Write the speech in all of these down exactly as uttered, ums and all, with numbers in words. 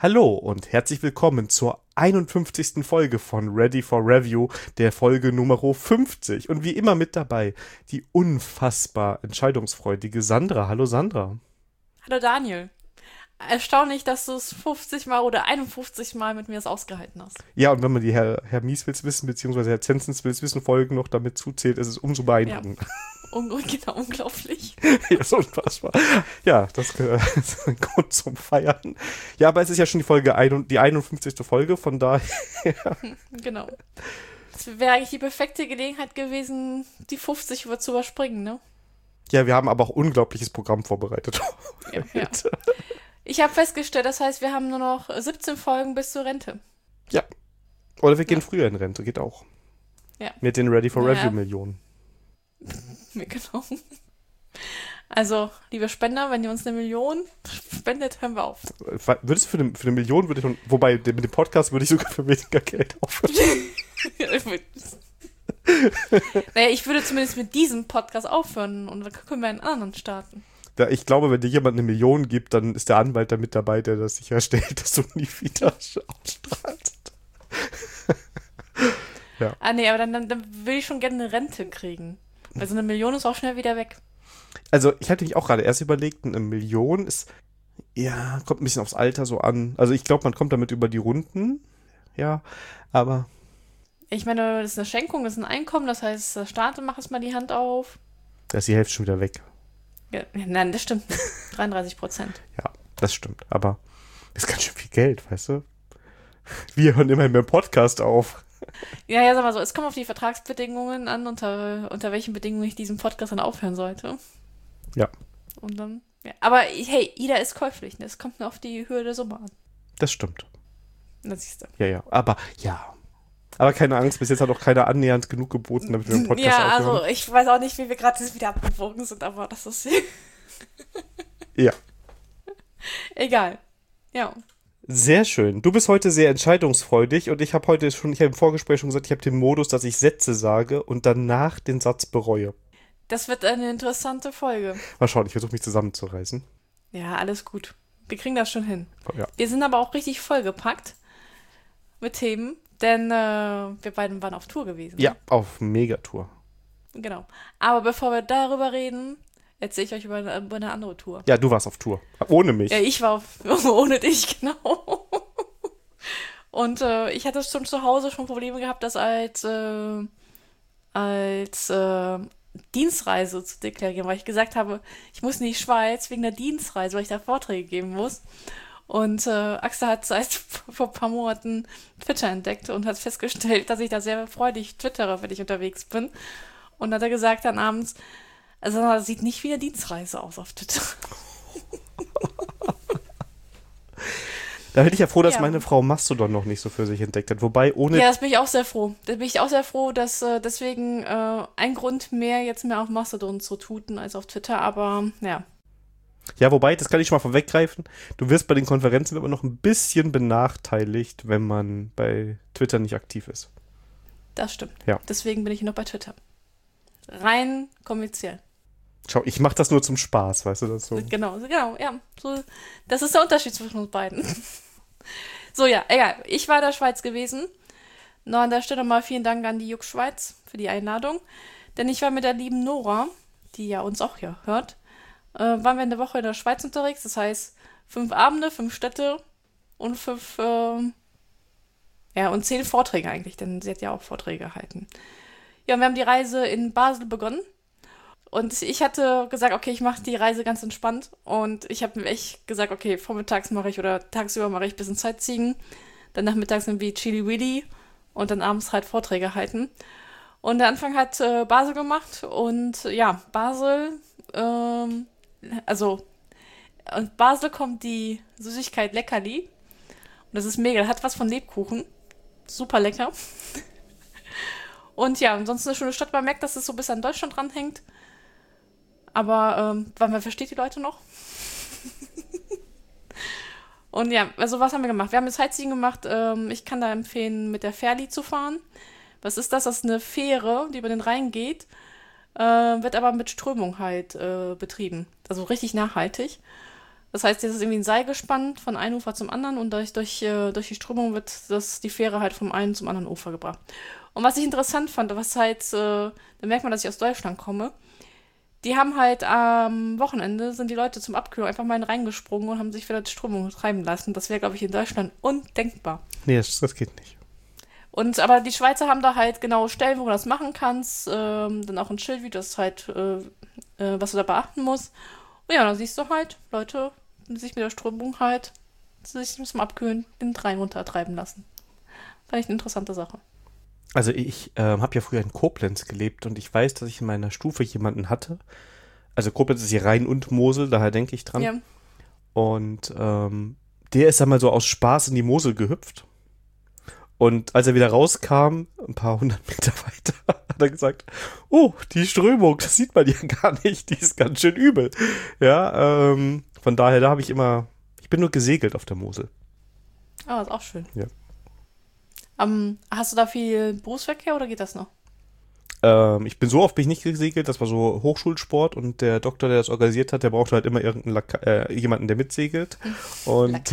Hallo und herzlich willkommen zur einundfünfzigsten Folge von Ready for Review, der Folge Nummer fünfzig. Und wie immer mit dabei die unfassbar entscheidungsfreudige Sandra. Hallo Sandra. Hallo Daniel. Erstaunlich, dass du es fünfzig Mal oder einundfünfzig Mal mit mir das ausgehalten hast. Ja, und wenn man die Herr, Herr Mieswitz wissen, beziehungsweise Herr Zensenswitz wissen Folgen noch damit zuzählt, ist es umso beeindruckender. Ja. Un genau, unglaublich. Ja, ist unfassbar. Ja, das äh, ist ein Grund zum Feiern. Ja, aber es ist ja schon die Folge, ein, die einundfünfzigste Folge, von daher. Genau. Es wäre eigentlich die perfekte Gelegenheit gewesen, die fünfzig zu überspringen, ne? Ja, wir haben aber auch unglaubliches Programm vorbereitet. Ja, ja. Ich habe festgestellt, das heißt, wir haben nur noch siebzehn Folgen bis zur Rente. Ja. Oder wir gehen Ja. früher in Rente, geht auch. Ja. Mit den Ready for Ja. Review Millionen. Genau. Also, liebe Spender, wenn ihr uns eine Million spendet, hören wir auf. Würdest du für eine, für eine Million, würde ich, schon- wobei mit dem Podcast würde ich sogar für weniger Geld aufhören. Naja, ich würde zumindest mit diesem Podcast aufhören und dann können wir einen anderen starten. Da, ich glaube, wenn dir jemand eine Million gibt, dann ist der Anwalt da mit dabei, der das sicherstellt, dass du nie wieder ausstrahlst. Ja. Ah, nee, aber dann, dann, dann will ich schon gerne eine Rente kriegen. Weil so eine Million ist auch schnell wieder weg. Also, ich hatte mich auch gerade erst überlegt, eine Million ist, ja, kommt ein bisschen aufs Alter so an. Also, ich glaube, man kommt damit über die Runden. Ja, aber Ich meine, das ist eine Schenkung, das ist ein Einkommen, das heißt, der Staat macht erstmal die Hand auf. da ist die Hälfte schon wieder weg. Ja, nein, das stimmt nicht. dreiunddreißig Prozent. Ja, das stimmt. Aber das ist ganz schön viel Geld, weißt du? Wir hören immerhin beim Podcast auf. Ja, ja, sag mal so, es kommt auf die Vertragsbedingungen an, unter, unter welchen Bedingungen ich diesen Podcast dann aufhören sollte. Ja. Und dann, ja. Aber hey, jeder ist käuflich, ne? Es kommt nur auf die Höhe der Summe an. Das stimmt. Das siehst du. Ja, ja. Aber, ja. Aber keine Angst, bis jetzt hat auch keiner annähernd genug geboten, damit wir den Podcast Ja, aufhören. also ich weiß auch nicht, wie wir gerade wieder abgewogen sind, aber das ist Ja. egal. Ja. Sehr schön. Du bist heute sehr entscheidungsfreudig und ich habe heute schon, ich habe im Vorgespräch schon gesagt, ich habe den Modus, dass ich Sätze sage und danach den Satz bereue. Das wird eine interessante Folge. Mal schauen, ich versuche mich zusammenzureißen. Ja, alles gut. Wir kriegen das schon hin. Ja. Wir sind aber auch richtig vollgepackt mit Themen, denn äh, wir beiden waren auf Tour gewesen. Ja, auf Megatour. Genau. Aber bevor wir darüber reden, erzähle ich euch über eine, über eine andere Tour. Ja, du warst auf Tour. Ohne mich. Ja, ich war auf, ohne dich, genau. Und äh, ich hatte schon zu Hause schon Probleme gehabt, das als, äh, als äh, Dienstreise zu deklarieren, weil ich gesagt habe, ich muss in die Schweiz wegen der Dienstreise, weil ich da Vorträge geben muss. Und äh, Axel hat seit vor ein paar Monaten Twitter entdeckt und hat festgestellt, dass ich da sehr freudig twittere, wenn ich unterwegs bin. Und hat er gesagt dann abends, also das sieht nicht wie eine Dienstreise aus auf Twitter. Da bin ich ja froh, dass Ja. meine Frau Mastodon noch nicht so für sich entdeckt hat. Wobei ohne... Ja, das bin ich auch sehr froh. Da bin ich auch sehr froh, dass äh, deswegen äh, ein Grund mehr jetzt mehr auf Mastodon zu tuten als auf Twitter, aber ja. Ja, wobei, das kann ich schon mal vorweggreifen. Du wirst bei den Konferenzen immer noch ein bisschen benachteiligt, wenn man bei Twitter nicht aktiv ist. Das stimmt. Ja. Deswegen bin ich noch bei Twitter. Rein kommerziell. Schau, ich mache das nur zum Spaß, weißt du das so? Genau, genau, ja. So, das ist der Unterschied zwischen uns beiden. So, ja, egal. Ich war in der Schweiz gewesen. Noch an der Stelle mal vielen Dank an die Juk Schweiz für die Einladung. Denn ich war mit der lieben Nora, die ja uns auch hier hört, äh, waren wir eine Woche in der Schweiz unterwegs. Das heißt, fünf Abende, fünf Städte und fünf, äh, ja, und zehn Vorträge eigentlich, denn sie hat ja auch Vorträge gehalten. Ja, und wir haben die Reise in Basel begonnen. Und ich hatte gesagt, okay, ich mache die Reise ganz entspannt. Und ich habe mir echt gesagt, okay, vormittags mache ich oder tagsüber mache ich ein bisschen Sightseeing. Dann nachmittags irgendwie Chili Willy und dann abends halt Vorträge halten. Und der Anfang hat äh, Basel gemacht. Und ja, Basel, ähm, also, und Basel kommt die Süßigkeit Leckerli. Und das ist mega, das hat was von Lebkuchen. Super lecker. Und ja, ansonsten eine schöne Stadt. Man merkt, dass es so bis an Deutschland dranhängt. Aber, ähm, weil man versteht die Leute noch. Und ja, also was haben wir gemacht? Wir haben das Sightseeing gemacht. Ähm, ich kann da empfehlen, mit der Fährli zu fahren. Was ist das? Das ist eine Fähre, die über den Rhein geht. Äh, wird aber mit Strömung halt äh, betrieben. Also richtig nachhaltig. Das heißt, jetzt ist irgendwie ein Seil gespannt von einem Ufer zum anderen und durch, durch, äh, durch die Strömung wird das, die Fähre halt vom einen zum anderen Ufer gebracht. Und was ich interessant fand, was halt, äh, da merkt man, dass ich aus Deutschland komme, die haben halt am Wochenende, sind die Leute zum Abkühlen einfach mal in den Rhein gesprungen und haben sich wieder die Strömung treiben lassen. Das wäre, glaube ich, in Deutschland undenkbar. Nee, das, das geht nicht. Und aber die Schweizer haben da halt genau Stellen, wo du das machen kannst. Ähm, dann auch ein Schild, wie das halt, äh, äh, was du da beachten musst. Und ja, dann siehst du halt Leute, die sich mit der Strömung halt sich zum Abkühlen den Rhein runtertreiben lassen. Fand ich eine interessante Sache. Also ich ähm, habe ja früher in Koblenz gelebt und ich weiß, dass ich in meiner Stufe jemanden hatte. Also Koblenz ist hier Rhein und Mosel, daher denke ich dran. Ja. Und ähm, der ist einmal so aus Spaß in die Mosel gehüpft. Und als er wieder rauskam, ein paar hundert Meter weiter, hat er gesagt, oh, die Strömung, das sieht man ja gar nicht, die ist ganz schön übel. Ja, ähm, von daher, da habe ich immer, ich bin nur gesegelt auf der Mosel. Ah, ist auch schön. Ja. Um, hast du da viel Berufsverkehr oder geht das noch? Ähm, ich bin so oft bin ich nicht gesegelt, das war so Hochschulsport und der Doktor, der das organisiert hat, der brauchte halt immer irgendeinen Laka äh, jemanden, der mitsegelt. Und,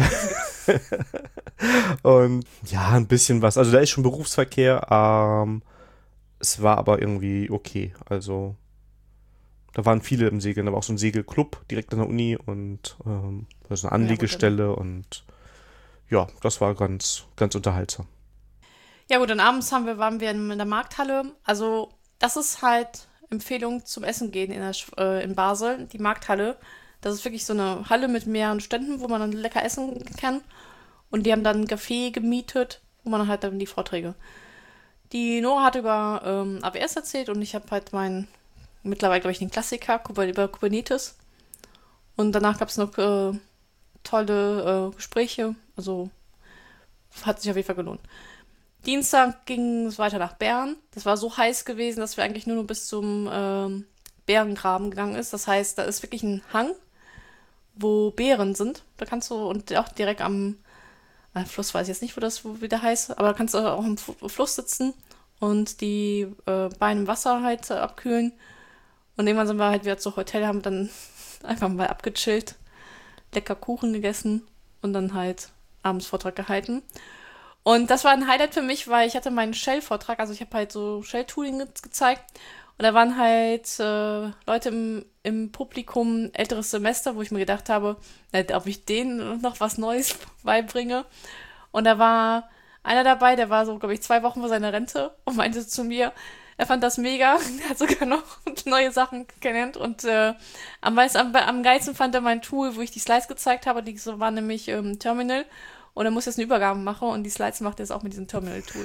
und ja, ein bisschen was. Also da ist schon Berufsverkehr, ähm, es war aber irgendwie okay. Also da waren viele im Segeln, da war auch so ein Segelclub direkt an der Uni und ähm, da ist eine Anlegestelle ja, und ja, das war ganz, ganz unterhaltsam. Ja gut, dann abends haben wir, waren wir in der Markthalle. Also das ist halt Empfehlung zum Essen gehen in, der, äh, in Basel, die Markthalle. Das ist wirklich so eine Halle mit mehreren Ständen, wo man dann lecker essen kann. Und die haben dann ein Café gemietet, wo man halt dann die Vorträge. Die Nora hat über ähm, A W S erzählt und ich habe halt meinen, mittlerweile glaube ich den Klassiker über Kubernetes. Und danach gab es noch äh, tolle äh, Gespräche. Also hat sich auf jeden Fall gelohnt. Dienstag ging es weiter nach Bern. Das war so heiß gewesen, dass wir eigentlich nur noch bis zum ähm, Bärengraben gegangen ist. Das heißt, da ist wirklich ein Hang, wo Bären sind. Da kannst du, und auch direkt am äh, Fluss, weiß ich jetzt nicht, wo das wo wieder heißt, aber da kannst du auch am F- Fluss sitzen und die äh, Beine im Wasser halt äh, abkühlen. Und irgendwann sind wir halt wieder zum Hotel, haben dann einfach mal abgechillt, lecker Kuchen gegessen und dann halt abends Vortrag gehalten. Und das war ein Highlight für mich, weil ich hatte meinen Shell-Vortrag, also ich habe halt so Shell-Tooling ge- gezeigt und da waren halt äh, Leute im, im Publikum, älteres Semester, wo ich mir gedacht habe, na, ob ich denen noch was Neues beibringe. Und da war einer dabei, der war so, glaube ich, zwei Wochen vor seiner Rente und meinte zu mir, er fand das mega, er hat sogar noch neue Sachen kennengelernt und äh, am, am, am geilsten fand er mein Tool, wo ich die Slides gezeigt habe, die so waren nämlich ähm, Terminal. Und er muss jetzt eine Übergabe machen und die Slides macht er jetzt auch mit diesem Terminal-Tool.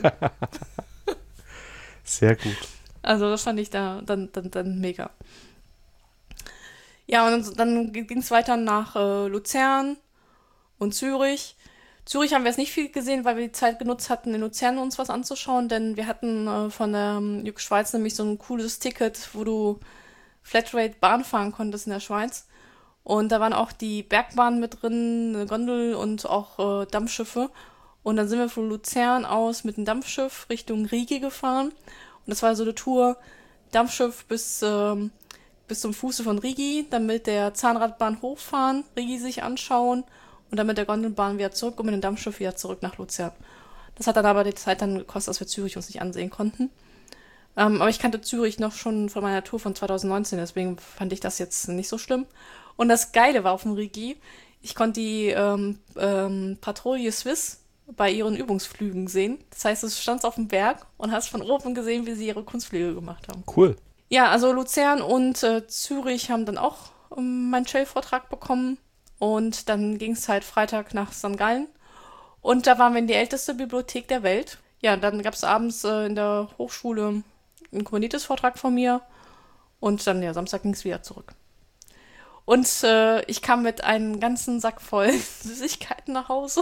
Sehr gut. Also das fand ich da dann, dann, dann mega. Ja, und dann ging es weiter nach äh, Luzern und Zürich. Zürich haben wir jetzt nicht viel gesehen, weil wir die Zeit genutzt hatten, in Luzern uns was anzuschauen, denn wir hatten äh, von der ähm, Juk Schweiz nämlich so ein cooles Ticket, wo du Flatrate Bahn fahren konntest in der Schweiz. Und da waren auch die Bergbahnen mit drin, eine Gondel und auch äh, Dampfschiffe. Und dann sind wir von Luzern aus mit dem Dampfschiff Richtung Rigi gefahren. Und das war so eine Tour, Dampfschiff bis, ähm, bis zum Fuße von Rigi, dann mit der Zahnradbahn hochfahren, Rigi sich anschauen und dann mit der Gondelbahn wieder zurück und mit dem Dampfschiff wieder zurück nach Luzern. Das hat dann aber die Zeit dann gekostet, dass wir Zürich uns nicht ansehen konnten. Ähm, aber ich kannte Zürich noch schon von meiner Tour von zwanzig neunzehn, deswegen fand ich das jetzt nicht so schlimm. Und das Geile war auf dem Rigi, ich konnte die ähm, ähm, Patrouille Suisse bei ihren Übungsflügen sehen. Das heißt, du standst auf dem Berg und hast von oben gesehen, wie sie ihre Kunstflüge gemacht haben. Cool. Ja, also Luzern und äh, Zürich haben dann auch ähm, meinen Shell-Vortrag bekommen. Und dann ging es halt Freitag nach Sankt Gallen. Und da waren wir in die älteste Bibliothek der Welt. Ja, dann gab es abends äh, in der Hochschule einen Kubernetes-Vortrag von mir. Und dann, ja, Samstag ging es wieder zurück. Und äh, ich kam mit einem ganzen Sack voll Süßigkeiten nach Hause.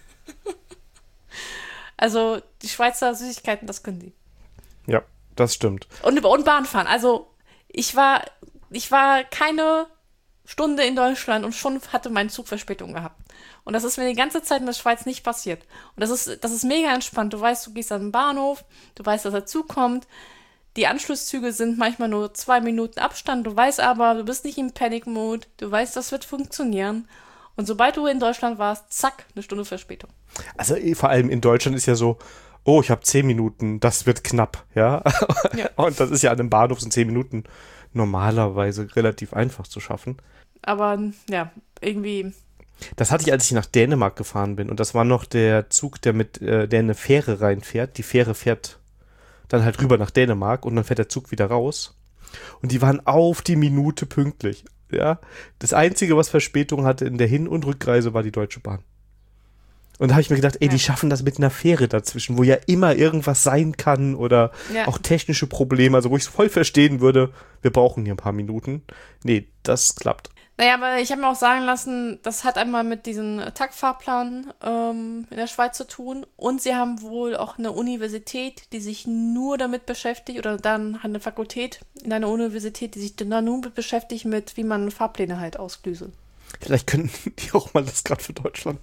Also die Schweizer Süßigkeiten, das können die. Ja, das stimmt. Und, und Bahnfahren. Also ich war, ich war keine Stunde in Deutschland und schon hatte mein Zug Verspätung gehabt. Und das ist mir die ganze Zeit in der Schweiz nicht passiert. Und das ist, das ist mega entspannt. Du weißt, du gehst an den Bahnhof, du weißt, dass er zukommt. Die Anschlusszüge sind manchmal nur zwei Minuten Abstand. Du weißt aber, du bist nicht im Panic-Mode. Du weißt, das wird funktionieren. Und sobald du in Deutschland warst, zack, eine Stunde Verspätung. Also vor allem in Deutschland ist ja so, oh, ich habe zehn Minuten, das wird knapp, ja. ja. Und das ist ja an einem Bahnhof sind zehn Minuten normalerweise relativ einfach zu schaffen. Aber ja, irgendwie... Das hatte ich, als ich nach Dänemark gefahren bin. Und das war noch der Zug, der mit, äh, der in eine Fähre reinfährt. Die Fähre fährt dann halt rüber nach Dänemark und dann fährt der Zug wieder raus. Und die waren auf die Minute pünktlich. Ja, das Einzige, was Verspätung hatte in der Hin- und Rückreise, war die Deutsche Bahn. Und da habe ich mir gedacht, ey, ja. die schaffen das mit einer Fähre dazwischen, wo ja immer irgendwas sein kann oder ja. auch technische Probleme, also wo ich es voll verstehen würde, wir brauchen hier ein paar Minuten. Nee, das klappt. Naja, aber ich habe mir auch sagen lassen, das hat einmal mit diesem Taktfahrplan ähm, in der Schweiz zu tun und sie haben wohl auch eine Universität, die sich nur damit beschäftigt oder dann eine Fakultät in einer Universität, die sich dann nur mit beschäftigt mit, wie man Fahrpläne halt ausklüselt. Vielleicht könnten die auch mal das gerade für Deutschland.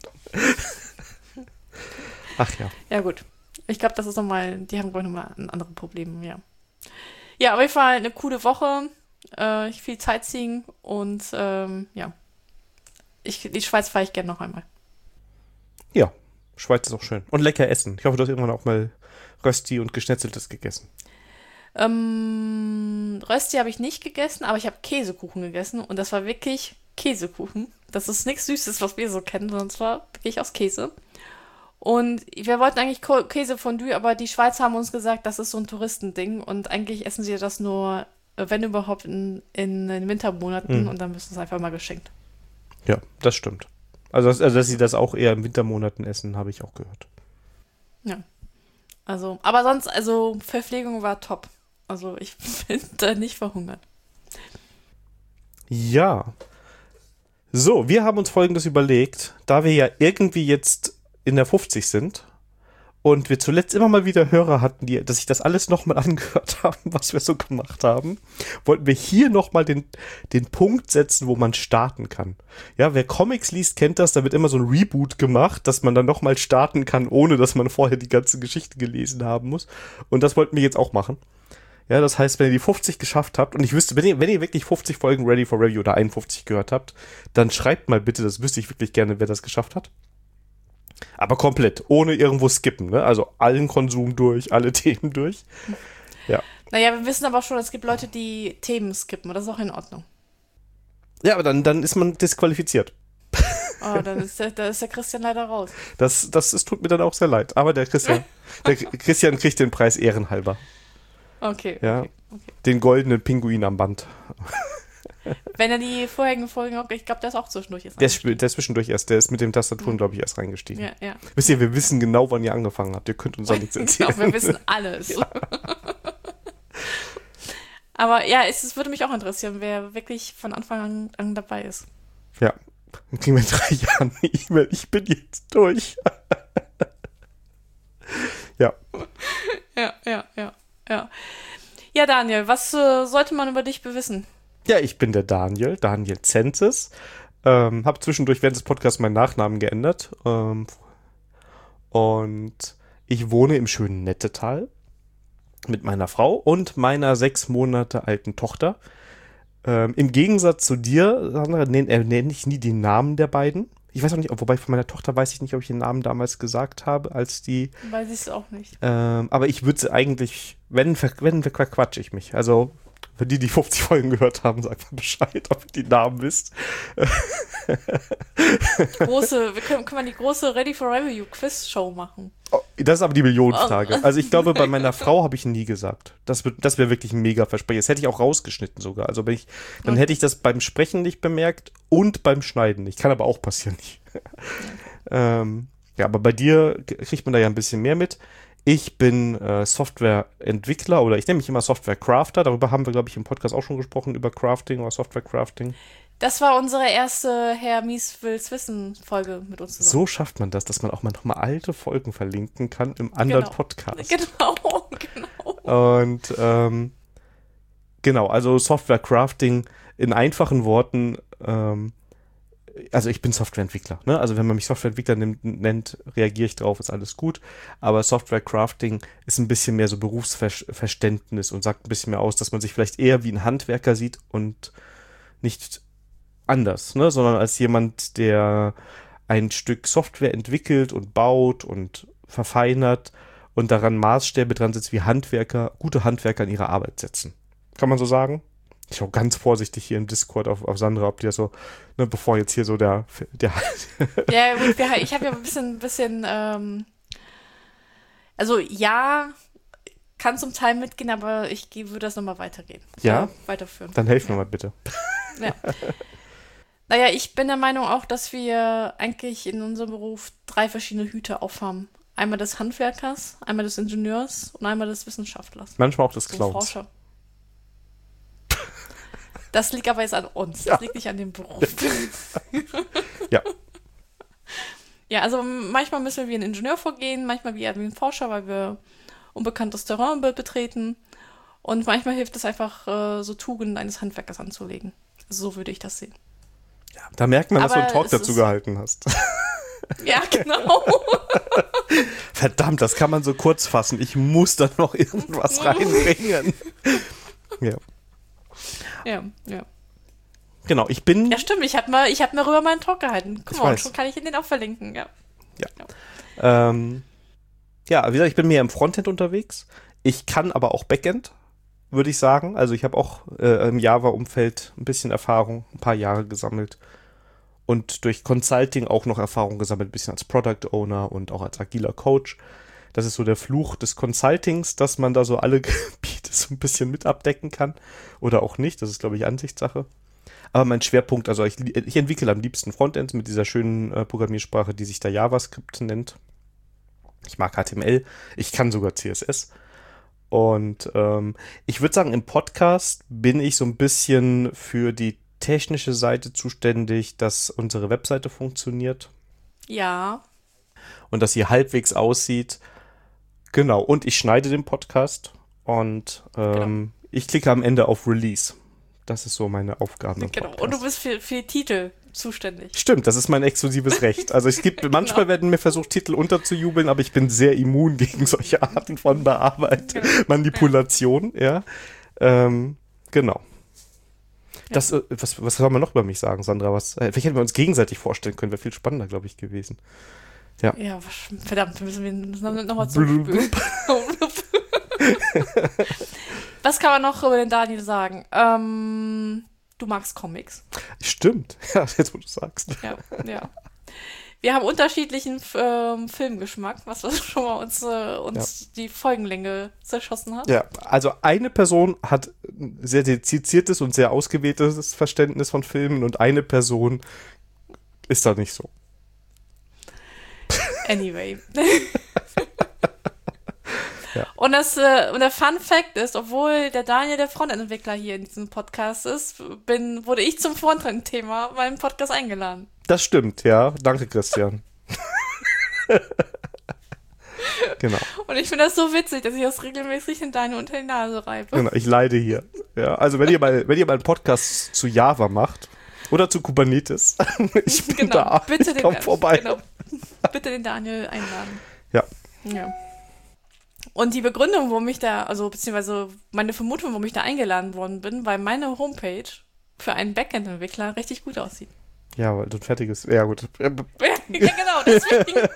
Ach ja. Ja gut, ich glaube, das ist nochmal, die haben glaube ich nochmal ein anderes Problem, ja. Ja, auf jeden Fall eine coole Woche. Äh, viel Sightseeing und ähm, ja, ich, die Schweiz fahre ich gerne noch einmal. Ja, Schweiz ist auch schön. Und lecker essen. Ich hoffe, du hast irgendwann auch mal Rösti und Geschnetzeltes gegessen. Ähm, Rösti habe ich nicht gegessen, aber ich habe Käsekuchen gegessen und das war wirklich Käsekuchen. Das ist nichts Süßes, was wir so kennen, sondern es war wirklich aus Käse. Und wir wollten eigentlich Käsefondue, aber die Schweizer haben uns gesagt, das ist so ein Touristending und eigentlich essen sie das nur, wenn überhaupt, in, in den Wintermonaten mhm. und dann müssen es einfach mal geschenkt. Ja, das stimmt. Also, dass, also, dass sie das auch eher in Wintermonaten essen, habe ich auch gehört. Ja. Also, aber sonst, also Verpflegung war top. Also ich bin da nicht verhungert. Ja. So, wir haben uns Folgendes überlegt, da wir ja irgendwie jetzt in der fünfzig sind und wir zuletzt immer mal wieder Hörer hatten, die, dass sich das alles nochmal angehört haben, was wir so gemacht haben, wollten wir hier nochmal den, den Punkt setzen, wo man starten kann. Ja, wer Comics liest, kennt das, da wird immer so ein Reboot gemacht, dass man dann nochmal starten kann, ohne dass man vorher die ganze Geschichte gelesen haben muss. Und das wollten wir jetzt auch machen. Ja, das heißt, wenn ihr die fünfzig geschafft habt, und ich wüsste, wenn ihr, wenn ihr wirklich fünfzig Folgen Ready for Review oder einundfünfzig gehört habt, dann schreibt mal bitte, das wüsste ich wirklich gerne, wer das geschafft hat. Aber komplett, ohne irgendwo skippen, ne? Also allen Konsum durch, alle Themen durch. Ja. Naja, wir wissen aber auch schon, es gibt Leute, die Themen skippen, und das ist auch in Ordnung. Ja, aber dann, dann ist man disqualifiziert. Oh, dann ist der, da ist der Christian leider raus. Das, das, das tut mir dann auch sehr leid. Aber der Christian, der Christian kriegt den Preis ehrenhalber. Okay, ja, okay, okay. Den goldenen Pinguin am Band. Wenn er die vorherigen Folgen auch, ich glaube, der ist auch zwischendurch erst der, ist, der ist zwischendurch erst, der ist mit den Tastaturen, mhm. glaube ich, erst reingestiegen. Ja, ja. Wisst ihr, wir wissen genau, wann ihr angefangen habt. Ihr könnt uns auch nichts erzählen. Genau, wir wissen alles. Ja. Aber ja, es, es würde mich auch interessieren, wer wirklich von Anfang an, an dabei ist. Ja, dann kriegen wir in drei Jahren eine E-Mail. Ich bin jetzt durch. Ja. Ja, ja, ja, ja. Ja, Daniel, was äh, sollte man über dich bewissen? Ja, ich bin der Daniel, Daniel Zenthes. Ähm, habe zwischendurch während des Podcasts meinen Nachnamen geändert. Ähm, und ich wohne im schönen Nettetal mit meiner Frau und meiner sechs Monate alten Tochter. Ähm, Im Gegensatz zu dir, Sandra, nenne äh, nenn ich nie die Namen der beiden. Ich weiß auch nicht, wobei von meiner Tochter weiß ich nicht, ob ich den Namen damals gesagt habe, als die... Weiß ich es auch nicht. Ähm, aber ich würde sie eigentlich, wenn, wenn, verquatsche ich mich. Also... Für die, die fünfzig Folgen gehört haben, sagt mal Bescheid, ob ihr die Namen wisst. Große, wir können, können wir die große Ready for Review Quiz-Show machen. Oh, das ist aber die Millionenfrage. Also ich glaube, bei meiner Frau habe ich nie gesagt. Das, das wäre wirklich ein mega Versprechen. Das hätte ich auch rausgeschnitten sogar. Also wenn ich, dann okay. hätte ich das beim Sprechen nicht bemerkt und beim Schneiden nicht. Kann aber auch passieren nicht. Okay. ähm, ja, aber bei dir kriegt man da ja ein bisschen mehr mit. Ich bin äh, Softwareentwickler oder ich nenne mich immer Software-Crafter. Darüber haben wir, glaube ich, im Podcast auch schon gesprochen, über Crafting oder Software-Crafting. Das war unsere erste Herr Mies will's wissen Folge mit uns zusammen. So schafft man das, dass man auch mal nochmal alte Folgen verlinken kann im anderen genau. Podcast. Genau, genau. Und ähm, genau, also Software-Crafting in einfachen Worten, ähm, also ich bin Softwareentwickler, ne? Also wenn man mich Softwareentwickler nimmt, nennt, reagiere ich drauf, ist alles gut. Aber Software-Crafting ist ein bisschen mehr so Berufsverständnis und sagt ein bisschen mehr aus, dass man sich vielleicht eher wie ein Handwerker sieht und nicht anders, ne? Sondern als jemand, der ein Stück Software entwickelt und baut und verfeinert und daran Maßstäbe dran setzt, wie Handwerker, gute Handwerker in ihre Arbeit setzen. Kann man so sagen? Ich schaue ganz vorsichtig hier im Discord auf, auf Sandra, ob die das so, ne, bevor jetzt hier so der, der Ja, gut, wir, ich habe ja ein bisschen, bisschen, ähm, also ja, kann zum Teil mitgehen, aber ich geh- würde das nochmal weitergehen. Ja? Äh, weiterführen. Dann helf mir Ja. mal bitte. Ja. Naja, ich bin der Meinung auch, dass wir eigentlich in unserem Beruf drei verschiedene Hüte aufhaben. Einmal des Handwerkers, einmal des Ingenieurs und einmal des Wissenschaftlers. Manchmal auch des So Clowns. Forscher. Das liegt aber jetzt an uns. Das Ja. liegt nicht an dem Beruf. Ja. Ja, also manchmal müssen wir wie ein Ingenieur vorgehen, manchmal wie ein Forscher, weil wir unbekanntes Terrain be- betreten. Und manchmal hilft es einfach, äh, so Tugenden eines Handwerkers anzulegen. So würde ich das sehen. Da merkt man, dass du Aber einen Talk es dazu ist- gehalten hast. Ja, genau. Verdammt, das kann man so kurz fassen. Ich muss da noch irgendwas reinbringen. Ja. Ja, ja. Genau, ich bin. Ja, stimmt. Ich habe mal, ich hab mir rüber meinen Talk gehalten. Guck Ich mal, und weiß. schon kann ich den auch verlinken. Ja. Ähm, ja, wie gesagt, ich bin mehr im Frontend unterwegs. Ich kann aber auch Backend, würde ich sagen. Also ich habe auch äh, im Java-Umfeld ein bisschen Erfahrung, ein paar Jahre gesammelt. Und durch Consulting auch noch Erfahrung gesammelt, ein bisschen als Product Owner und auch als agiler Coach. Das ist so der Fluch des Consultings, dass man da so alle Gebiete so ein bisschen mit abdecken kann. Oder auch nicht, das ist, glaube ich, Ansichtssache. Aber mein Schwerpunkt, also ich, ich entwickle am liebsten Frontends mit dieser schönen äh, Programmiersprache, die sich da JavaScript nennt. Ich mag H T M L, ich kann sogar C S S. Und ähm, ich würde sagen, im Podcast bin ich so ein bisschen für die technische Seite zuständig, dass unsere Webseite funktioniert Ja. und dass sie halbwegs aussieht. Genau, und ich schneide den Podcast und ähm, ich klicke am Ende auf Release. Das ist so meine Aufgabe im Genau. Podcast. Und du bist für, für die Titel zuständig. Stimmt, das ist mein exklusives Recht. Also es gibt, manchmal Genau. werden mir versucht, Titel unterzujubeln, aber ich bin sehr immun gegen solche Arten von Bearbeitung, Genau. Manipulation, ja. Ähm, genau. Das, äh, was, was soll man noch über mich sagen, Sandra? Was, äh, vielleicht hätten wir uns gegenseitig vorstellen können, wäre viel spannender, glaube ich, gewesen. Ja, was- verdammt, müssen wir nochmal noch Blub, zurückspülen. Was kann man noch über den Daniel sagen? Ähm, du magst Comics. Stimmt, ja, jetzt wo du sagst. Ja, ja. Wir haben unterschiedlichen ähm, Filmgeschmack, was wir schon mal uns, äh, uns die Folgenlänge zerschossen hat. Ja, also eine Person hat ein sehr dediziertes und sehr ausgewähltes Verständnis von Filmen und eine Person ist da nicht so. Anyway. Ja. Und, das, äh, und der Fun Fact ist, obwohl der Daniel der Frontend-Entwickler hier in diesem Podcast ist, bin, wurde ich zum Frontend-Thema beim Podcast eingeladen. Das stimmt, ja. Danke, Christian. Genau, Und ich finde das so witzig, dass ich das regelmäßig in deine unter die Nase reibe. genau. Ich leide hier. Ja, also wenn ihr mal, wenn ihr mal einen Podcast zu Java macht oder zu Kubernetes, ich bin Genau, da. bitte ich den, komm vorbei. Genau, bitte den Daniel einladen. Ja. Ja. Und die Begründung, warum ich da, also beziehungsweise meine Vermutung, warum ich da eingeladen worden bin, weil meine Homepage für einen Backend-Entwickler richtig gut aussieht. Ja, weil du ein fertiges. Ja, gut. Ja, genau, deswegen.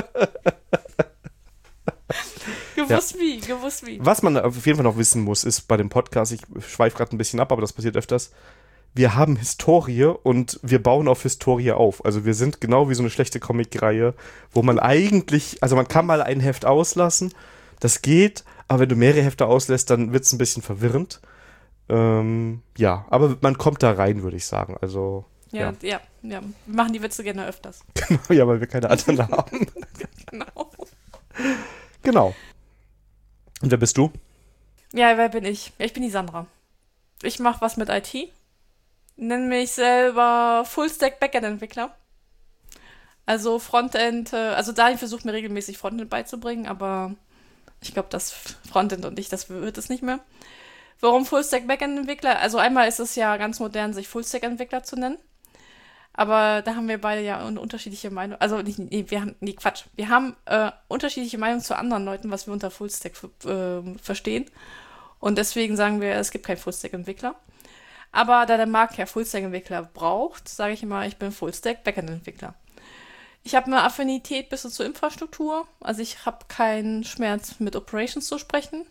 gewusst wie, gewusst wie. Was man auf jeden Fall noch wissen muss, ist bei dem Podcast, ich schweife gerade ein bisschen ab, aber das passiert öfters, wir haben Historie und wir bauen auf Historie auf. Also wir sind genau wie so eine schlechte Comic-Reihe, wo man eigentlich, also man kann mal ein Heft auslassen, das geht, aber wenn du mehrere Hefte auslässt, dann wird es ein bisschen verwirrend. Ähm, ja, aber man kommt da rein, würde ich sagen. Also, Ja, ja. ja, ja. Wir machen die Witze gerne öfters. Ja, weil wir keine anderen haben. Genau. Genau. Und wer bist du? Ja, wer bin ich? Ich bin die Sandra. Ich mache was mit I T. Nenne mich selber Fullstack Backend-Entwickler. Also Frontend, äh, also Daniel versucht mir regelmäßig Frontend beizubringen, aber ich glaube, das Frontend und ich, das wird es nicht mehr. Warum Fullstack Backend-Entwickler? Also einmal ist es ja ganz modern, sich Fullstack-Entwickler zu nennen. Aber da haben wir beide ja eine unterschiedliche Meinung. Also, nicht, nee, wir haben, nee, Quatsch. Wir haben äh, unterschiedliche Meinungen zu anderen Leuten, was wir unter Fullstack äh, verstehen. Und deswegen sagen wir, es gibt keinen Fullstack-Entwickler. Aber da der Markt ja Fullstack-Entwickler braucht, sage ich immer, ich bin Fullstack-Backend-Entwickler. Ich habe eine Affinität bis zur Infrastruktur. Also ich habe keinen Schmerz, mit Operations zu sprechen.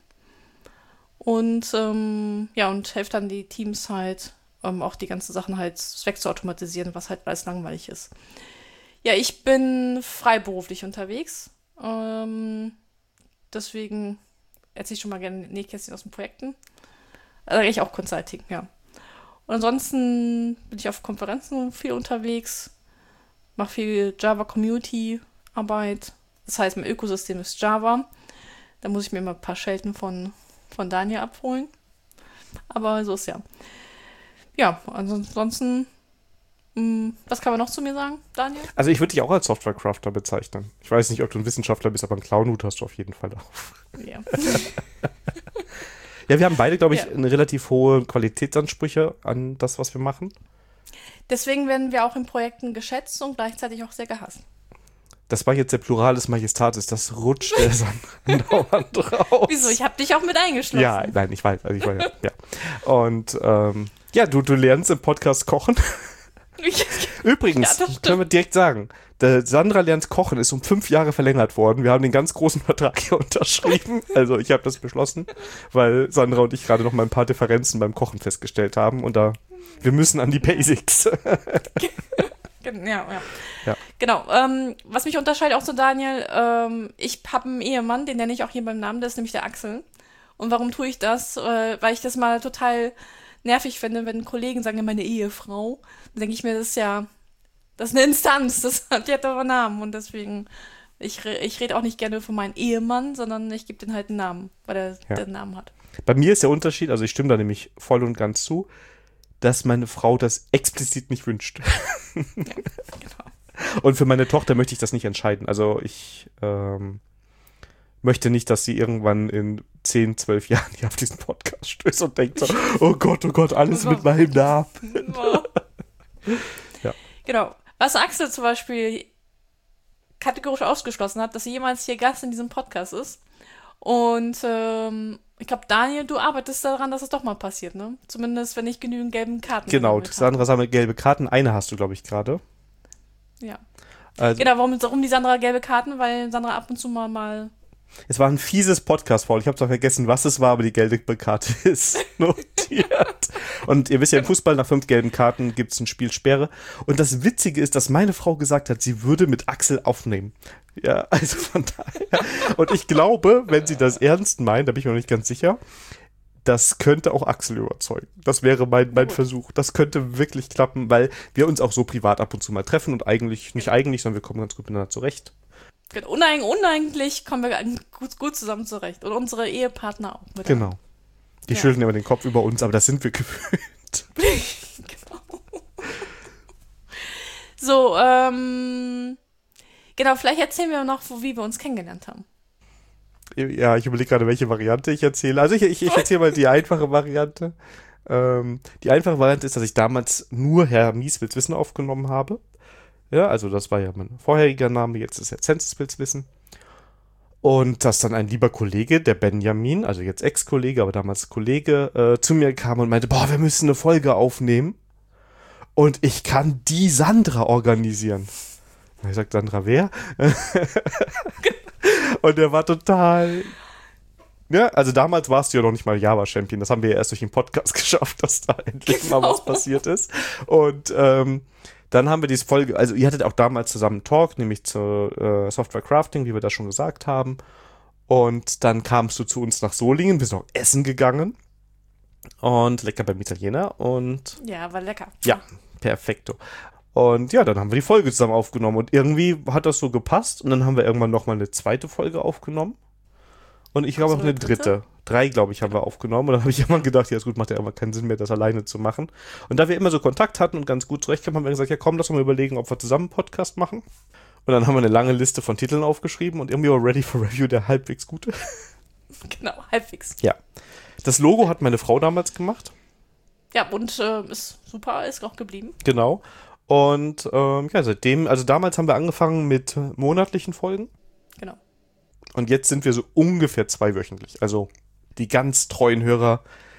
Und ähm, ja, und helfe dann die Teams halt, ähm, auch die ganzen Sachen halt wegzuautomatisieren, was halt alles langweilig ist. Ja, ich bin freiberuflich unterwegs. Ähm, deswegen erzähle ich schon mal gerne Nähkästchen aus den Projekten. Also eigentlich auch Consulting, ja. Und ansonsten bin ich auf Konferenzen viel unterwegs, mache viel Java-Community-Arbeit. Das heißt, mein Ökosystem ist Java. Da muss ich mir immer ein paar Schelten von, von Daniel abholen. Aber so ist ja. Ja, ansonsten, mh, was kann man noch zu mir sagen, Daniel? Also ich würde dich auch als Software-Crafter bezeichnen. Ich weiß nicht, ob du ein Wissenschaftler bist, aber einen Clownhut hast du auf jeden Fall auf. Ja. Ja, wir haben beide, glaube ich, Ja. eine relativ hohe Qualitätsansprüche an das, was wir machen. Deswegen werden wir auch in Projekten geschätzt und gleichzeitig auch sehr gehasst. Das war jetzt der Plural des Majestatis, das rutscht der andauernd raus. Wieso? Ich habe dich auch mit eingeschlossen. Ja, nein, ich weiß, also ich weiß, ja. Und ähm, ja, du, du lernst im Podcast kochen. Übrigens, Ja, das stimmt. können wir direkt sagen, der Sandra lernt kochen, ist um fünf Jahre verlängert worden. Wir haben den ganz großen Vertrag hier unterschrieben. Also ich habe das beschlossen, weil Sandra und ich gerade noch mal ein paar Differenzen beim Kochen festgestellt haben. Und da, wir müssen an die Basics. Ja, ja. Ja. Genau. Ähm, was mich unterscheidet auch zu Daniel, ähm, ich habe einen Ehemann, den nenne ich auch hier beim Namen, das ist nämlich der Axel. Und warum tue ich das? Äh, weil ich das mal total nervig finde, wenn Kollegen sagen, meine Ehefrau. Dann denke ich mir, das ist ja, das ist eine Instanz, das hat ja doch einen Namen. Und deswegen, ich, re- ich rede auch nicht gerne von meinem Ehemann, sondern ich gebe den halt einen Namen, weil er Ja. den Namen hat. Bei mir ist der Unterschied, also ich stimme da nämlich voll und ganz zu, dass meine Frau das explizit nicht wünscht. Genau. Und für meine Tochter möchte ich das nicht entscheiden. Also ich ähm, möchte nicht, dass sie irgendwann in zehn, zwölf Jahren hier auf diesen Podcast stößt und denkt so, oh Gott, oh Gott, alles mit meinem Namen. Ja. Genau. Was Axel zum Beispiel kategorisch ausgeschlossen hat, dass sie jemals hier Gast in diesem Podcast ist. Und ähm, ich glaube, Daniel, du arbeitest daran, dass es doch mal passiert, ne? Zumindest, wenn ich genügend gelben Karten Genau, gesammelt habe. Sandra sammelt gelbe Karten. Eine hast du, glaube ich, gerade. Ja. Also, Genau, warum, warum die Sandra gelbe Karten? Weil Sandra ab und zu mal mal... es war ein fieses Podcast-Foul. Ich habe zwar vergessen, was es war, aber die gelbe Karte ist notiert. Und ihr wisst ja, im Fußball nach fünf gelben Karten gibt es ein Spielsperre. Und das Witzige ist, dass meine Frau gesagt hat, sie würde mit Axel aufnehmen. Ja, also von daher. Und ich glaube, wenn sie das ernst meint, da bin ich mir noch nicht ganz sicher, das könnte auch Axel überzeugen. Das wäre mein, mein Versuch. Das könnte wirklich klappen, weil wir uns auch so privat ab und zu mal treffen und eigentlich, nicht eigentlich, sondern wir kommen ganz gut miteinander zurecht. Uneig uneigentlich kommen wir gut, gut zusammen zurecht. Und unsere Ehepartner auch. Mit Genau. Die Ja. schütteln immer den Kopf über uns, aber das sind wir gewöhnt. Genau. So, ähm... Genau, vielleicht erzählen wir noch, wo, wie wir uns kennengelernt haben. Ja, ich überlege gerade, welche Variante ich erzähle. Also ich, ich, ich erzähle mal die einfache Variante. Ähm, die einfache Variante ist, dass ich damals nur Herr Mieswitz Wissen aufgenommen habe. Ja, also das war ja mein vorheriger Name, jetzt ist er Census Wissen. Und dass dann ein lieber Kollege, der Benjamin, also jetzt Ex-Kollege, aber damals Kollege, äh, zu mir kam und meinte, boah, wir müssen eine Folge aufnehmen. Und ich kann die Sandra organisieren. Und ich sagte, Sandra, wer? Und der war total... Ja, also damals warst du ja noch nicht mal Java-Champion. Das haben wir ja erst durch den Podcast geschafft, dass da endlich Genau. mal was passiert ist. Und ähm, dann haben wir diese Folge, also ihr hattet auch damals zusammen einen Talk, nämlich zu äh, Software Crafting, wie wir das schon gesagt haben. Und dann kamst du zu uns nach Solingen, wir sind auch essen gegangen. Und lecker beim Italiener. Und Ja, war lecker. ja, perfekto. Und ja, dann haben wir die Folge zusammen aufgenommen. Und irgendwie hat das so gepasst. Und dann haben wir irgendwann nochmal eine zweite Folge aufgenommen. Und ich glaube Ach auch so, eine eine dritte? dritte. Drei, glaube ich, haben wir aufgenommen. Und dann habe ich immer gedacht, ja ist gut, macht ja immer keinen Sinn mehr, das alleine zu machen. Und da wir immer so Kontakt hatten und ganz gut zurechtkamen, haben wir gesagt, ja komm, lass uns mal überlegen, ob wir zusammen einen Podcast machen. Und dann haben wir eine lange Liste von Titeln aufgeschrieben und irgendwie war Ready for Review der halbwegs gute. Genau, halbwegs. Ja. Das Logo hat meine Frau damals gemacht. Ja, und äh, ist super, ist auch geblieben. Genau. Und ähm, ja, seitdem, also damals haben wir angefangen mit monatlichen Folgen. Genau. Und jetzt sind wir so ungefähr zweiwöchentlich. Also die ganz treuen Hörer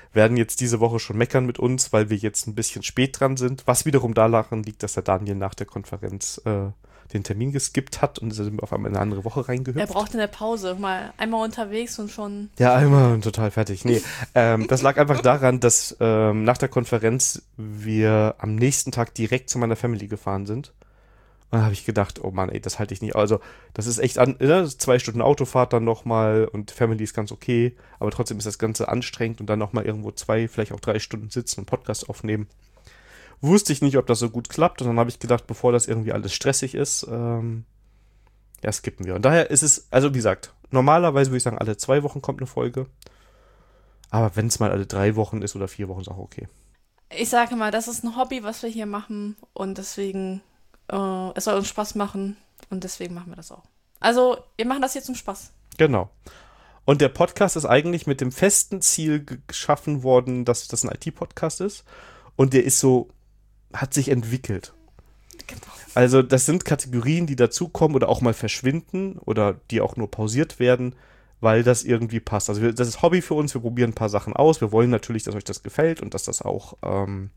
werden jetzt diese Woche schon meckern mit uns, weil wir jetzt ein bisschen spät dran sind. Was wiederum daran liegt, dass der Daniel nach der Konferenz äh, den Termin geskippt hat und sind wir auf einmal in eine andere Woche reingehüpft. Er braucht eine Pause, mal einmal unterwegs und schon... Ja, einmal und total fertig. Nee, ähm, das lag einfach daran, dass ähm, nach der Konferenz wir am nächsten Tag direkt zu meiner Family gefahren sind. Und dann habe ich gedacht, oh Mann, ey, das halte ich nicht. Also, das ist echt an, ne? Zwei Stunden Autofahrt dann nochmal und Family ist ganz okay, aber trotzdem ist das Ganze anstrengend und dann nochmal irgendwo zwei, vielleicht auch drei Stunden sitzen und Podcast aufnehmen. Wusste ich nicht, ob das so gut klappt und dann habe ich gedacht, bevor das irgendwie alles stressig ist, ähm, ja, skippen wir. Und daher ist es, also wie gesagt, normalerweise würde ich sagen, alle zwei Wochen kommt eine Folge, aber wenn es mal alle drei Wochen ist oder vier Wochen, ist auch okay. Ich sage mal, das ist ein Hobby, was wir hier machen und deswegen, äh, es soll uns Spaß machen und deswegen machen wir das auch. Also, wir machen das hier zum Spaß. Genau. Und der Podcast ist eigentlich mit dem festen Ziel geschaffen worden, dass das ein I T-Podcast ist und der ist so, hat sich entwickelt. Genau. Also das sind Kategorien, die dazukommen oder auch mal verschwinden oder die auch nur pausiert werden, weil das irgendwie passt. Also wir, das ist Hobby für uns, wir probieren ein paar Sachen aus. Wir wollen natürlich, dass euch das gefällt und dass das auch ähm,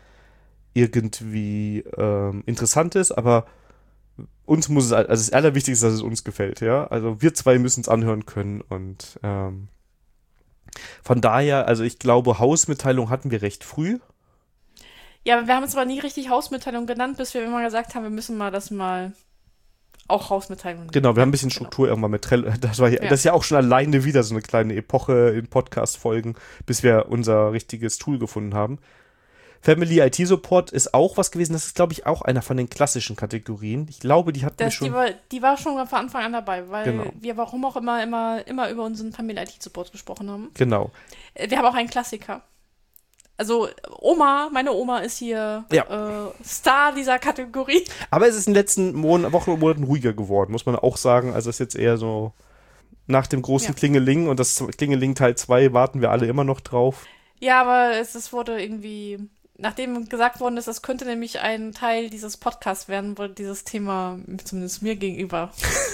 irgendwie ähm, interessant ist, aber uns muss es, also das Allerwichtigste ist, dass es uns gefällt, ja. Also wir zwei müssen es anhören können und ähm, von daher, also ich glaube, Hausmitteilung hatten wir recht früh. Ja, wir haben es aber nie richtig Hausmitteilung genannt, bis wir immer gesagt haben, wir müssen mal das mal auch Hausmitteilung nennen. Genau, wir haben ein bisschen Struktur genau. irgendwann mit Trello. Das, war ja, ja. das ist ja auch schon alleine wieder so eine kleine Epoche in Podcast-Folgen, bis wir unser richtiges Tool gefunden haben. Family I T Support ist auch was gewesen, das ist, glaube ich, auch einer von den klassischen Kategorien. Ich glaube, die hatten wir schon... Die war, die war schon von Anfang an dabei, weil genau. wir warum auch immer, immer, immer über unseren Family I T Support gesprochen haben. Genau. Wir haben auch einen Klassiker. Also Oma, meine Oma ist hier ja. äh, Star dieser Kategorie. Aber es ist in den letzten Mon- Wochen und Monaten ruhiger geworden, muss man auch sagen. Also es ist jetzt eher so nach dem großen ja. Klingeling und das Klingeling Teil zwei warten wir alle immer noch drauf. Ja, aber es, es wurde irgendwie, nachdem gesagt worden ist, das könnte nämlich ein Teil dieses Podcasts werden, wurde dieses Thema zumindest mir gegenüber.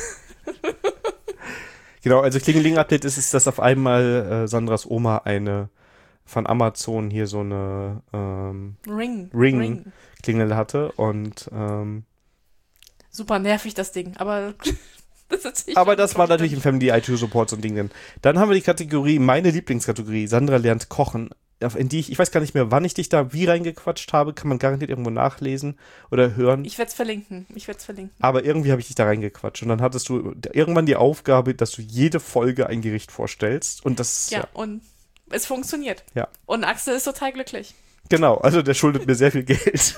Genau, also Klingeling-Update ist es, dass auf einmal äh, Sandras Oma eine von Amazon hier so eine ähm, Ring. Ring, Ring Klingel hatte und ähm, super nervig das Ding, aber das aber das war natürlich im Family I T Support so ein Ding. Dann haben wir die Kategorie, meine Lieblingskategorie, Sandra lernt kochen, in die ich, ich weiß gar nicht mehr, wann ich dich da wie reingequatscht habe, kann man garantiert irgendwo nachlesen oder hören. Ich werde es verlinken, ich werde es verlinken. Aber irgendwie habe ich dich da reingequatscht und dann hattest du irgendwann die Aufgabe, dass du jede Folge ein Gericht vorstellst und das, ja, ja. und es funktioniert. Ja. Und Axel ist total glücklich. Genau, also der schuldet mir sehr viel Geld.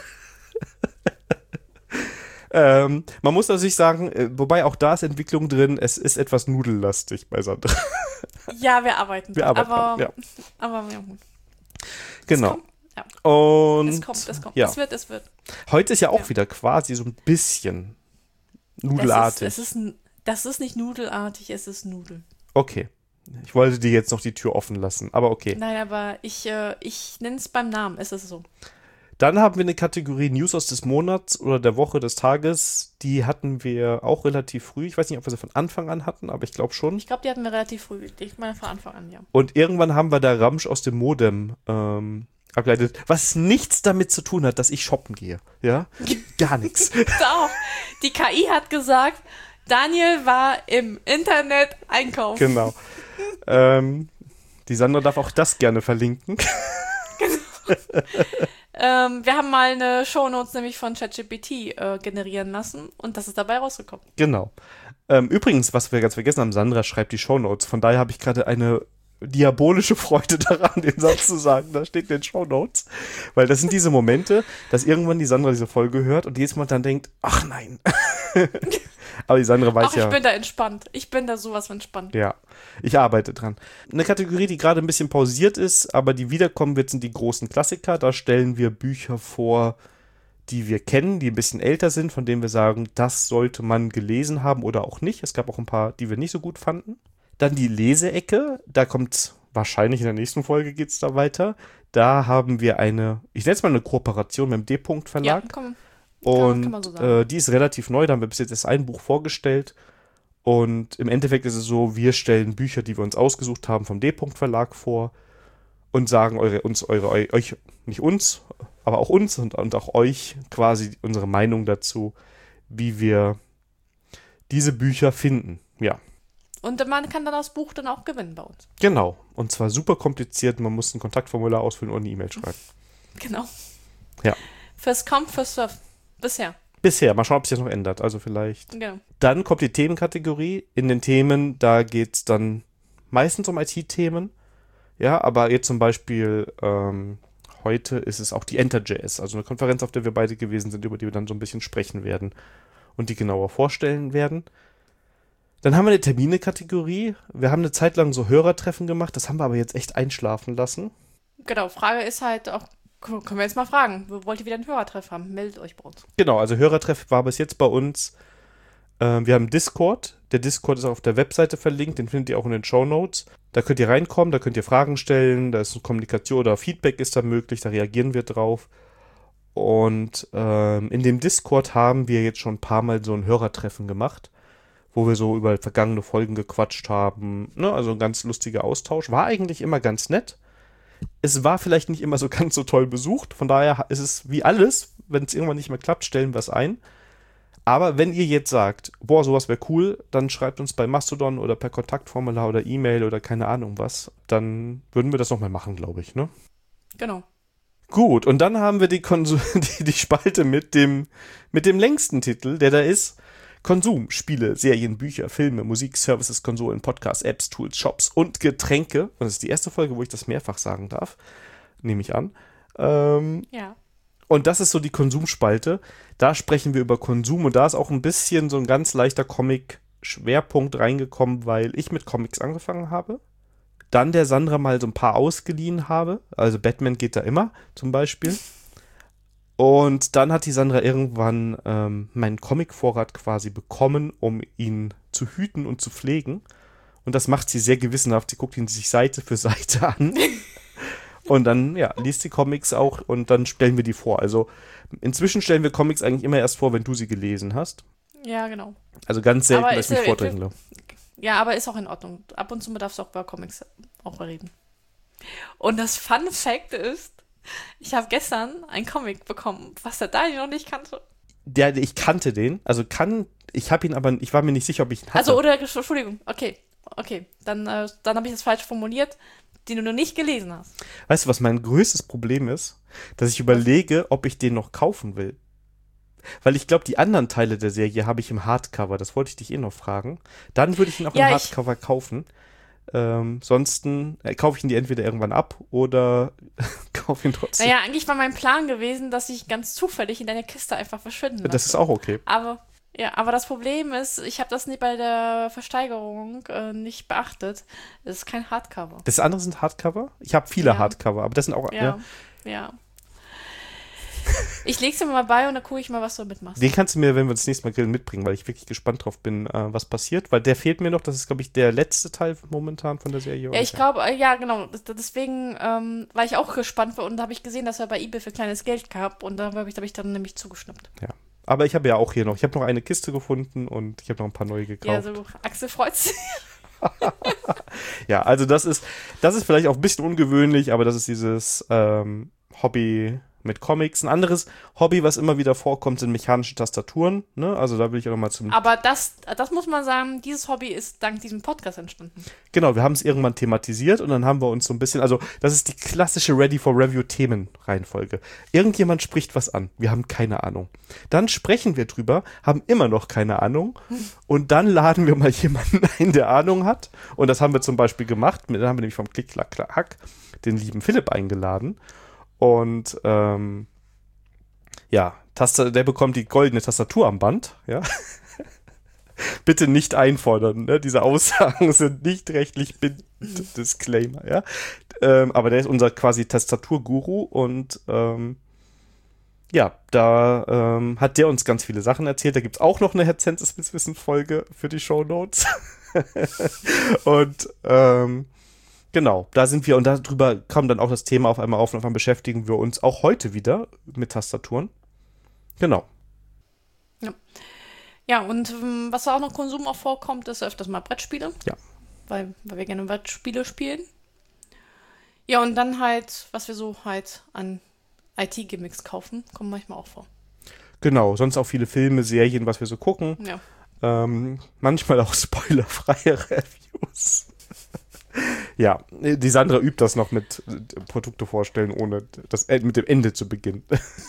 ähm, man muss natürlich sagen, äh, wobei auch da ist Entwicklung drin, es ist etwas nudellastig bei Sandra. Ja, wir arbeiten. Wir arbeiten, aber, ja. aber ja. Genau. Es kommt, ja. Und es kommt, es kommt. Ja. Es wird, es wird. Heute ist ja auch ja. wieder quasi so ein bisschen nudelartig. Das ist, es ist, das ist nicht nudelartig, es ist Nudel. Okay. Ich wollte dir jetzt noch die Tür offen lassen, aber okay. Nein, aber ich, äh, ich nenne es beim Namen, es ist so. Dann haben wir eine Kategorie News aus des Monats oder der Woche des Tages. Die hatten wir auch relativ früh. Ich weiß nicht, ob wir sie von Anfang an hatten, aber ich glaube schon. Ich glaube, die hatten wir relativ früh. Ich meine von Anfang an, ja. Und irgendwann haben wir da Ramsch aus dem Modem ähm, abgeleitet, was nichts damit zu tun hat, dass ich shoppen gehe. Ja? Gar nichts. Doch. Die K I hat gesagt, Daniel war im Internet einkaufen. Genau. ähm, die Sandra darf auch das gerne verlinken. Genau. ähm, wir haben mal eine Shownotes nämlich von ChatGPT äh, generieren lassen und das ist dabei rausgekommen. Genau. Ähm, übrigens, was wir ganz vergessen haben, Sandra schreibt die Shownotes. Von daher habe ich gerade eine diabolische Freude daran, den Satz zu sagen. Da steht in den Shownotes. Weil das sind diese Momente, dass irgendwann die Sandra diese Folge hört und jedes Mal dann denkt, ach nein. Aber die Sandra weiß Ach, ja. ich bin da entspannt. Ich bin da sowas von entspannt. Ja, ich arbeite dran. Eine Kategorie, die gerade ein bisschen pausiert ist, aber die wiederkommen wird, sind die großen Klassiker. Da stellen wir Bücher vor, die wir kennen, die ein bisschen älter sind, von denen wir sagen, das sollte man gelesen haben oder auch nicht. Es gab auch ein paar, die wir nicht so gut fanden. Dann die Leseecke. Da kommt wahrscheinlich in der nächsten Folge geht es da weiter. Da haben wir eine, ich nenne es mal eine Kooperation mit dem D-Punkt-Verlag. Ja, komm. Und kann man so sagen. äh, die ist relativ neu, da haben wir bis jetzt erst ein Buch vorgestellt. Und im Endeffekt ist es so, wir stellen Bücher, die wir uns ausgesucht haben, vom D-Punkt-Verlag vor. und sagen eure, uns, eure, euch, nicht uns, aber auch uns und, und auch euch quasi unsere Meinung dazu, wie wir diese Bücher finden. Ja. Und man kann dann das Buch dann auch gewinnen bei uns. Genau. Und zwar super kompliziert. Man muss ein Kontaktformular ausfüllen und eine E-Mail schreiben. Genau. Ja. First come, first serve. Bisher. Bisher. Mal schauen, ob sich das noch ändert. Also vielleicht. Genau. Dann kommt die Themenkategorie. In den Themen, da geht es dann meistens um I T-Themen. Ja, aber jetzt zum Beispiel ähm, heute ist es auch die Enter.js, also eine Konferenz, auf der wir beide gewesen sind, über die wir dann so ein bisschen sprechen werden und die genauer vorstellen werden. Dann haben wir eine Termine-Kategorie. Wir haben eine Zeit lang so Hörertreffen gemacht, das haben wir aber jetzt echt einschlafen lassen. Genau, Frage ist halt auch, können wir jetzt mal fragen, wollt ihr wieder einen Hörertreff haben? Meldet euch bei uns. Genau, also Hörertreff war bis jetzt bei uns. Ähm, wir haben Discord. Der Discord ist auf der Webseite verlinkt, den findet ihr auch in den Shownotes. Da könnt ihr reinkommen, da könnt ihr Fragen stellen, da ist eine Kommunikation oder Feedback ist da möglich, da reagieren wir drauf. Und ähm, in dem Discord haben wir jetzt schon ein paar Mal so ein Hörertreffen gemacht, wo wir so über vergangene Folgen gequatscht haben. Ne? Also ein ganz lustiger Austausch. War eigentlich immer ganz nett. Es war vielleicht nicht immer so ganz so toll besucht. Von daher ist es wie alles, wenn es irgendwann nicht mehr klappt, stellen wir es ein. Aber wenn ihr jetzt sagt, boah, sowas wäre cool, dann schreibt uns bei Mastodon oder per Kontaktformular oder E-Mail oder keine Ahnung was. Dann würden wir das nochmal machen, glaube ich, ne? Genau. Gut, und dann haben wir die, Konsum die, die Spalte mit dem, mit dem längsten Titel, der da ist: Konsum, Spiele, Serien, Bücher, Filme, Musik, Services, Konsolen, Podcasts, Apps, Tools, Shops und Getränke. Und das ist die erste Folge, wo ich das mehrfach sagen darf, nehme ich an. Ähm, Ja. Und das ist so die Konsumspalte. Da sprechen wir über Konsum und da ist auch ein bisschen so ein ganz leichter Comic-Schwerpunkt reingekommen, weil ich mit Comics angefangen habe. Dann der Sandra mal so ein paar ausgeliehen habe. Also Batman geht da immer zum Beispiel. Und dann hat die Sandra irgendwann ähm, meinen Comic-Vorrat quasi bekommen, um ihn zu hüten und zu pflegen. Und das macht sie sehr gewissenhaft. Sie guckt ihn sich Seite für Seite an. Und dann, ja, liest die Comics auch und dann stellen wir die vor. Also inzwischen stellen wir Comics eigentlich immer erst vor, wenn du sie gelesen hast. Ja, genau. Also ganz selten, Aber dass ist ich mich ja- vordrängle. Ja, aber ist auch in Ordnung. Ab und zu darfst du auch über Comics auch reden. Und das Fun Fact ist, ich habe gestern einen Comic bekommen, was der Daniel noch nicht kannte. Der, ich kannte den, also kann, ich habe ihn aber, ich war mir nicht sicher, ob ich ihn hatte. Also, oder, Entschuldigung, okay, okay, dann, äh, dann habe ich das falsch formuliert, den du noch nicht gelesen hast. Weißt du, was mein größtes Problem ist? Dass ich überlege, ob ich den noch kaufen will. Weil ich glaube, die anderen Teile der Serie habe ich im Hardcover. Das wollte ich dich eh noch fragen. Dann würde ich ihn auch Ja, im ich- Hardcover kaufen. Ähm, sonst äh, kaufe ich ihn dir entweder irgendwann ab oder kaufe ihn trotzdem. Naja, eigentlich war mein Plan gewesen, dass ich ganz zufällig in deiner Kiste einfach verschwinden lasse. Das ist auch okay. Aber, ja, aber das Problem ist, ich habe das nie bei der Versteigerung äh, nicht beachtet. Es ist kein Hardcover. Das andere sind Hardcover. Ich habe viele Ja. Hardcover, aber das sind auch. Ja, Ja. ja. Ich leg's dir mal bei und dann gucke ich mal, was du damit machst. Den kannst du mir, wenn wir uns das nächste Mal grillen, mitbringen, weil ich wirklich gespannt drauf bin, äh, was passiert. Weil der fehlt mir noch. Das ist, glaube ich, der letzte Teil momentan von der Serie. Ja, ich glaube, äh, ja, genau. Das- Deswegen ähm, war ich auch gespannt und da habe ich gesehen, dass er bei eBay für kleines Geld gab und da habe ich, hab ich dann nämlich zugeschnappt. Ja. Aber ich habe ja auch hier noch. Ich habe noch eine Kiste gefunden und ich habe noch ein paar neue gekauft. Ja, so Axel freut sich. Ja, also das ist, das ist vielleicht auch ein bisschen ungewöhnlich, aber das ist dieses ähm, Hobby mit Comics. Ein anderes Hobby, was immer wieder vorkommt, sind mechanische Tastaturen. Ne? Also da will ich auch nochmal zum... Aber das, das muss man sagen, dieses Hobby ist dank diesem Podcast entstanden. Genau, wir haben es irgendwann thematisiert und dann haben wir uns so ein bisschen, also das ist die klassische Ready for Review Themenreihenfolge. Irgendjemand spricht was an, wir haben keine Ahnung. Dann sprechen wir drüber, haben immer noch keine Ahnung und dann laden wir mal jemanden ein, der Ahnung hat. Und das haben wir zum Beispiel gemack. Dann haben wir nämlich vom Klick, Klack, Klack den lieben Philipp eingeladen. Und ähm, ja, Taster, der bekommt die goldene Tastatur am Band, ja. Bitte nicht einfordern, ne? Diese Aussagen sind nicht rechtlich bindend, Disclaimer, ja. Ähm, aber der ist unser quasi Tastaturguru und ähm, ja, da ähm, hat der uns ganz viele Sachen erzählt. Da gibt es auch noch eine Herzenswissen-Folge für die Shownotes. Und ähm, genau, da sind wir und darüber kam dann auch das Thema auf einmal auf und auf einmal beschäftigen wir uns auch heute wieder mit Tastaturen. Genau. Ja, und ähm, was auch noch Konsum auch vorkommt, ist öfters mal Brettspiele. Ja. Weil, weil wir gerne Brettspiele spielen. Ja, und dann halt, was wir so halt an I T-Gimmicks kaufen, kommen manchmal auch vor. Genau, sonst auch viele Filme, Serien, was wir so gucken. Ja. Ähm, manchmal auch spoilerfreie Reviews. Ja, die Sandra übt das noch mit äh, Produkte vorstellen, ohne das, äh, mit dem Ende zu beginnen.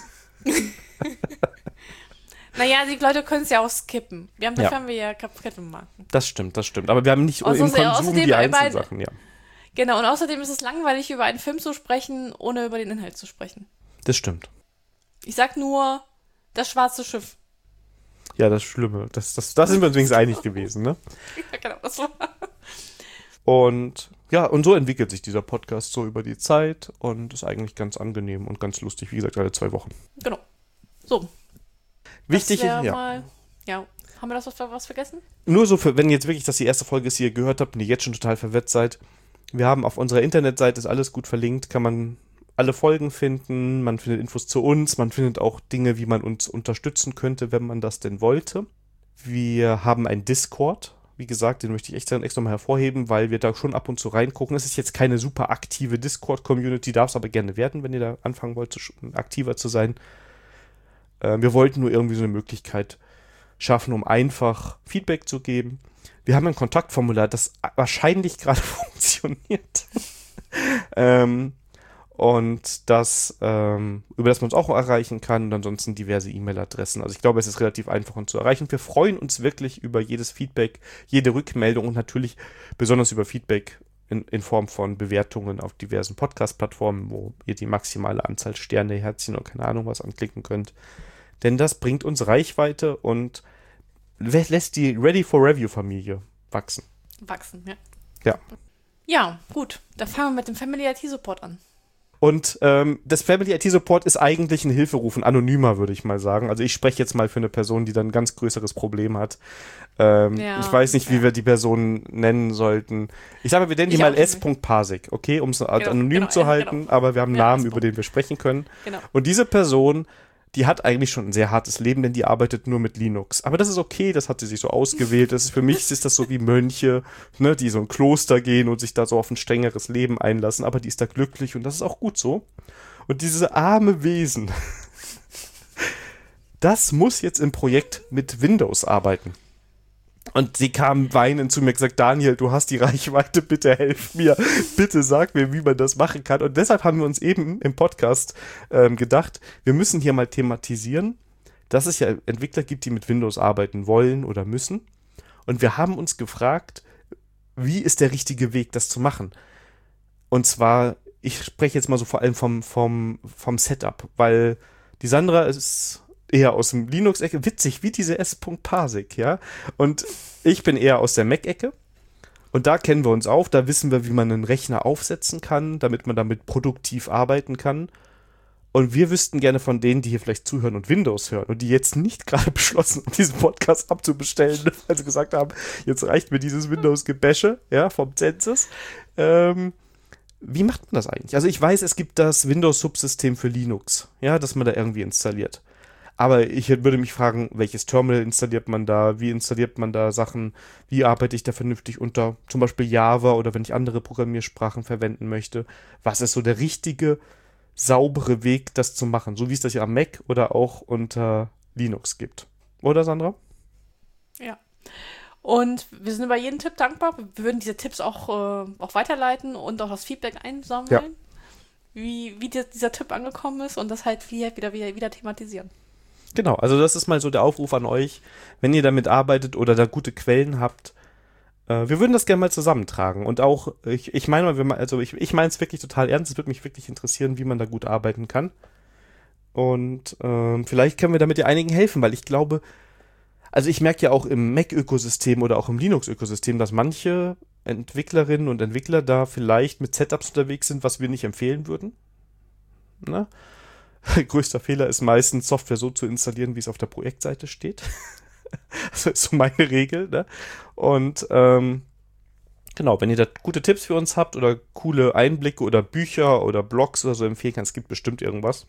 Naja, die Leute können es ja auch skippen. Wir haben, dafür Ja. haben wir ja Kapitelmarken. Das stimmt, das stimmt. Aber wir haben nicht Außer- im Konsum außerdem die bei- Einzelsachen, ja. Genau, und außerdem ist es langweilig, über einen Film zu sprechen, ohne über den Inhalt zu sprechen. Das stimmt. Ich sag nur, das schwarze Schiff. Ja, das Schlimme. Das, das, das sind wir uns wenigstens einig gewesen, ne? Ja, genau, das war. Und ja, und so entwickelt sich dieser Podcast so über die Zeit und ist eigentlich ganz angenehm und ganz lustig, wie gesagt, alle zwei Wochen. Genau. So. Wichtig, das ja. Mal, ja. Haben wir das was, was vergessen? Nur so, für, wenn jetzt wirklich das die erste Folge ist, die ihr gehört habt und ihr jetzt schon total verwirrt seid, wir haben auf unserer Internetseite, ist alles gut verlinkt, kann man alle Folgen finden, man findet Infos zu uns, man findet auch Dinge, wie man uns unterstützen könnte, wenn man das denn wollte. Wir haben einen Discord, wie gesagt, den möchte ich extra, extra mal hervorheben, weil wir da schon ab und zu reingucken. Es ist jetzt keine super aktive Discord-Community, darf es aber gerne werden, wenn ihr da anfangen wollt, zu, aktiver zu sein. Äh, wir wollten nur irgendwie so eine Möglichkeit schaffen, um einfach Feedback zu geben. Wir haben ein Kontaktformular, das wahrscheinlich gerade funktioniert. ähm, und das, ähm, über das man uns auch erreichen kann und ansonsten diverse E-Mail-Adressen. Also ich glaube, es ist relativ einfach uns zu erreichen. Wir freuen uns wirklich über jedes Feedback, jede Rückmeldung und natürlich besonders über Feedback in, in Form von Bewertungen auf diversen Podcast-Plattformen, wo ihr die maximale Anzahl Sterne, Herzchen oder keine Ahnung was anklicken könnt. Denn das bringt uns Reichweite und lässt die Ready for Review-Familie wachsen. Wachsen, ja. Ja. Ja, gut. Da fangen wir mit dem Family I T Support an. Und ähm, das Family I T Support ist eigentlich ein Hilferuf, ein anonymer, würde ich mal sagen. Also ich spreche jetzt mal für eine Person, die dann ein ganz größeres Problem hat. Ähm, Ja, ich weiß nicht, wie ja. wir die Person nennen sollten. Ich sage mal, wir nennen die Ich mal auch nicht. S.Pasik, okay, um es Genau, anonym genau, zu ja, halten, genau. aber wir haben einen Ja, Namen, S. über den wir sprechen können. Genau. Und diese Person, die hat eigentlich schon ein sehr hartes Leben, denn die arbeitet nur mit Linux. Aber das ist okay, das hat sie sich so ausgewählt. Das ist, für mich ist das so wie Mönche, ne, die so in ein Kloster gehen und sich da so auf ein strengeres Leben einlassen. Aber die ist da glücklich und das ist auch gut so. Und diese arme Wesen, das muss jetzt im Projekt mit Windows arbeiten. Und sie kam weinend zu mir und gesagt, Daniel, du hast die Reichweite, bitte helf mir, bitte sag mir, wie man das machen kann. Und deshalb haben wir uns eben im Podcast ähm, gedacht, wir müssen hier mal thematisieren, dass es ja Entwickler gibt, die mit Windows arbeiten wollen oder müssen. Und wir haben uns gefragt, wie ist der richtige Weg, das zu machen? Und zwar, ich spreche jetzt mal so vor allem vom, vom, vom Setup, weil die Sandra ist eher aus dem Linux-Ecke, witzig, wie diese S.Pasik, ja. Und ich bin eher aus der Mac-Ecke. Und da kennen wir uns auf, da wissen wir, wie man einen Rechner aufsetzen kann, damit man damit produktiv arbeiten kann. Und wir wüssten gerne von denen, die hier vielleicht zuhören und Windows hören und die jetzt nicht gerade beschlossen haben, diesen Podcast abzubestellen, weil sie gesagt haben, jetzt reicht mir dieses Windows-Gebäsche, ja, vom Census. Ähm, wie macht man das eigentlich? Also ich weiß, es gibt das Windows-Subsystem für Linux, ja, das man da irgendwie installiert. Aber ich würde mich fragen, welches Terminal installiert man da, wie installiert man da Sachen, wie arbeite ich da vernünftig unter zum Beispiel Java oder wenn ich andere Programmiersprachen verwenden möchte. Was ist so der richtige, saubere Weg, das zu machen, so wie es das ja am Mac oder auch unter Linux gibt. Oder, Sandra? Ja. Und wir sind über jeden Tipp dankbar. Wir würden diese Tipps auch, äh, auch weiterleiten und auch das Feedback einsammeln, Ja. wie, wie die, dieser Tipp angekommen ist und das halt wieder, wieder, wieder, wieder thematisieren. Genau, also das ist mal so der Aufruf an euch, wenn ihr damit arbeitet oder da gute Quellen habt. Äh, wir würden das gerne mal zusammentragen. Und auch, ich, ich meine mal, wir mal, also ich, ich meine es wirklich total ernst, es würde mich wirklich interessieren, wie man da gut arbeiten kann. Und ähm, vielleicht können wir damit ja einigen helfen, weil ich glaube, also ich merke ja auch im Mac-Ökosystem oder auch im Linux-Ökosystem, dass manche Entwicklerinnen und Entwickler da vielleicht mit Setups unterwegs sind, was wir nicht empfehlen würden. Ne? Größter Fehler ist meistens, Software so zu installieren, wie es auf der Projektseite steht. Das ist so meine Regel. Ne? Und ähm, genau, wenn ihr da gute Tipps für uns habt oder coole Einblicke oder Bücher oder Blogs oder so empfehlen kann, es gibt bestimmt irgendwas,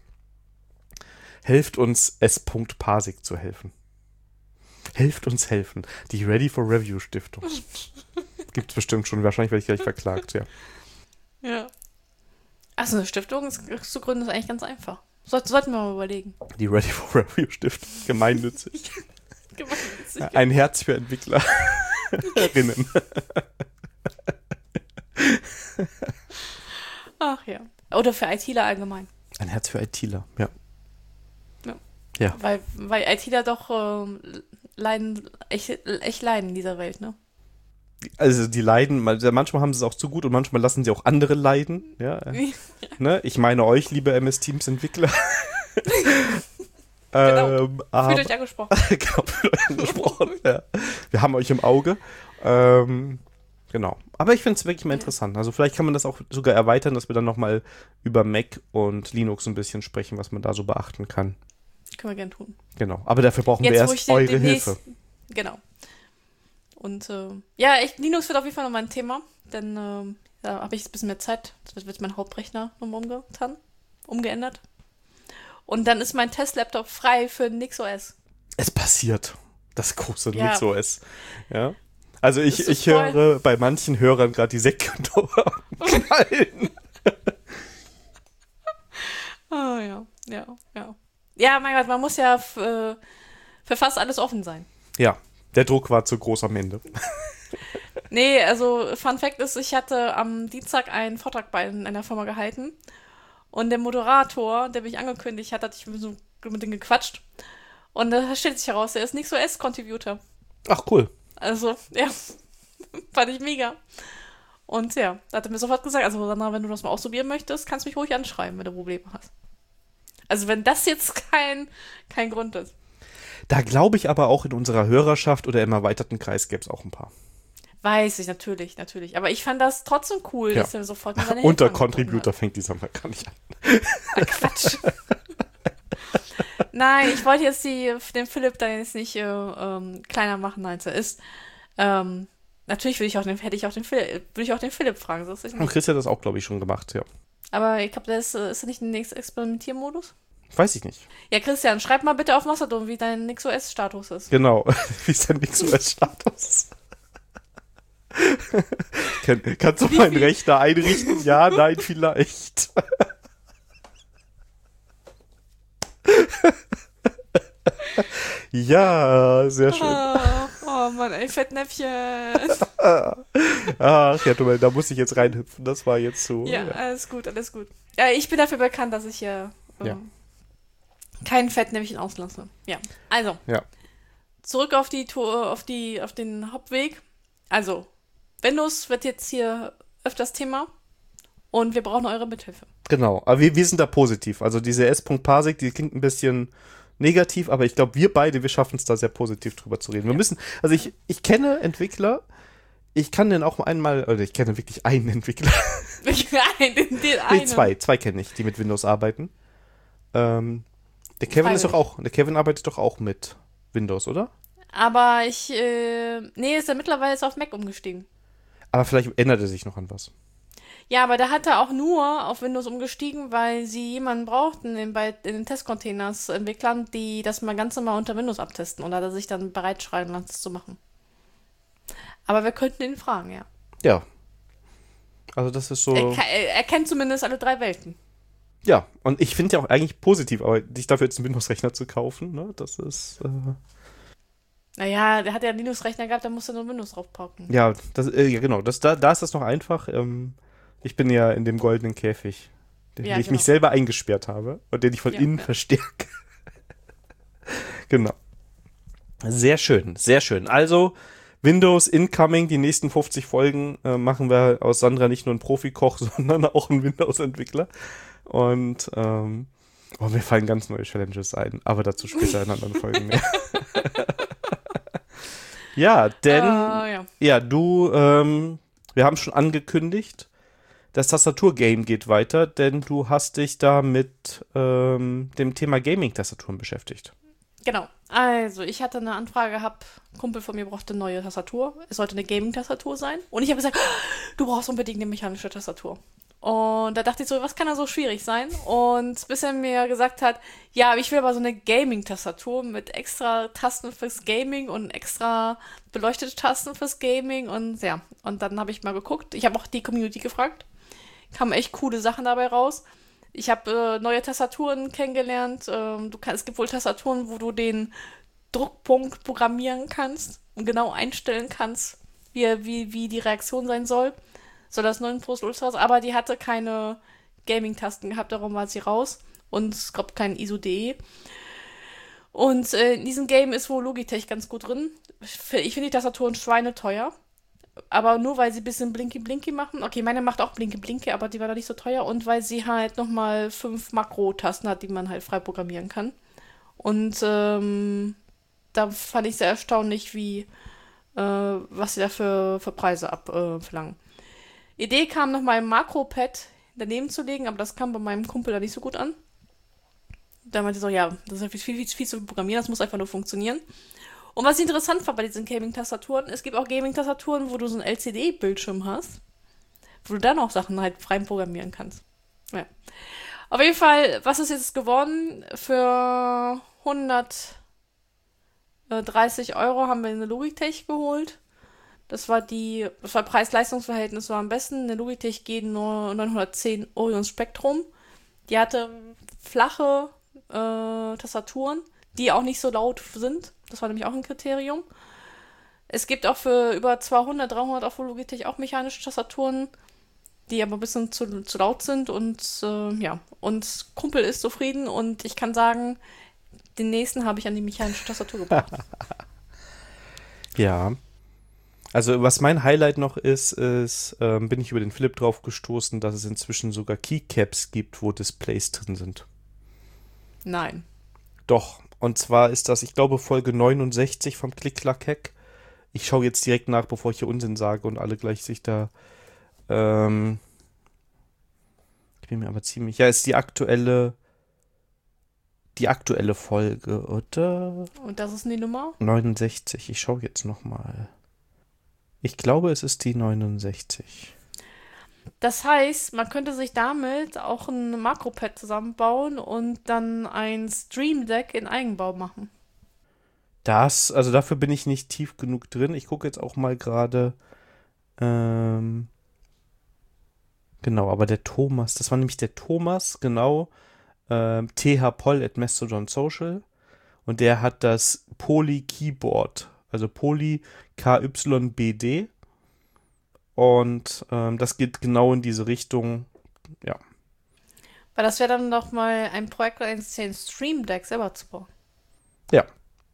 helft uns, S.Pasik zu helfen. Helft uns helfen. Die Ready for Review Stiftung. Gibt es bestimmt schon. Wahrscheinlich werde ich gleich verklagt, ja. Ja. Achso, eine Stiftung ist, zu gründen ist eigentlich ganz einfach. Sollten, sollten wir mal überlegen. Die Ready for Review Stiftung, gemeinnützig. Gemeinnützig. Ein Herz für Entwicklerinnen. Ach ja. Oder für ITler allgemein. Ein Herz für ITler, ja. Ja. Ja. Weil, weil ITler doch ähm, leiden, echt, echt leiden in dieser Welt, ne? Also die leiden, manchmal haben sie es auch zu gut und manchmal lassen sie auch andere leiden. Ja. Ne? Ich meine euch, liebe M S Teams Entwickler. Genau. ähm, aber, Fühlt euch angesprochen. genau, fühlt euch angesprochen. Ja. Wir haben euch im Auge. Ähm, genau. Aber ich finde es wirklich mal interessant. Also vielleicht kann man das auch sogar erweitern, dass wir dann nochmal über Mac und Linux ein bisschen sprechen, was man da so beachten kann. Können wir gerne tun. Genau. Aber dafür brauchen Jetzt, wir wo erst ich den- eure demnächst- Hilfe. Genau. Und äh, ja, echt, Linux wird auf jeden Fall nochmal ein Thema, denn ähm, da habe ich ein bisschen mehr Zeit. Das wird mein Hauptrechner nochmal umgetan, umgeändert. Und dann ist mein Testlaptop frei für NixOS. Es passiert. Das große Ja. NixOS. Ja. Also ich, Das ist ich voll- höre bei manchen Hörern gerade die Sekundore knallen. Ah, ja, ja, ja. Ja, mein Gott, man muss ja f- äh, für fast alles offen sein. Ja, der Druck war zu groß am Ende. Nee, also Fun Fact ist, ich hatte am Dienstag einen Vortrag bei einer Firma gehalten und der Moderator, der mich angekündigt hat, hat ich mit, so, mit dem gequatscht und da stellt sich heraus, er ist NixOS-Contributor. Ach, cool. Also, ja, fand ich mega. Und ja, da hat er mir sofort gesagt, also Sandra, wenn du das mal ausprobieren möchtest, kannst du mich ruhig anschreiben, wenn du Probleme hast. Also wenn das jetzt kein, kein Grund ist. Da glaube ich aber auch in unserer Hörerschaft oder im erweiterten Kreis gäbe es auch ein paar. Weiß ich, natürlich, natürlich. Aber ich fand das trotzdem cool, Ja. dass er sofort mit seiner Unter Hilfe angeboten Contributor hat. fängt die Sache gar nicht an. Ah, Quatsch. Nein, ich wollte jetzt die, den Philipp dann jetzt nicht äh, ähm, kleiner machen, als er ist. Ähm, natürlich würde ich auch den, hätte ich auch den Philipp, würde ich auch den Philipp fragen, so ist es Und nicht. Chris hat das auch, glaube ich, schon gemacht, ja. Aber ich glaube, das ist, äh, ist das nicht ein nächster Experimentiermodus? Weiß ich nicht. Ja, Christian, schreib mal bitte auf Mastodon, wie dein NixOS-Status ist. Genau. Wie ist dein NixOS-Status? Kann, kannst du Wie meinen viel- Rechner einrichten? Ja, nein, vielleicht. Ja, sehr schön. Oh, oh Mann, ey, Fettnäpfchen. Ach, ja, du, da muss ich jetzt reinhüpfen. Das war jetzt so. Ja, alles gut, alles gut. Ja, ich bin dafür bekannt, dass ich ja, ähm, Ja. kein Fettnäpfchen auslasse. Ja, also. Ja. Zurück auf die Tour, auf die, auf den Hauptweg. Also, Windows wird jetzt hier öfters Thema und wir brauchen eure Mithilfe. Genau, aber wir, wir sind da positiv. Also diese S.Parsec, die klingt ein bisschen negativ, aber ich glaube, wir beide, wir schaffen es da sehr positiv drüber zu reden. Wir Ja. müssen, also ich, ich kenne Entwickler, ich kann den auch einmal, oder ich kenne wirklich einen Entwickler, Nein, den, den nee, einen. zwei, zwei kenne ich, die mit Windows arbeiten. Ähm, der Kevin ist doch auch, der Kevin arbeitet doch auch mit Windows, oder? Aber ich, äh, nee, ist er mittlerweile jetzt auf Mac umgestiegen. Aber vielleicht ändert er sich noch an was. Ja, aber da hat er auch nur auf Windows umgestiegen, weil sie jemanden brauchten in, bei, in den Testcontainers Entwicklern, die das mal ganz normal unter Windows abtesten. Und da hat er sich dann bereitschreiben lassen, das zu machen. Aber wir könnten ihn fragen, ja. Ja. Also das ist so. Er, ka- er, er kennt zumindest alle drei Welten. Ja, und ich finde ja auch eigentlich positiv, aber dich dafür jetzt einen Windows-Rechner zu kaufen, ne, das ist, äh, Naja, der hat ja einen Linux-Rechner gehabt, da musste nur Windows draufpacken. ja, das, äh, ja, genau, das, da, da ist das noch einfach. Ähm, ich bin ja in dem goldenen Käfig, den Ja, ich genau. mich selber eingesperrt habe und den ich von Ja, innen ja. verstärke. Genau. Sehr schön, sehr schön. Also, Windows Incoming, die nächsten fünfzig Folgen äh, machen wir aus Sandra nicht nur einen Profikoch, sondern auch einen Windows-Entwickler. Und ähm, oh, mir fallen ganz neue Challenges ein, aber dazu später in anderen Folgen mehr. Ja, denn, Ah, ja. ja, du, ähm, wir haben schon angekündigt, das Tastaturgame geht weiter, denn du hast dich da mit ähm, dem Thema Gaming-Tastaturen beschäftigt. Genau. Also, ich hatte eine Anfrage gehabt, ein Kumpel von mir brauchte eine neue Tastatur. Es sollte eine Gaming-Tastatur sein. Und ich habe gesagt, du brauchst unbedingt eine mechanische Tastatur. Und da dachte ich so, was kann da so schwierig sein? Und bis er mir gesagt hat, ja, ich will aber so eine Gaming-Tastatur mit extra Tasten fürs Gaming und extra beleuchtete Tasten fürs Gaming. Und ja, und dann habe ich mal geguckt. Ich habe auch die Community gefragt. Kamen echt coole Sachen dabei raus. Ich habe äh, neue Tastaturen kennengelernt. Ähm, du kannst, es gibt wohl Tastaturen, wo du den Druckpunkt programmieren kannst und genau einstellen kannst, wie, wie, wie die Reaktion sein soll. Soll das neun Pro Ultras, aber die hatte keine Gaming-Tasten gehabt, darum war sie raus. Und es gab kein I S O-D E. Und äh, in diesem Game ist wohl Logitech ganz gut drin. Ich finde die Tastaturen schweineteuer. Aber nur, weil sie ein bisschen Blinky-Blinky machen. Okay, meine macht auch Blinky-Blinky, aber die war da nicht so teuer. Und weil sie halt nochmal fünf Makro-Tasten hat, die man halt frei programmieren kann. Und ähm, da fand ich sehr erstaunlich, wie, äh, was sie da für, für Preise abverlangen. Äh, Idee kam nochmal ein Makro-Pad daneben zu legen, aber das kam bei meinem Kumpel da nicht so gut an. Da meinte ich so, ja, das ist ja viel, viel, viel zu programmieren, das muss einfach nur funktionieren. Und was ich interessant fand bei diesen Gaming-Tastaturen, es gibt auch Gaming-Tastaturen, wo du so einen L C D-Bildschirm hast, wo du dann auch Sachen halt frei programmieren kannst. Ja. Auf jeden Fall, was ist jetzt geworden? Für hundertdreißig Euro haben wir eine Logitech geholt. Das war die, das war Preis-Leistungs-Verhältnis war am besten. Eine Logitech G neunhundertzehn Orion Spectrum. Die hatte flache äh, Tastaturen, die auch nicht so laut sind. Das war nämlich auch ein Kriterium. Es gibt auch für über zweihundert, dreihundert auf Logitech auch mechanische Tastaturen, die aber ein bisschen zu, zu laut sind. Und äh, ja, und Kumpel ist zufrieden und ich kann sagen, den nächsten habe ich an die mechanische Tastatur gebracht. Ja. Also was mein Highlight noch ist, ist, ähm, bin ich über den Philipp drauf gestoßen, dass es inzwischen sogar Keycaps gibt, wo Displays drin sind. Nein. Doch. Und zwar ist das, ich glaube, Folge neunundsechzig vom Klick-Klack-Hack. Ich schaue jetzt direkt nach, bevor ich hier Unsinn sage und alle gleich sich da ähm, ich bin mir aber ziemlich, ja, ist die aktuelle die aktuelle Folge, oder? Und das ist die Nummer? neunundsechzig. Ich schaue jetzt nochmal. Ich glaube, es ist die neunundsechzig. Das heißt, man könnte sich damit auch ein Makropad zusammenbauen und dann ein Stream Deck in Eigenbau machen. Das, also dafür bin ich nicht tief genug drin. Ich gucke jetzt auch mal gerade. Ähm, genau, aber der Thomas, das war nämlich der Thomas, genau. Ähm, T H Poll at Mastodon Social. Und der hat das Poly Keyboard, also Poly K Y B D. Und ähm, das geht genau in diese Richtung, ja. Weil das wäre dann doch mal ein Projekt, ein Stream Deck selber zu bauen. Ja.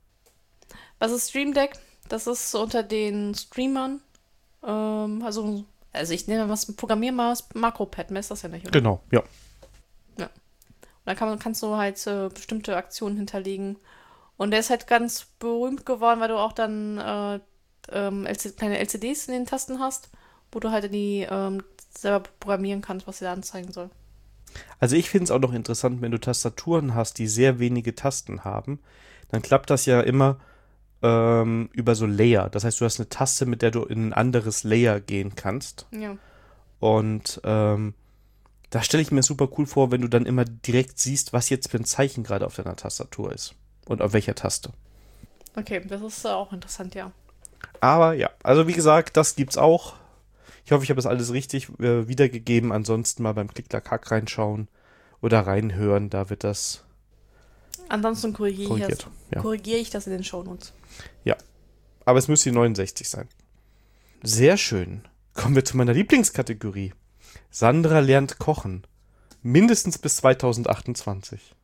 Was ist Stream Deck? Das ist unter den Streamern, ähm, also, also ich nehme was, programmier mal das Makropad, mehr ist das ja nicht, oder? Genau, ja. Ja. Und dann kann man, kannst du halt äh, bestimmte Aktionen hinterlegen. Und der ist halt ganz berühmt geworden, weil du auch dann äh, ähm, L C D, kleine L C Ds in den Tasten hast, wo du halt die ähm, selber programmieren kannst, was sie da anzeigen soll. Also ich finde es auch noch interessant, wenn du Tastaturen hast, die sehr wenige Tasten haben, dann klappt das ja immer ähm, über so Layer. Das heißt, du hast eine Taste, mit der du in ein anderes Layer gehen kannst. Ja. Und ähm, da stelle ich mir super cool vor, wenn du dann immer direkt siehst, was jetzt für ein Zeichen gerade auf deiner Tastatur ist. Und auf welcher Taste. Okay, das ist äh, auch interessant, ja. Aber ja, also wie gesagt, das gibt's auch. Ich hoffe, ich habe das alles richtig äh, wiedergegeben. Ansonsten mal beim Klick-Klack-Hack reinschauen oder reinhören. Da wird das Ansonsten korrigiere, korrigiert. ich, das, Ja. korrigiere ich das in den Shownotes. Ja, aber es müsste die neunundsechzig sein. Sehr schön. Kommen wir zu meiner Lieblingskategorie. Sandra lernt kochen. Mindestens bis zweitausendachtundzwanzig.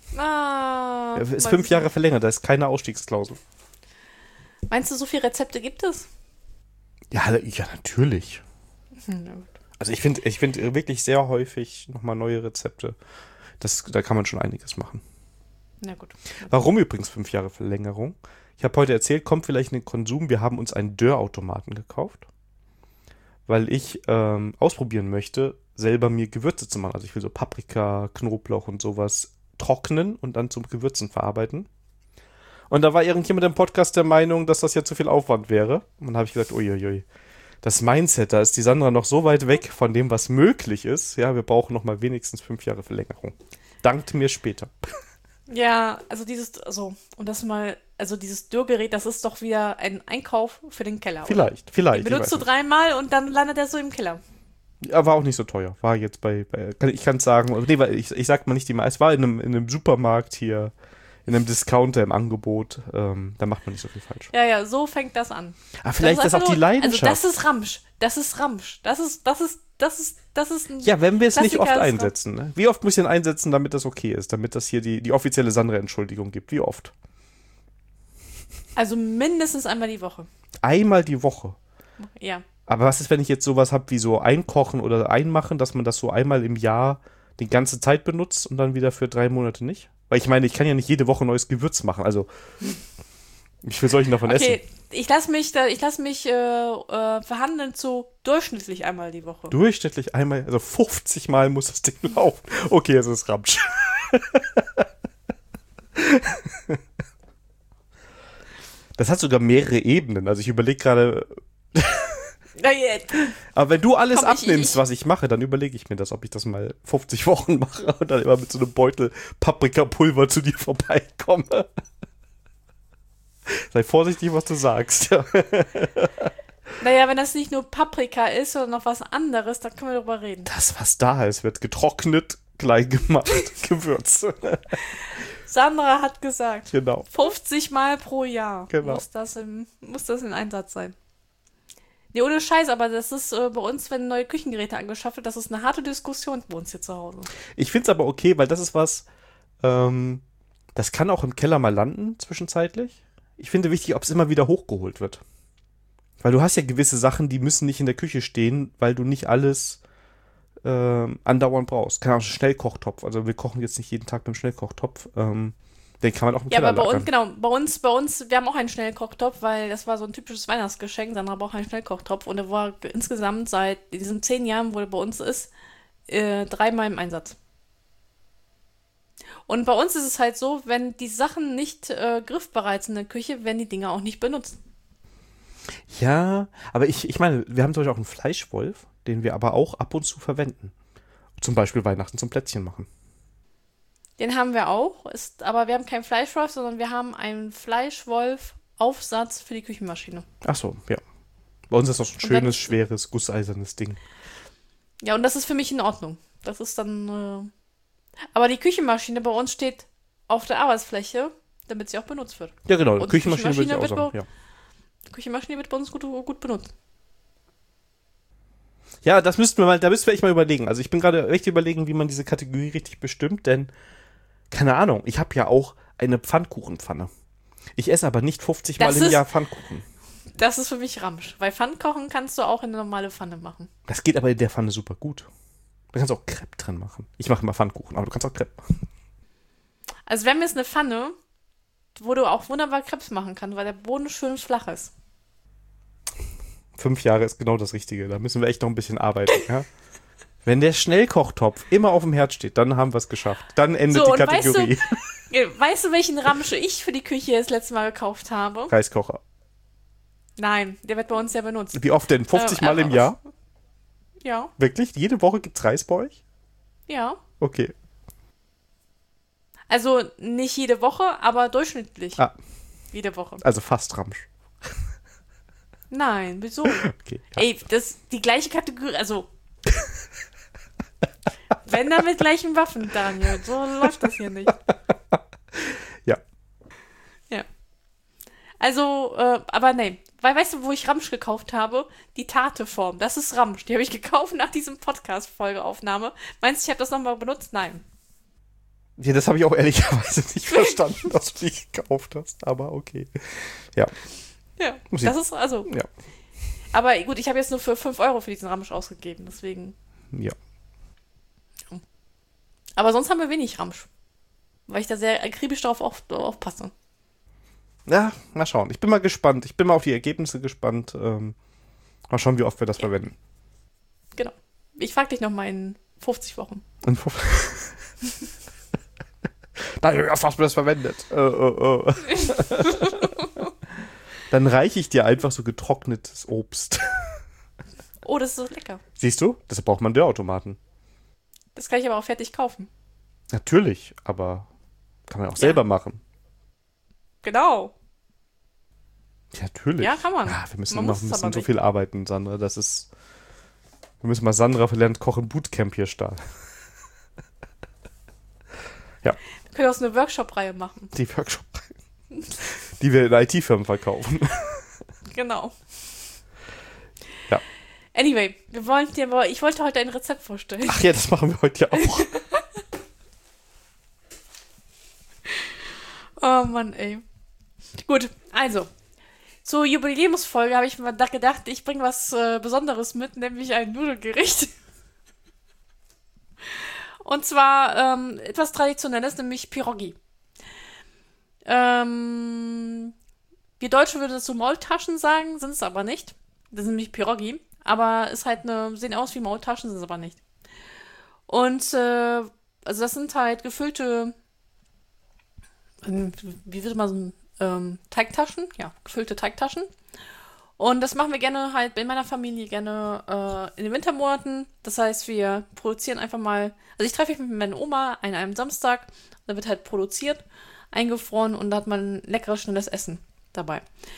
Ah, Ja, ist meinst fünf du- Jahre verlängert, da ist keine Ausstiegsklausel. Meinst du, so viele Rezepte gibt es? Ja, ja, natürlich. Hm, na gut. Also ich finde ich find wirklich sehr häufig nochmal neue Rezepte. Das, da kann man schon einiges machen. Na gut. Warum übrigens fünf Jahre Verlängerung? Ich habe heute erzählt, kommt vielleicht in den Konsum. Wir haben uns einen Dörrautomaten gekauft, weil ich ähm, ausprobieren möchte, selber mir Gewürze zu machen. Also ich will so Paprika, Knoblauch und sowas trocknen und dann zum Gewürzen verarbeiten. Und da war irgendjemand im Podcast der Meinung, dass das ja zu viel Aufwand wäre. Und dann habe ich gesagt, uiuiui, das Mindset, da ist die Sandra noch so weit weg von dem, was möglich ist. Ja, wir brauchen noch mal wenigstens fünf Jahre Verlängerung. Dankt mir später. Ja, also dieses, also, und das mal, also dieses Dürrgerät, das ist doch wieder ein Einkauf für den Keller. Vielleicht, Oder? vielleicht. Den benutzt du ich weiß dreimal und dann landet er so im Keller. Ja, war auch nicht so teuer. War jetzt bei, bei kann, ich kann es sagen, nee, weil ich, ich sag mal nicht die Mal, es war in einem, in einem Supermarkt hier, in einem Discounter im Angebot. Ähm, da macht man nicht so viel falsch. Ja, ja, so fängt das an. Ah, vielleicht das ist das auch die nur, Leidenschaft. Also das ist Ramsch. Das ist Ramsch. Das ist, das ist, das ist, das ist ein Ja, wenn wir es nicht oft Klassiker, einsetzen. Ne? Wie oft muss ich denn einsetzen, damit das okay ist? Damit das hier die, die offizielle Sandra-Entschuldigung gibt? Wie oft? Also mindestens einmal die Woche. Einmal die Woche. Ja. Aber was ist, wenn ich jetzt sowas habe wie so Einkochen oder Einmachen, dass man das so einmal im Jahr die ganze Zeit benutzt und dann wieder für drei Monate nicht? Weil ich meine, ich kann ja nicht jede Woche neues Gewürz machen. Also, wie viel soll ich denn davon Okay, essen? ich lasse mich, da, ich lass mich äh, äh, verhandeln zu durchschnittlich einmal die Woche. Durchschnittlich einmal, also fünfzig Mal muss das Ding laufen. Okay, es ist Ramsch. Das hat sogar mehrere Ebenen. Also ich überlege gerade, Na jetzt. aber wenn du alles Komm, ich- abnimmst, ich- was ich mache, dann überlege ich mir das, ob ich das mal fünfzig Wochen mache und dann immer mit so einem Beutel Paprikapulver zu dir vorbeikomme. Sei vorsichtig, was du sagst. Naja, wenn das nicht nur Paprika ist, sondern noch was anderes, dann können wir darüber reden. Das, was da ist, wird getrocknet, klein gemacht, Gewürz. Sandra hat gesagt, Genau. fünfzig Mal pro Jahr Genau. muss, das im, muss das in Einsatz sein. Nee, ohne Scheiß, aber das ist äh, bei uns, wenn neue Küchengeräte angeschafft wird, das ist eine harte Diskussion bei uns hier zu Hause. Ich finde es aber okay, weil das ist was, ähm, das kann auch im Keller mal landen, zwischenzeitlich. Ich finde wichtig, ob es immer wieder hochgeholt wird. Weil du hast ja gewisse Sachen, die müssen nicht in der Küche stehen, weil du nicht alles ähm, andauernd brauchst. Keine Ahnung, Schnellkochtopf. Also wir kochen jetzt nicht jeden Tag mit dem Schnellkochtopf. Ähm, den kann man auch im Ja, Keller aber bei uns, lagern. genau, bei uns, bei uns, wir haben auch einen Schnellkochtopf, weil das war so ein typisches Weihnachtsgeschenk. Sandra braucht einen Schnellkochtopf und der war insgesamt seit diesen zehn Jahren, wo er bei uns ist, äh, dreimal im Einsatz. Und bei uns ist es halt so, wenn die Sachen nicht äh, griffbereit sind in der Küche, werden die Dinger auch nicht benutzt. Ja, aber ich, ich meine, wir haben zum Beispiel auch einen Fleischwolf, den wir aber auch ab und zu verwenden. Zum Beispiel Weihnachten zum Plätzchen machen. Den haben wir auch, ist, aber wir haben keinen Fleischwolf, sondern wir haben einen Fleischwolf-Aufsatz für die Küchenmaschine. Ach so, ja. Bei uns ist das so ein Und dann- schönes, schweres, gusseisernes Ding. Ja, und das ist für mich in Ordnung. Das ist dann. Äh, aber die Küchenmaschine bei uns steht auf der Arbeitsfläche, damit sie auch benutzt wird. Ja, genau. Und Küchenmaschine würde ich Küchenmaschine auch sagen. wird Ja. Die Küchenmaschine wird bei uns gut, gut benutzt. ja, das müssten wir mal, da müssten wir echt mal überlegen. Also ich bin gerade echt überlegen, wie man diese Kategorie richtig bestimmt, denn, keine Ahnung, ich habe ja auch eine Pfannkuchenpfanne. Ich esse aber nicht fünfzig Mal Das im ist- Jahr Pfannkuchen. Das ist für mich Ramsch. Weil Pfannkochen kannst du auch in eine normale Pfanne machen. Das geht aber in der Pfanne super gut. Du kannst auch Crepe drin machen. Ich mache immer Pfannkuchen, aber du kannst auch Crepe machen. Also wir haben jetzt eine Pfanne, wo du auch wunderbar Crepes machen kannst, weil der Boden schön flach ist. Fünf Jahre ist genau das Richtige. Da müssen wir echt noch ein bisschen arbeiten. Ja? Wenn der Schnellkochtopf immer auf dem Herd steht, dann haben wir es geschafft. Dann endet So, die und weißt du- Kategorie. Weißt du, welchen Ramsch ich für die Küche das letzte Mal gekauft habe? Reiskocher. Nein, der wird bei uns ja benutzt. Wie oft denn? fünfzig Ähm, Mal im aber- Jahr? Ja, Wirklich? Jede Woche gibt's Reis bei euch? ja. Okay. Also nicht jede Woche, aber durchschnittlich. Ah. Jede Woche. Also fast Ramsch. Nein, wieso? Okay. Ja. Ey, das ist die gleiche Kategorie, also. Wenn dann mit gleichen Waffen, Daniel. So läuft das hier nicht. Ja. Ja. Also, äh, aber nee. Weil, weißt du, wo ich Ramsch gekauft habe? Die Tateform. Das ist Ramsch. Die habe ich gekauft nach diesem Podcast-Folgeaufnahme. Meinst du, ich habe das nochmal benutzt? Nein. Ja, das habe ich auch ehrlicherweise nicht verstanden, dass du die gekauft hast, aber okay. Ja. Ja. Muss ich- Das ist, also. Ja. Aber gut, ich habe jetzt nur für fünf Euro für diesen Ramsch ausgegeben. Deswegen. Ja. Aber sonst haben wir wenig Ramsch. Weil ich da sehr akribisch darauf auf, aufpasse. Ja, mal schauen. Ich bin mal gespannt. Ich bin mal auf die Ergebnisse gespannt. Ähm, mal schauen, wie oft wir das Ja. verwenden. Genau. Ich frage dich nochmal in fünfzig Wochen. Und wo- Nein, wie oft hast du das verwendet? Äh, äh, äh. Dann reiche ich dir einfach so getrocknetes Obst. Oh, das ist so lecker. Siehst du? Deshalb braucht man Dörrautomaten. Das kann ich aber auch fertig kaufen. Natürlich, aber kann man auch Ja. selber machen. Genau. Ja, natürlich. Ja, kann man. Ah, wir müssen Man noch muss ein es bisschen aber so nicht. viel arbeiten, Sandra. Das ist. Wir müssen mal Sandra verlernt Kochen Bootcamp hier starten. Ja. Wir können auch so eine Workshop-Reihe machen. Die Workshop-Reihe. Die wir in I T-Firmen verkaufen. Genau. Ja. Anyway, wir wollen dir, ich wollte heute ein Rezept vorstellen. Ach ja, das machen wir heute ja auch. Oh Mann, ey. Gut, also. Zur Jubiläumsfolge habe ich mir gedacht, ich bringe was äh, Besonderes mit, nämlich ein Nudelgericht. Und zwar ähm, etwas Traditionelles, nämlich Pierogi. Ähm, wir Deutschen würden dazu Maultaschen sagen, sind es aber nicht. Das sind nämlich Pierogi. Aber ist halt eine, sehen aus wie Maultaschen, sind es aber nicht. Und äh, also das sind halt gefüllte, wie würde man so ein ähm, Teigtaschen? Ja, gefüllte Teigtaschen. Und das machen wir gerne halt in meiner Familie gerne äh, in den Wintermonaten. Das heißt, wir produzieren einfach mal, also ich treffe mich mit meiner Oma an einem Samstag, da wird halt produziert, eingefroren und da hat man leckeres, schnelles Essen dabei.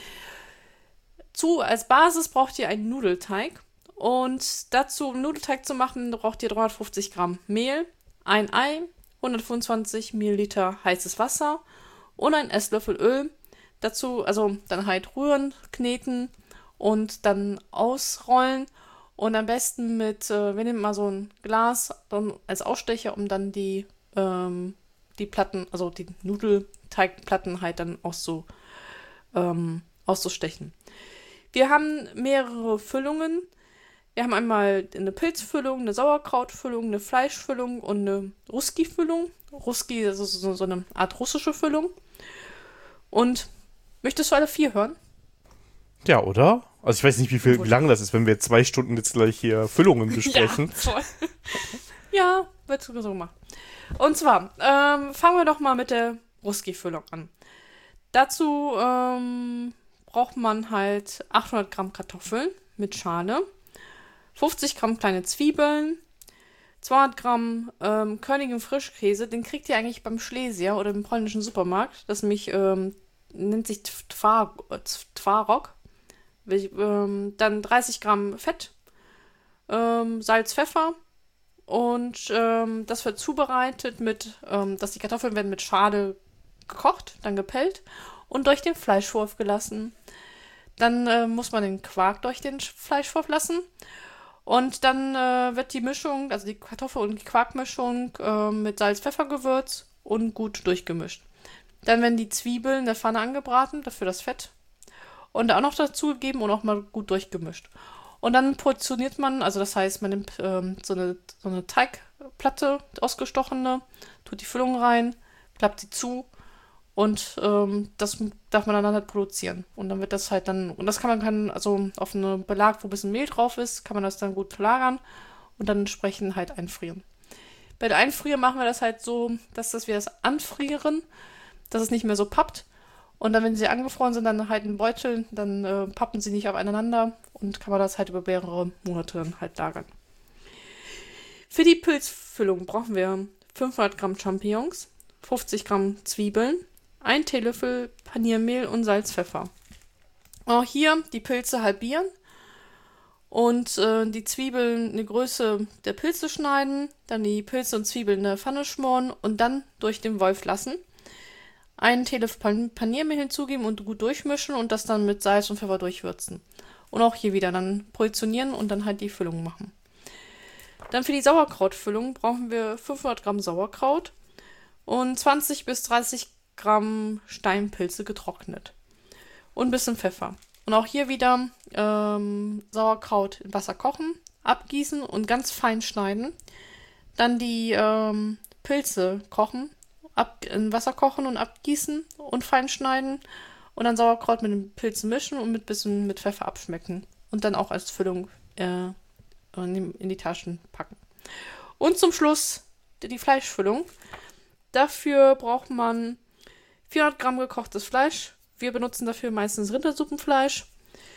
Zu, als Basis braucht ihr einen Nudelteig und dazu, um Nudelteig zu machen, braucht ihr dreihundertfünfzig Gramm Mehl, ein Ei, hundertfünfundzwanzig Milliliter heißes Wasser und ein Esslöffel Öl. Dazu, also dann halt rühren, kneten und dann ausrollen und am besten mit, äh, wir nehmen mal so ein Glas dann als Ausstecher, um dann die, ähm, die Platten, also die Nudelteigplatten halt dann auszu, ähm, auszustechen. Wir haben mehrere Füllungen. Wir haben einmal eine Pilzfüllung, eine Sauerkrautfüllung, eine Fleischfüllung und eine Ruski-Füllung. Ruski ist so, so eine Art russische Füllung. Und möchtest du alle vier hören? Ja, oder? Also ich weiß nicht, wie viel, wie lang das ist, wenn wir zwei Stunden jetzt gleich hier Füllungen besprechen. Ja, voll. Ja, wird so gemacht. Und zwar, ähm, fangen wir doch mal mit der Ruski-Füllung an. Dazu ähm, braucht man halt achthundert Gramm Kartoffeln mit Schale, fünfzig Gramm kleine Zwiebeln, zweihundert Gramm ähm, körnigen Frischkäse. Den kriegt ihr eigentlich beim Schlesier oder im polnischen Supermarkt. Das nämlich ähm, nennt sich Twarock. Ähm, dann dreißig Gramm Fett, ähm, Salz, Pfeffer und ähm, das wird zubereitet mit, ähm, dass die Kartoffeln werden mit Schale gekocht, dann gepellt und durch den Fleischwurf gelassen. Dann äh, muss man den Quark durch den Fleischwurf lassen und dann äh, wird die Mischung, also die Kartoffel- und die Quarkmischung äh, mit Salz, Pfeffer, Gewürz und gut durchgemischt. Dann werden die Zwiebeln in der Pfanne angebraten, dafür das Fett. Und auch noch dazu gegeben und auch mal gut durchgemischt. Und dann portioniert man, also das heißt, man nimmt ähm, so, eine, so eine Teigplatte, ausgestochene, tut die Füllung rein, klappt sie zu und ähm, das darf man dann halt produzieren. Und dann wird das halt dann, und das kann man kann, also auf einem Belag, wo ein bisschen Mehl drauf ist, kann man das dann gut verlagern und dann entsprechend halt einfrieren. Bei der Einfrieren machen wir das halt so, dass das wir das anfrieren, dass es nicht mehr so pappt. Und dann, wenn sie angefroren sind, dann halt in Beutel, dann äh, pappen sie nicht aufeinander und kann man das halt über mehrere Monate dann halt lagern. Für die Pilzfüllung brauchen wir fünfhundert Gramm Champignons, fünfzig Gramm Zwiebeln, ein Teelöffel Paniermehl und Salz, Pfeffer. Auch hier die Pilze halbieren und äh, die Zwiebeln in die Größe der Pilze schneiden, dann die Pilze und Zwiebeln in der Pfanne schmoren und dann durch den Wolf lassen. Einen Teelöffel Paniermehl hinzugeben und gut durchmischen und das dann mit Salz und Pfeffer durchwürzen. Und auch hier wieder dann portionieren und dann halt die Füllung machen. Dann für die Sauerkrautfüllung brauchen wir fünfhundert Gramm Sauerkraut und zwanzig bis dreißig Gramm Steinpilze getrocknet. Und ein bisschen Pfeffer. Und auch hier wieder ähm, Sauerkraut in Wasser kochen, abgießen und ganz fein schneiden. Dann die ähm, Pilze kochen. Ab, in Wasser kochen und abgießen und fein schneiden und dann Sauerkraut mit den Pilzen mischen und mit bisschen mit Pfeffer abschmecken und dann auch als Füllung äh, in, in die Taschen packen. Und zum Schluss die, die Fleischfüllung. Dafür braucht man vierhundert Gramm gekochtes Fleisch. Wir benutzen dafür meistens Rindersuppenfleisch.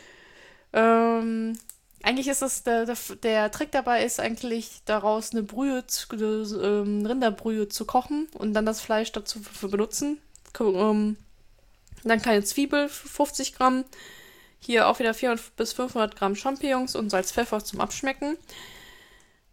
Ähm, Eigentlich ist das, der, der, der Trick dabei ist eigentlich daraus eine Brühe, zu, ähm, Rinderbrühe zu kochen und dann das Fleisch dazu für, für benutzen. Ähm, dann kleine Zwiebel, fünfzig Gramm. Hier auch wieder vierhundert bis fünfhundert Gramm Champignons und Salz, Pfeffer zum Abschmecken.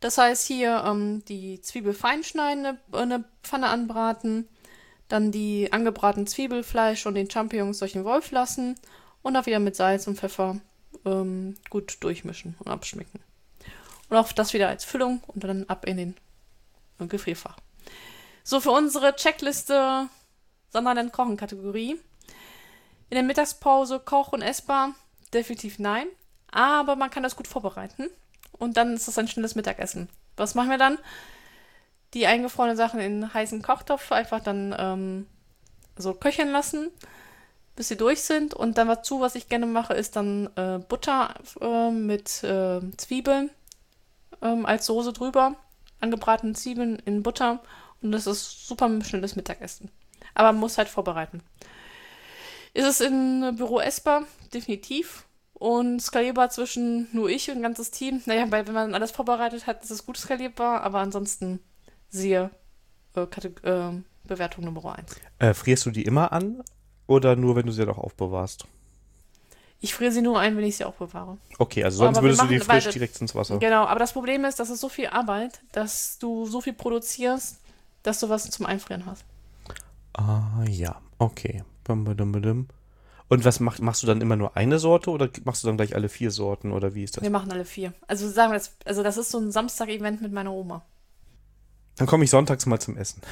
Das heißt hier ähm, die Zwiebel fein schneiden, in eine Pfanne anbraten, dann die angebratenen Zwiebelfleisch und den Champignons durch den Wolf lassen und dann wieder mit Salz und Pfeffer ähm, gut durchmischen und abschmecken. Und auch das wieder als Füllung und dann ab in den äh, Gefrierfach. So, für unsere Checkliste Sondern Kochen-Kategorie. In der Mittagspause Koch- und Essbar definitiv nein, aber man kann das gut vorbereiten und dann ist das ein schnelles Mittagessen. Was machen wir dann? Die eingefrorenen Sachen in einen heißen Kochtopf einfach dann ähm, so köcheln lassen, bis sie durch sind. Und dann dazu, was ich gerne mache, ist dann äh, Butter äh, mit äh, Zwiebeln ähm, als Soße drüber. Angebratene Zwiebeln in Butter. Und das ist super schnelles Mittagessen. Aber man muss halt vorbereiten. Ist es in Büro essbar? Definitiv. Und skalierbar zwischen nur ich und ein ganzes Team. Naja, weil wenn man alles vorbereitet hat, ist es gut skalierbar. Aber ansonsten siehe äh, Kate- äh, Bewertung Nummer eins. Äh, frierst du die immer an oder nur, wenn du sie dann auch aufbewahrst? Ich friere sie nur ein, wenn ich sie auch bewahre. Okay, also sonst Aber wir würdest du die machen- frisch weil- direkt ins Wasser. Genau, aber das Problem ist, das ist so viel Arbeit, dass du so viel produzierst, dass du was zum Einfrieren hast. Ah, ja, okay. Bum, badum, badum. Und was mach, machst du dann immer nur eine Sorte oder machst du dann gleich alle vier Sorten oder wie ist das? Wir machen alle vier. Also sagen wir das, also das ist so ein Samstag-Event mit meiner Oma. Dann komme ich sonntags mal zum Essen.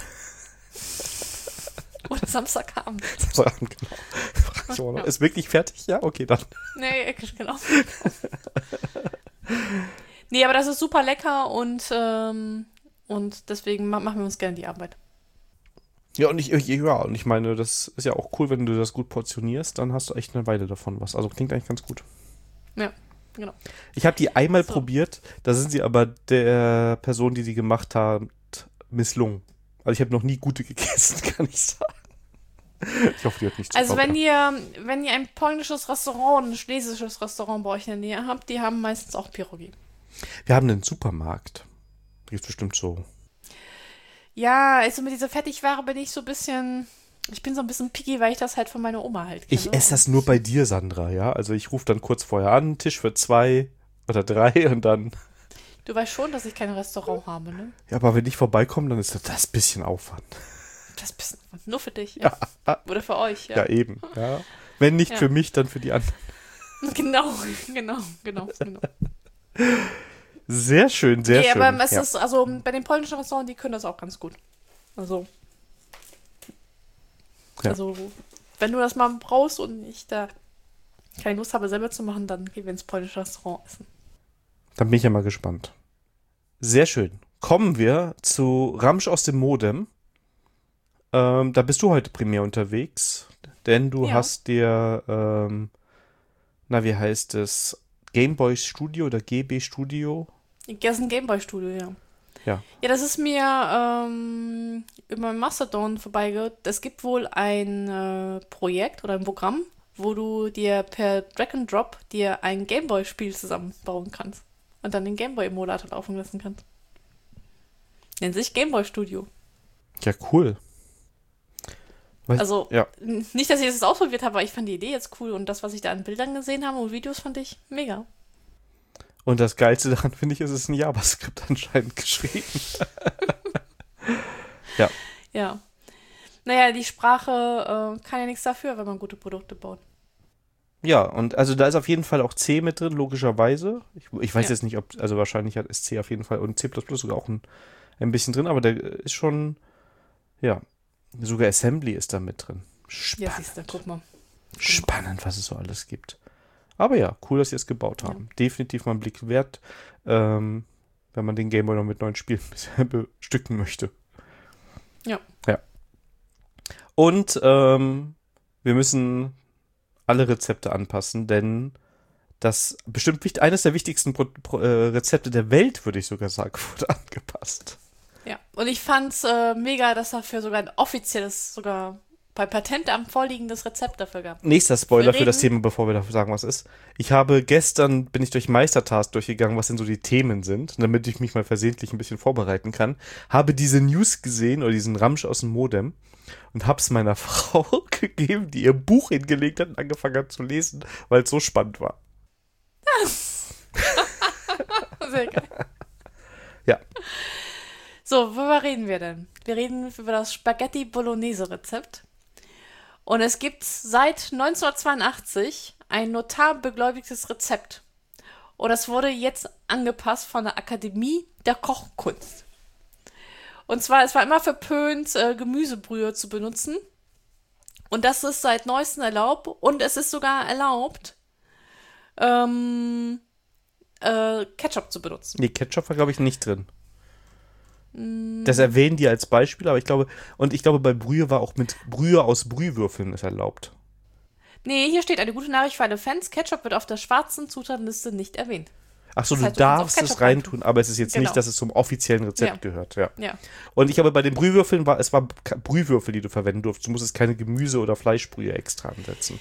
Oder Samstagabend. Samstagabend, genau. Frag ich auch noch. Ja. Ist wirklich fertig? Ja, okay, dann. Nee, genau. Nee, aber das ist super lecker und, ähm, und deswegen ma- machen wir uns gerne die Arbeit. Ja, und ich, ich- ja, und ich meine, das ist ja auch cool, wenn du das gut portionierst, dann hast du echt eine Weile davon was. Also klingt eigentlich ganz gut. Ja, genau. Ich habe die einmal So. probiert, da sind sie aber der Person, die die gemacht hat, misslungen. Also ich habe noch nie gute gegessen, kann ich sagen. Ich hoffe, die hat nicht zu Also teuer. wenn ihr, wenn ihr ein polnisches Restaurant, ein schlesisches Restaurant bei euch in der Nähe habt, die haben meistens auch Pierogi. Wir haben einen Supermarkt. Da gibt's bestimmt so. Ja, also mit dieser Fertigware bin ich so ein bisschen, ich bin so ein bisschen picky, weil ich das halt von meiner Oma halt kenne. Ich esse das nur bei dir, Sandra, ja? Also ich rufe dann kurz vorher an, Tisch für zwei oder drei und dann. Du weißt schon, dass ich kein Restaurant habe, ne? Ja, aber wenn ich vorbeikomme, dann ist das, das bisschen Aufwand. Das ist ein bisschen nur für dich, ja. Oder für euch, Ja, ja. eben. Ja. Wenn nicht Ja. für mich, dann für die anderen. Genau, genau, genau, genau. Sehr schön, sehr nee, schön. aber es ja. ist, also bei den polnischen Restaurants, die können das auch ganz gut. Also. Ja. Also, wenn du das mal brauchst und ich da keine Lust habe, selber zu machen, dann gehen wir ins polnische Restaurant essen. Dann bin ich ja mal gespannt. Sehr schön. Kommen wir zu Ramsch aus dem Modem. Ähm, da bist du heute primär unterwegs, denn du Ja. hast dir, ähm, na, wie heißt es, Gameboy Studio oder G B Studio? Das ist ein Gameboy-Studio, ja. Ja. Ja, das ist mir ähm, über Mastodon vorbeigegangen. Es gibt wohl ein äh, Projekt oder ein Programm, wo du dir per Drag and Drop dir ein Gameboy-Spiel zusammenbauen kannst und dann den Gameboy-Emulator laufen lassen kannst. Nennt sich Gameboy Studio. Ja, cool. Weiß- Also, ja. n- nicht, dass ich das ausprobiert habe, aber ich fand die Idee jetzt cool und das, was ich da an Bildern gesehen habe und Videos, fand ich mega. Und das Geilste daran, finde ich, ist es ist ein JavaScript anscheinend geschrieben. Ja. Naja, die Sprache äh, kann ja nichts dafür, wenn man gute Produkte baut. Ja, und also da ist auf jeden Fall auch C mit drin, logischerweise. Ich, ich weiß Ja. jetzt nicht, ob, also wahrscheinlich hat ist C auf jeden Fall und C plus plus sogar auch ein, ein bisschen drin, aber der ist schon, ja, sogar Assembly ist da mit drin. Ja, Spannend. siehst du, guck mal. Spannend, was es so alles gibt. Aber ja, cool, dass sie es gebaut haben. Definitiv mal einen Blick wert, ähm, wenn man den Gameboy noch mit neuen Spielen bestücken möchte. Ja. Ja. Und ähm, wir müssen alle Rezepte anpassen, denn das bestimmt wichtig, eines der wichtigsten Pro, Pro, äh, Rezepte der Welt, würde ich sogar sagen, wurde angepasst. Ja, und ich fand's äh, mega, dass dafür sogar ein offizielles, sogar bei Patentamt vorliegendes Rezept dafür gab. Nächster Spoiler Wir für das reden- Thema, bevor wir dafür sagen, was ist. Ich habe gestern, bin ich durch Meistertask durchgegangen, was denn so die Themen sind, damit ich mich mal versehentlich ein bisschen vorbereiten kann. Habe diese News gesehen oder diesen Ramsch aus dem Modem und hab's meiner Frau gegeben, die ihr Buch hingelegt hat und angefangen hat zu lesen, weil es so spannend war. Sehr geil. reden wir denn? Wir reden über das Spaghetti Bolognese Rezept. Und es gibt seit neunzehnhundertzweiundachtzig ein notarbegläubigtes Rezept. Und das wurde jetzt angepasst von der Akademie der Kochkunst. Und zwar, es war immer verpönt, äh, Gemüsebrühe zu benutzen. Und das ist seit neuestem erlaubt. Und es ist sogar erlaubt, ähm, äh, Ketchup zu benutzen. Nee, Ketchup war, glaube ich, nicht drin. Mm. Das erwähnen die als Beispiel, aber ich glaube, und ich glaube, bei Brühe war auch mit Brühe aus Brühwürfeln ist erlaubt. Nee, hier steht eine gute Nachricht für alle Fans. Ketchup wird auf der schwarzen Zutatenliste nicht erwähnt. Ach so, Das du heißt, du kannst darfst auch es Ketchup reintun, reintun. aber es ist jetzt Genau. nicht, dass es zum offiziellen Rezept Ja. gehört. Ja. Ja. Und ich glaube, bei den Brühwürfeln war es war K- Brühwürfel, die du verwenden durftest. Du musstest keine Gemüse- oder Fleischbrühe extra ansetzen.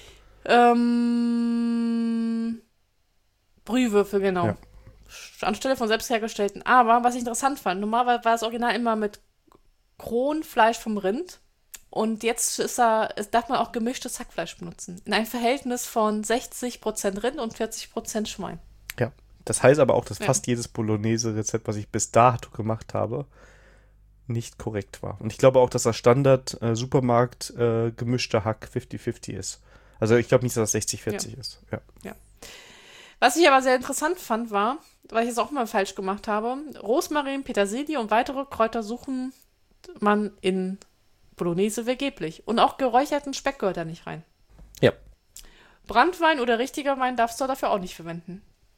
Ähm, Brühwürfel, genau. Ja. Anstelle von selbst hergestellten. Aber was ich interessant fand, normalerweise war das Original immer mit Kronfleisch vom Rind. Und jetzt ist da, es darf man auch gemischtes Hackfleisch benutzen. In einem Verhältnis von sechzig Prozent Rind und vierzig Prozent Schwein. Ja. Das heißt aber auch, dass Ja. fast jedes Bolognese-Rezept, was ich bis dato gemacht habe, nicht korrekt war. Und ich glaube auch, dass das Standard-Supermarkt äh, gemischter Hack fünfzig fünfzig ist. Also ich glaube nicht, dass das sechzig vierzig Ja. ist. Ja. Was ich aber sehr interessant fand, war, weil ich es auch immer falsch gemacht habe, Rosmarin, Petersilie und weitere Kräuter suchen man in Bolognese vergeblich. Und auch geräucherten Speck gehört da nicht rein. Ja. Brandwein oder richtiger Wein darfst du dafür auch nicht verwenden.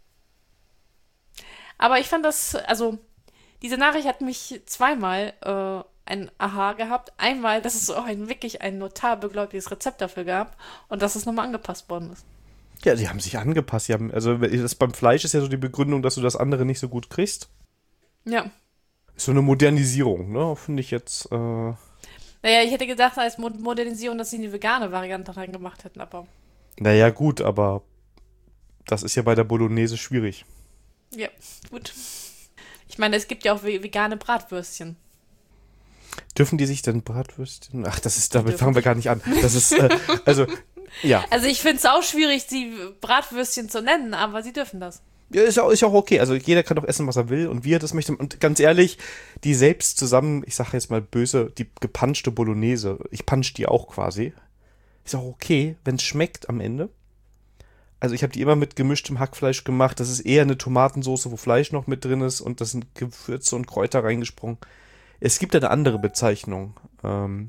Aber ich fand das, also, diese Nachricht hat mich zweimal äh, ein Aha gehabt. Einmal, dass es auch ein, wirklich ein notarbegläubiges Rezept dafür gab und dass es nochmal angepasst worden ist. Ja, die haben sich angepasst. Die haben, also das beim Fleisch ist ja so die Begründung, dass du das andere nicht so gut kriegst. Ja. Ist so eine Modernisierung, ne? Finde ich jetzt. Äh Naja, ich hätte gedacht, als Mo- Modernisierung, dass sie eine vegane Variante reingemacht hätten, aber naja, gut, aber das ist ja bei der Bolognese schwierig. ja, gut. Ich meine, es gibt ja auch ve- vegane Bratwürstchen. Dürfen die sich denn Bratwürstchen? Ach, das ist, damit dürfen fangen wir gar nicht an. Das ist, äh, also, ja. Also ich finde es auch schwierig, sie Bratwürstchen zu nennen, aber sie dürfen das. Ja, ist ja auch, ist ja auch okay. Also jeder kann doch essen, was er will und wie er das möchte. Und ganz ehrlich, die selbst zusammen, ich sage jetzt mal böse, die gepanschte Bolognese, ich punch die auch quasi. Ist auch okay, wenn es schmeckt am Ende. Also ich habe die immer mit gemischtem Hackfleisch gemacht. Das ist eher eine Tomatensauce, wo Fleisch noch mit drin ist und da sind Gewürze und Kräuter reingesprungen. Es gibt eine andere Bezeichnung, ähm,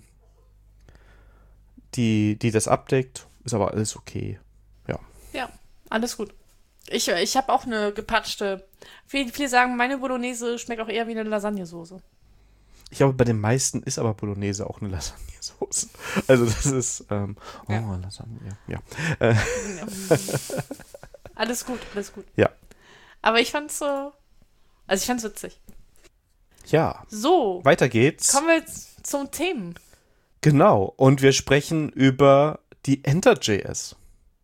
die, die das abdeckt. Ist aber alles okay. Ja. Ja, alles gut. Ich, ich habe auch eine gepanschte. Viele, viele sagen, meine Bolognese schmeckt auch eher wie eine Lasagnesoße. Ich glaube, bei den meisten ist aber Bolognese auch eine Lasagnesoße. Also das ist, ähm, oh, Ja. Lasagne, ja. Äh, Ja. Alles gut, alles gut. Ja. Aber ich fand's so, also ich fand's witzig. ja, So, weiter geht's. kommen wir jetzt zum Themen. Genau, und wir sprechen über die Enter.js.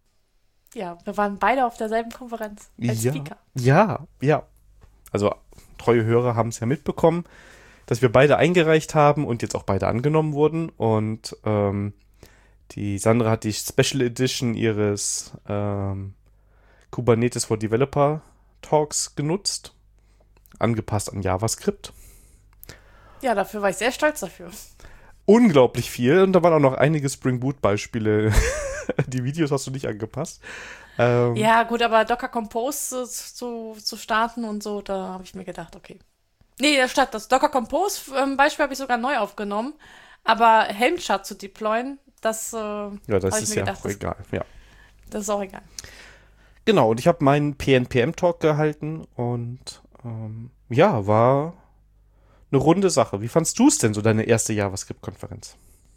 Ja, wir waren beide auf derselben Konferenz als Ja, Speaker. ja, ja. Also treue Hörer haben es ja mitbekommen, dass wir beide eingereicht haben und jetzt auch beide angenommen wurden. Und ähm, die Sandra hat die Special Edition ihres ähm, Kubernetes for Developer Talks genutzt, angepasst an JavaScript. Ja, dafür war ich sehr stolz dafür. Unglaublich viel und da waren auch noch einige Spring Boot Beispiele. Die Videos hast du nicht angepasst. Ähm, Ja, gut, aber Docker Compose zu, zu, zu starten und so, da habe ich mir gedacht, okay. Nee, das statt das Docker Compose ähm, Beispiel habe ich sogar neu aufgenommen, aber Helm-Chart zu deployen, das, äh, ja, das hab ich ist mir ja gedacht, auch das- egal. Ja. das ist auch egal. Genau, und ich habe meinen P N P M-Talk gehalten und ähm, ja, war eine runde Sache. Wie fandst du es denn, so deine erste JavaScript-Konferenz?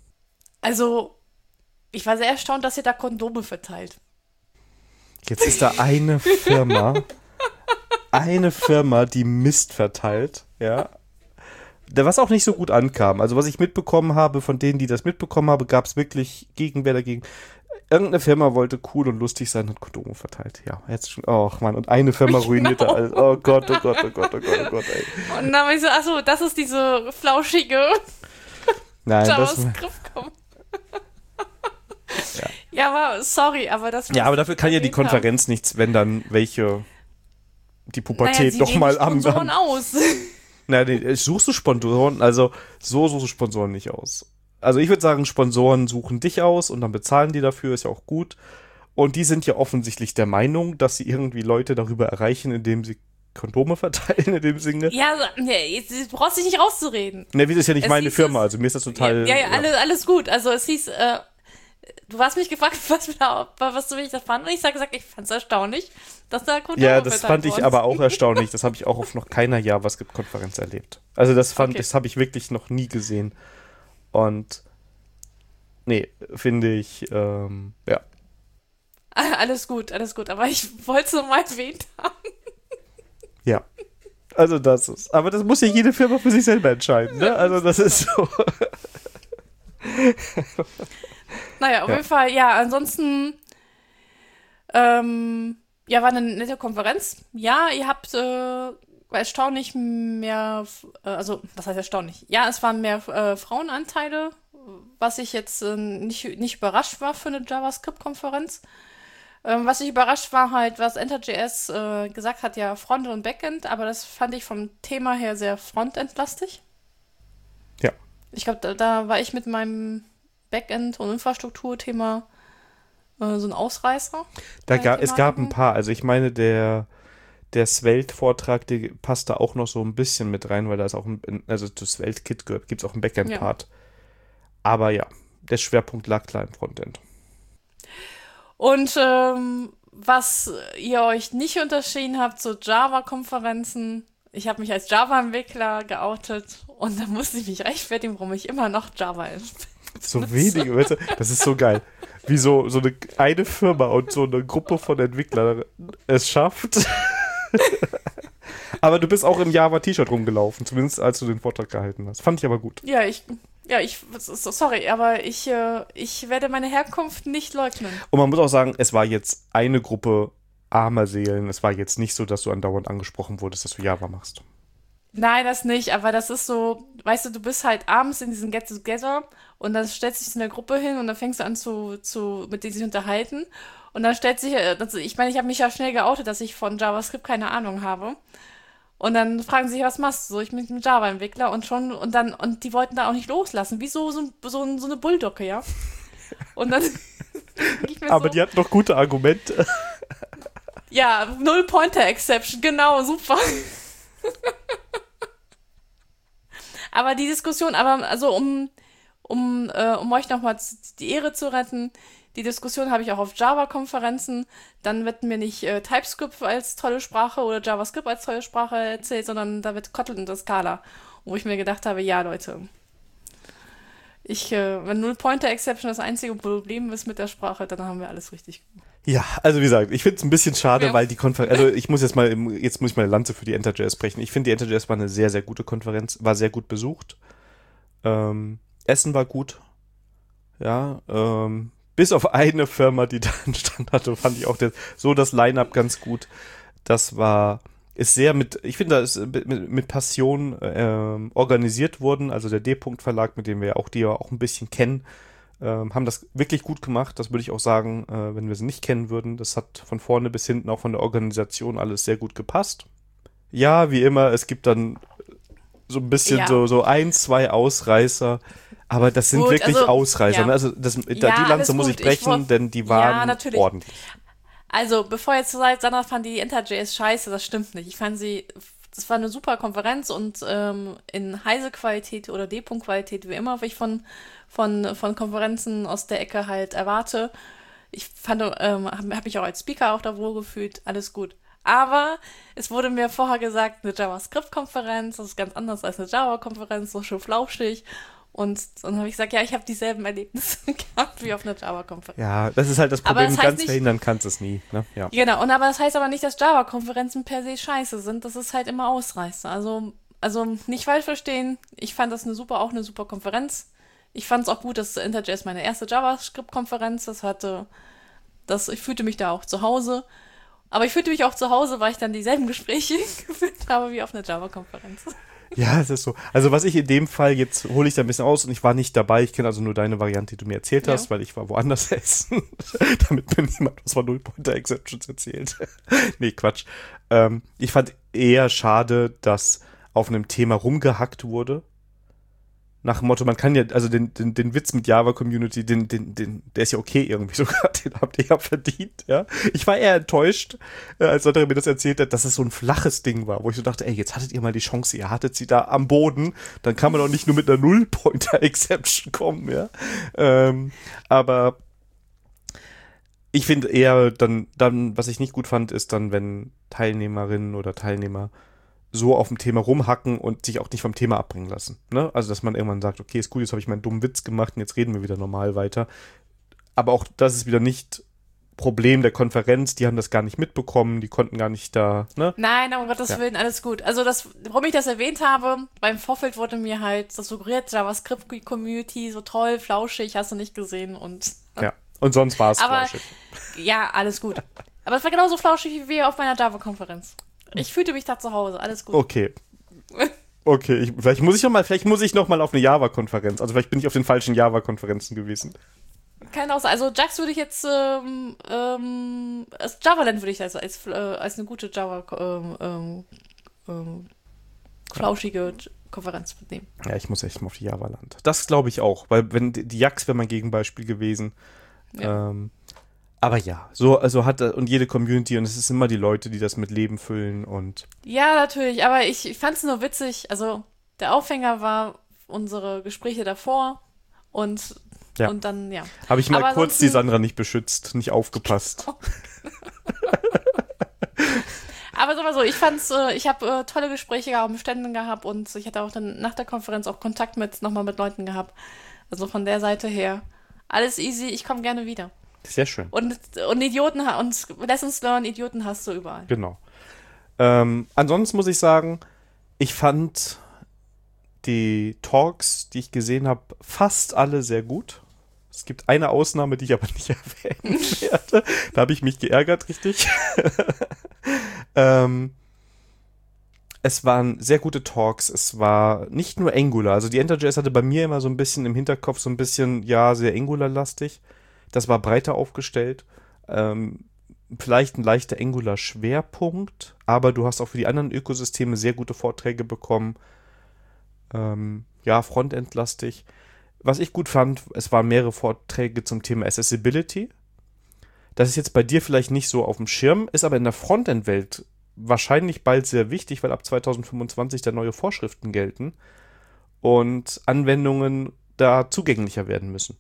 Also, ich war sehr erstaunt, dass ihr da Kondome verteilt. Jetzt ist da eine Firma, eine Firma, die Mist verteilt, ja. Da was auch nicht so gut ankam. Also was ich mitbekommen habe, von denen, die das mitbekommen haben, gab es wirklich Gegenwehr dagegen. Irgendeine Firma wollte cool und lustig sein und Kondome verteilt. Ja, jetzt schon. Oh Mann, und eine Firma ruinierte alles. Oh Gott, oh Gott, oh Gott, oh Gott, oh Gott, ey. Und dann habe ich so, achso, das ist diese flauschige Nein, das, JavaScript kommt. Ja. ja, aber sorry, aber das ja, aber dafür kann ja die erwähnt haben. Konferenz nichts, wenn dann welche die Naja, Pubertät sie noch wählen mal die am, Sponsoren am aus. Na, nee, suchst du Sponsoren? Also, so suchst du Sponsoren nicht aus. Also, ich würde sagen, Sponsoren suchen dich aus und dann bezahlen die dafür, ist ja auch gut. Und die sind ja offensichtlich der Meinung, dass sie irgendwie Leute darüber erreichen, indem sie Kondome verteilen in dem Sinne. Ja, nee, du brauchst dich nicht rauszureden. Ne, wie das ist ja nicht Es meine hieß Firma, es- also mir ist das total. Ja, ja, ja, alles, alles gut. Also es hieß, äh, du hast mich gefragt, was, mir da, was du, wie ich das fand. Und ich habe gesagt, ich fand es erstaunlich, dass da Kondome Ja, das verteilt fand ich wurden. aber auch erstaunlich. Das habe ich auch auf noch keiner JavaScript-Konferenz erlebt. Also das fand, Okay. das habe ich wirklich noch nie gesehen. Und nee, finde ich, ähm, ja. Alles gut, alles gut. Aber ich wollte es nur mal erwähnt haben. Ja. Also das ist. Aber das muss ja jede Firma für sich selber entscheiden, ne? Also das ist so. Naja, auf Ja. jeden Fall, ja, ansonsten, ähm, ja, war eine nette Konferenz. Ja, ihr habt äh, erstaunlich mehr, äh, also, was heißt erstaunlich? Ja, es waren mehr äh, Frauenanteile, was ich jetzt äh, nicht, nicht überrascht war für eine JavaScript-Konferenz. Ähm, was ich überrascht war halt, was Enter.js äh, gesagt hat, ja, Frontend und Backend, aber das fand ich vom Thema her sehr Frontend-lastig. Ja. Ich glaube, da, da war ich mit meinem Backend- und Infrastrukturthema äh, so ein Ausreißer. Da bei ga, es gab ein Thematiken. paar. Also ich meine, der, der Svelte-Vortrag, der passt da auch noch so ein bisschen mit rein, weil da ist auch ein, also zu Svelte-Kit gibt es auch einen Backend-Part. Aber ja, der Schwerpunkt lag klar im Frontend. Und ähm, was ihr euch nicht unterschieden habt, so Java-Konferenzen. Ich habe mich als Java-Entwickler geoutet und da musste ich mich rechtfertigen, warum ich immer noch Java So wenige, weißt du, das ist so geil. Wie so, so eine, eine Firma und so eine Gruppe von Entwicklern es schafft. Aber du bist auch im Java-T-Shirt rumgelaufen, zumindest als du den Vortrag gehalten hast. Fand ich aber gut. Ja, ich, ja, ich, so- sorry, aber ich, äh, ich werde meine Herkunft nicht leugnen. Und man muss auch sagen, es war jetzt eine Gruppe armer Seelen. Es war jetzt nicht so, dass du andauernd angesprochen wurdest, dass du Java machst. Nein, das nicht, aber das ist so, weißt du, du bist halt abends in diesem Get-Together und dann stellst du dich in der Gruppe hin und dann fängst du an zu, zu mit denen sich unterhalten und dann stellt sich, äh, das, ich meine, ich habe mich ja schnell geoutet, dass ich von JavaScript keine Ahnung habe. Und dann fragen sie sich, was machst du? So, ich bin ein Java-Entwickler und schon, und dann, und die wollten da auch nicht loslassen, wie so, so, so, so eine Bulldogge, ja. Und dann denk ich mir Aber so, die hatten noch gute Argumente. ja, Null-Pointer-Exception, genau, super. Aber die Diskussion, aber also um, um, äh, um euch nochmal die Ehre zu retten, die Diskussion habe ich auch auf Java-Konferenzen. Dann wird mir nicht äh, TypeScript als tolle Sprache oder JavaScript als tolle Sprache erzählt, sondern da wird Kotlin und Scala. Wo ich mir gedacht habe, ja Leute, ich, äh, wenn Null-Pointer-Exception das einzige Problem ist mit der Sprache, dann haben wir alles richtig gemacht. Ja, also wie gesagt, ich finde es ein bisschen schade, Ja. weil die Konferenz, also ich muss jetzt mal, im- jetzt muss ich mal eine Lanze für die Enter.js brechen. Ich finde, die Enter.js war eine sehr, sehr gute Konferenz, war sehr gut besucht. Ähm, Essen war gut. Ja, ähm, bis auf eine Firma, die da einen Stand hatte, fand ich auch das, so das Line-Up ganz gut. Das war, ist sehr mit, ich finde, da ist mit, mit mit Passion ähm, organisiert worden. Also der D-Punkt-Verlag, mit dem wir ja auch die ja auch ein bisschen kennen, ähm, haben das wirklich gut gemacht. Das würde ich auch sagen, äh, wenn wir sie nicht kennen würden. Das hat von vorne bis hinten auch von der Organisation alles sehr gut gepasst. Ja, wie immer, es gibt dann so ein bisschen Ja. so, so ein, zwei Ausreißer. Aber das sind Gut, wirklich also, Ausreißer. ja. Ne? Also das, da, Ja, die Lanze alles muss ich gut. Ich brechen, wollt- denn die Ja, waren natürlich. ordentlich. Also, bevor jetzt so seid, Sandra fand die Enter.js scheiße, das stimmt nicht. Ich fand sie, das war eine super Konferenz und ähm, in Heise-Qualität oder D-Punkt-Qualität, wie immer, wie ich von, von, von Konferenzen aus der Ecke halt erwarte. Ich fand, ähm, habe hab mich auch als Speaker auch da wohl gefühlt, alles gut. Aber es wurde mir vorher gesagt, eine JavaScript-Konferenz, das ist ganz anders als eine Java-Konferenz, so schön flauschig. Und dann habe ich gesagt, ja, ich habe dieselben Erlebnisse gehabt wie auf einer Java-Konferenz. Ja, das ist halt das Aber Problem, das heißt ganz nicht- verhindern kannst du es nie. Ne? Ja. Genau, und aber das heißt aber nicht, dass Java-Konferenzen per se scheiße sind. Das ist halt immer Ausreißer. Also, also nicht falsch verstehen. Ich fand das eine super, auch eine super Konferenz. Ich fand es auch gut, dass Enter.js meine erste JavaScript-Konferenz, das hatte, das, ich fühlte mich da auch zu Hause. Aber ich fühlte mich auch zu Hause, weil ich dann dieselben Gespräche geführt habe wie auf einer Java-Konferenz. Ja, es ist so. Also was ich in dem Fall, jetzt hole ich da ein bisschen aus und ich war nicht dabei, ich kenne also nur deine Variante, die du mir erzählt hast, Ja. weil ich war woanders essen, damit mir niemand was von Null-Pointer-Exceptions erzählt. Nee, Quatsch. Ähm, ich fand eher schade, dass auf einem Thema rumgehackt wurde. Nach dem Motto, man kann ja, also den, den, den Witz mit Java-Community, den, den, den, der ist ja okay irgendwie sogar, den habt ihr ja verdient, ja. Ich war eher enttäuscht, äh, als Sandra mir das erzählt hat, dass es so ein flaches Ding war, wo ich so dachte, ey, jetzt hattet ihr mal die Chance, ihr hattet sie da am Boden, dann kann man doch nicht nur mit einer Null-Pointer-Exception kommen, ja. Ähm, aber ich finde eher dann, dann, was ich nicht gut fand, ist dann, wenn Teilnehmerinnen oder Teilnehmer so auf dem Thema rumhacken und sich auch nicht vom Thema abbringen lassen. Ne? Also, dass man irgendwann sagt, okay, ist cool, jetzt habe ich meinen dummen Witz gemacht und jetzt reden wir wieder normal weiter. Aber auch das ist wieder nicht Problem der Konferenz, die haben das gar nicht mitbekommen, die konnten gar nicht da, ne? Nein, aber um Gottes Ja. Willen, alles gut. Also das, warum ich das erwähnt habe, beim Vorfeld wurde mir halt so suggeriert, JavaScript-Community, so toll, flauschig, hast du nicht gesehen und Ja. Und sonst war es Aber- flauschig. ja, alles gut. Aber es war genauso flauschig wie wir auf meiner Java-Konferenz. Ich fühlte mich da zu Hause, alles gut. Okay. Okay, ich, vielleicht muss ich noch mal, vielleicht muss ich noch mal auf eine Java-Konferenz. Also vielleicht bin ich auf den falschen Java-Konferenzen gewesen. Keine Aussage. Also Jax würde ich jetzt, ähm, ähm, als Javaland würde ich als, als, äh, als eine gute Java, ähm, ähm, ähm, flauschige Konferenz mitnehmen. Ja, ich muss echt mal auf die Java-Land. Das glaube ich auch, weil wenn die die Jax wäre mein Gegenbeispiel gewesen. Ja. Ähm, aber ja, so also hat und jede Community und es ist immer die Leute, die das mit Leben füllen und Ja, natürlich, aber ich, ich fand es nur witzig. Also, der Aufhänger war unsere Gespräche davor und, Ja. und dann, ja. habe ich mal Aber kurz die ansonsten- Sandra nicht beschützt, nicht aufgepasst. Aber sag mal so, ich fand's, äh, ich habe äh, tolle Gespräche auf den Ständen gehabt und ich hatte auch dann nach der Konferenz auch Kontakt mit, nochmal mit Leuten gehabt. Also von der Seite her, alles easy, ich komme gerne wieder. Sehr schön. Und, und Idioten, ha- und Lessons Learned, Idioten hast du überall. Genau. Ähm, ansonsten muss ich sagen, ich fand die Talks, die ich gesehen habe, fast alle sehr gut. Es gibt eine Ausnahme, die ich aber nicht erwähnen werde. Da habe ich mich geärgert, richtig. ähm, es waren sehr gute Talks. Es war nicht nur Angular. Also die Enter.js hatte bei mir immer so ein bisschen im Hinterkopf so ein bisschen, ja, sehr Angular-lastig. Das war breiter aufgestellt. Ähm, vielleicht ein leichter Angular-Schwerpunkt, aber du hast auch für die anderen Ökosysteme sehr gute Vorträge bekommen. Ähm, ja, Frontend-lastig. Was ich gut fand, es waren mehrere Vorträge zum Thema Accessibility. Das ist jetzt bei dir vielleicht nicht so auf dem Schirm, ist aber in der Frontend-Welt wahrscheinlich bald sehr wichtig, weil ab zwanzig fünfundzwanzig da neue Vorschriften gelten und Anwendungen da zugänglicher werden müssen.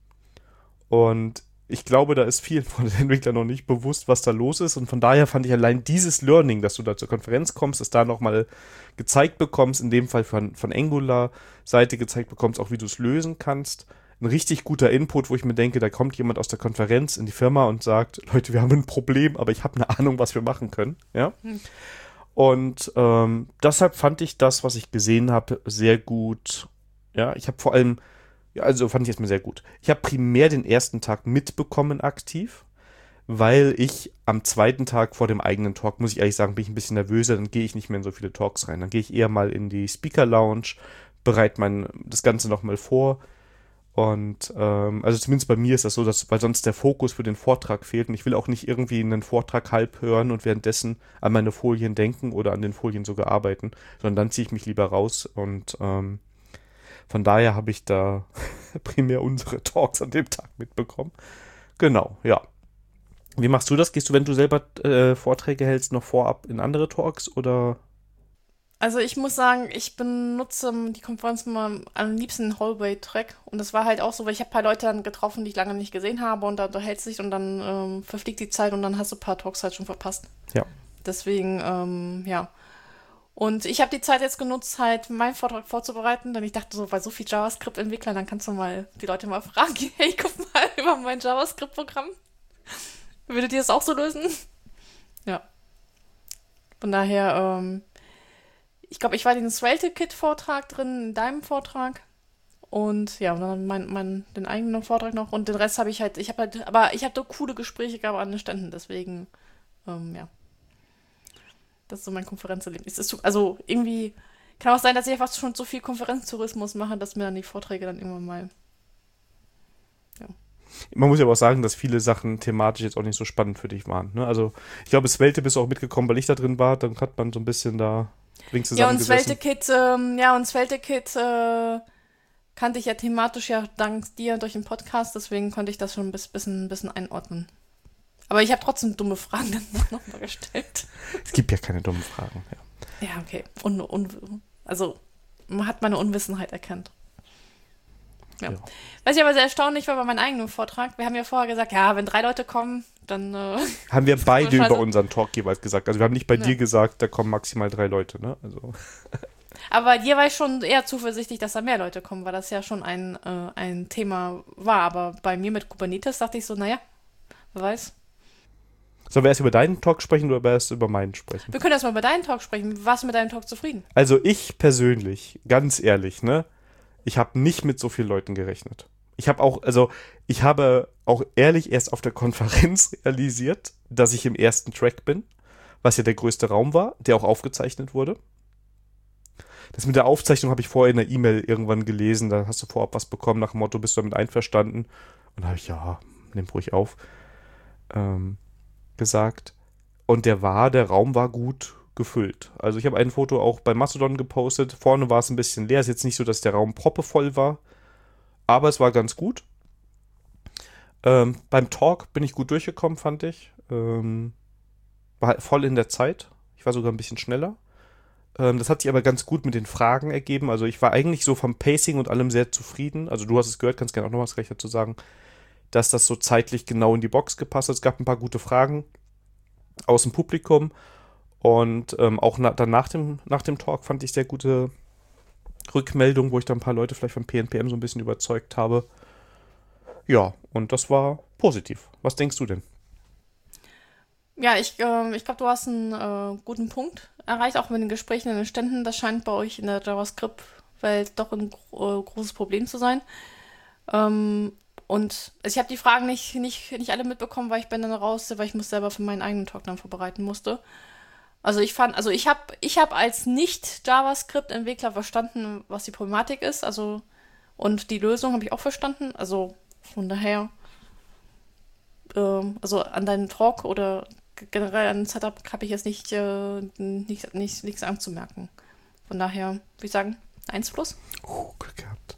Und ich glaube, da ist vielen von den Entwicklern noch nicht bewusst, was da los ist. Und von daher fand ich allein dieses Learning, dass du da zur Konferenz kommst, es da nochmal gezeigt bekommst, in dem Fall von, von Angular-Seite gezeigt bekommst, auch wie du es lösen kannst. Ein richtig guter Input, wo ich mir denke, da kommt jemand aus der Konferenz in die Firma und sagt, Leute, wir haben ein Problem, aber ich habe eine Ahnung, was wir machen können. Ja. Hm. Und ähm, deshalb fand ich das, was ich gesehen habe, sehr gut. Ja, ich habe vor allem Ja, also fand ich jetzt mal sehr gut. Ich habe primär den ersten Tag mitbekommen aktiv, weil ich am zweiten Tag vor dem eigenen Talk, muss ich ehrlich sagen, bin ich ein bisschen nervöser, dann gehe ich nicht mehr in so viele Talks rein. Dann gehe ich eher mal in die Speaker Lounge, bereite mein, das Ganze nochmal vor und ähm, also zumindest bei mir ist das so, dass, weil sonst der Fokus für den Vortrag fehlt und ich will auch nicht irgendwie einen Vortrag halb hören und währenddessen an meine Folien denken oder an den Folien sogar arbeiten, sondern dann ziehe ich mich lieber raus und ähm, von daher habe ich da primär unsere Talks an dem Tag mitbekommen. Genau, ja. Wie machst du das? Gehst du, wenn du selber äh, Vorträge hältst, noch vorab in andere Talks oder? Also ich muss sagen, ich benutze die Konferenz mal am liebsten Hallway-Track und das war halt auch so, weil ich habe ein paar Leute dann getroffen, die ich lange nicht gesehen habe und da unterhältst du dich und dann ähm, verfliegt die Zeit und dann hast du ein paar Talks halt schon verpasst. Ja. Deswegen, ähm, ja. Und ich habe die Zeit jetzt genutzt, halt meinen Vortrag vorzubereiten, denn ich dachte so, bei so viel JavaScript-Entwicklern, dann kannst du mal die Leute mal fragen, hey, guck mal über mein JavaScript-Programm. Würdet ihr das auch so lösen? Ja. Von daher, ähm, ich glaube, ich war in den Svelte-Kit-Vortrag drin, in deinem Vortrag. Und ja, und dann mein, mein, den eigenen Vortrag noch. Und den Rest habe ich halt, ich habe halt, aber ich habe doch coole Gespräche gehabt an den Ständen, deswegen, ähm, ja. Das ist so mein Konferenzerlebnis. Das ist, also irgendwie kann auch sein, dass ich einfach schon so viel Konferenztourismus mache, dass mir dann die Vorträge dann irgendwann mal. Man muss ja aber auch sagen, dass viele Sachen thematisch jetzt auch nicht so spannend für dich waren. Ne? Also ich glaube, Svelte bist du auch mitgekommen, weil ich da drin war. Dann hat man so ein bisschen da. Wing Ja, und zusammengesessen. Svelte Kid, ähm, ja, und Svelte Kid äh, kannte ich ja thematisch ja dank dir durch den Podcast, deswegen konnte ich das schon ein bis- bisschen, bisschen einordnen. Aber ich habe trotzdem dumme Fragen dann nochmal gestellt. Es gibt ja keine dummen Fragen. Ja. Ja, okay. Un, un, also, man hat meine Unwissenheit erkannt. Ja. Ja. Was ich aber sehr erstaunlich war bei meinem eigenen Vortrag, wir haben ja vorher gesagt, ja, wenn drei Leute kommen, dann äh, Haben wir beide Scheiße. über unseren Talk jeweils gesagt. Also wir haben nicht bei Ja. dir gesagt, da kommen maximal drei Leute, ne? Also. Aber bei dir war ich schon eher zuversichtlich, dass da mehr Leute kommen, weil das ja schon ein, äh, ein Thema war. Aber bei mir mit Kubernetes dachte ich so, naja, wer weiß. Sollen wir erst über deinen Talk sprechen oder erst über meinen sprechen? Wir können erst mal über deinen Talk sprechen. Warst du mit deinem Talk zufrieden? Also ich persönlich, ganz ehrlich, ne? Ich habe nicht mit so vielen Leuten gerechnet. Ich habe auch, also ich habe auch ehrlich erst auf der Konferenz realisiert, dass ich im ersten Track bin, was ja der größte Raum war, der auch aufgezeichnet wurde. Das mit der Aufzeichnung habe ich vorher in der E-Mail irgendwann gelesen, da hast du vorab was bekommen nach dem Motto, bist du damit einverstanden? Und da habe ich, ja, nimm ruhig auf, ähm, gesagt. Und der war, der Raum war gut gefüllt. Also ich habe ein Foto auch bei Mastodon gepostet, vorne war es ein bisschen leer, ist jetzt nicht so, dass der Raum proppevoll war, aber es war ganz gut. Ähm, beim Talk bin ich gut durchgekommen, fand ich. Ähm, war halt voll in der Zeit. Ich war sogar ein bisschen schneller. Ähm, das hat sich aber ganz gut mit den Fragen ergeben. Also ich war eigentlich so vom Pacing und allem sehr zufrieden. Also du hast es gehört, kannst gerne auch noch was gleich dazu sagen, dass das so zeitlich genau in die Box gepasst hat. Es gab ein paar gute Fragen aus dem Publikum. Und ähm, auch na, dann nach dem, nach dem Talk fand ich sehr gute Rückmeldungen, wo ich dann ein paar Leute vielleicht von P N P M so ein bisschen überzeugt habe. Ja, und das war positiv. Was denkst du denn? Ja, ich, ähm, ich glaube, du hast einen äh, guten Punkt erreicht, auch mit den Gesprächen in den Ständen. Das scheint bei euch in der JavaScript-Welt doch ein gro äh, großes Problem zu sein. Ähm, und ich habe die Fragen nicht, nicht, nicht alle mitbekommen, weil ich bin dann raus, weil ich muss selber für meinen eigenen Talk dann vorbereiten musste. Also ich fand, also ich habe ich hab als Nicht-JavaScript-Entwickler verstanden, was die Problematik ist, also und die Lösung habe ich auch verstanden. Also von daher, ähm, also an deinen Talk oder g- generell an Setup habe ich jetzt nicht, äh, nicht, nicht, nichts anzumerken. Von daher würde ich sagen, eins plus. Oh, Glück gehabt.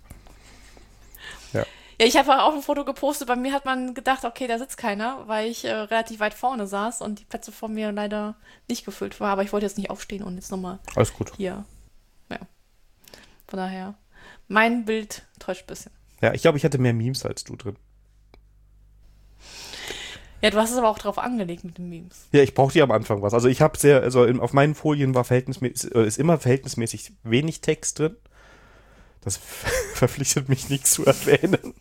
Ja, ich habe auch ein Foto gepostet. Bei mir hat man gedacht, okay, da sitzt keiner, weil ich äh, relativ weit vorne saß und die Plätze vor mir leider nicht gefüllt war. Aber ich wollte jetzt nicht aufstehen und jetzt nochmal Alles gut. hier. Ja. Von daher, mein Bild täuscht ein bisschen. Ja, ich glaube, ich hatte mehr Memes als du drin. Ja, du hast es aber auch drauf angelegt mit den Memes. Ja, ich brauchte ja am Anfang was. Also ich habe sehr, also in, auf meinen Folien war verhältnismäßig, äh, ist immer verhältnismäßig wenig Text drin. Das verpflichtet mich nicht zu erwähnen.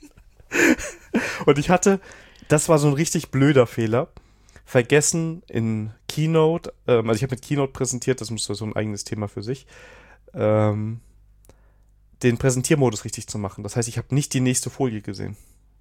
Und ich hatte, das war so ein richtig blöder Fehler, vergessen in Keynote, ähm, also ich habe mit Keynote präsentiert, das ist so ein eigenes Thema für sich, ähm, den Präsentiermodus richtig zu machen. Das heißt, ich habe nicht die nächste Folie gesehen.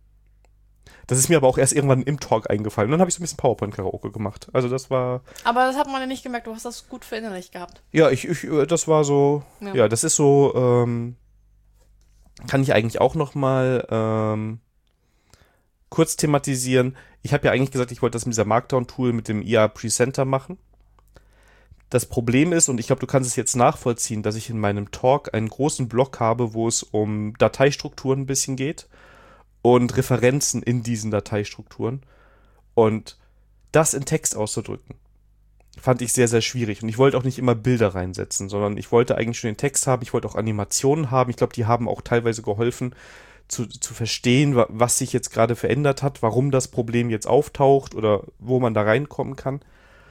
Das ist mir aber auch erst irgendwann im Talk eingefallen. Und dann habe ich so ein bisschen PowerPoint-Karaoke gemacht. Also das war, Aber das hat man ja nicht gemerkt, du hast das gut verinnerlicht gehabt. ja, ich, ich äh, das war so, Ja. ja, das ist so, ähm, kann ich eigentlich auch noch mal ähm, kurz thematisieren. Ich habe ja eigentlich gesagt, ich wollte das mit dieser Markdown-Tool mit dem I A Presenter machen. Das Problem ist, und ich glaube, du kannst es jetzt nachvollziehen, dass ich in meinem Talk einen großen Block habe, wo es um Dateistrukturen ein bisschen geht und Referenzen in diesen Dateistrukturen. Und das in Text auszudrücken, fand ich sehr, sehr schwierig. Und ich wollte auch nicht immer Bilder reinsetzen, sondern ich wollte eigentlich schon den Text haben, ich wollte auch Animationen haben. Ich glaube, die haben auch teilweise geholfen, zu, zu verstehen, wa- was sich jetzt gerade verändert hat, warum das Problem jetzt auftaucht oder wo man da reinkommen kann.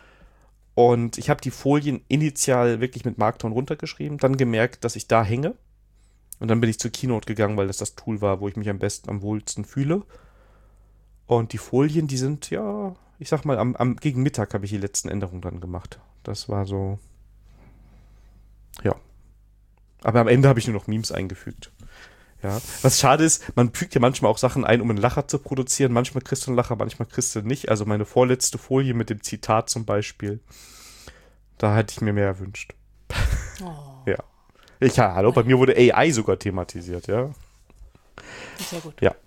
Und ich habe die Folien initial wirklich mit Markdown runtergeschrieben, dann gemerkt, dass ich da hänge. Und dann bin ich zu Keynote gegangen, weil das das Tool war, wo ich mich am besten, am wohlsten fühle. Und die Folien, die sind, ja, ich sag mal, am, am gegen Mittag habe ich die letzten Änderungen dann gemacht. Das war so, ja. Aber am Ende habe ich nur noch Memes eingefügt. Ja. Was schade ist, man fügt ja manchmal auch Sachen ein, um einen Lacher zu produzieren. Manchmal kriegst du einen Lacher, manchmal kriegst du nicht. Also meine vorletzte Folie mit dem Zitat zum Beispiel, da hätte ich mir mehr erwünscht. Oh, Ja. Ich, ja, hallo, bei mir wurde A I sogar thematisiert, ja. sehr gut. Ja.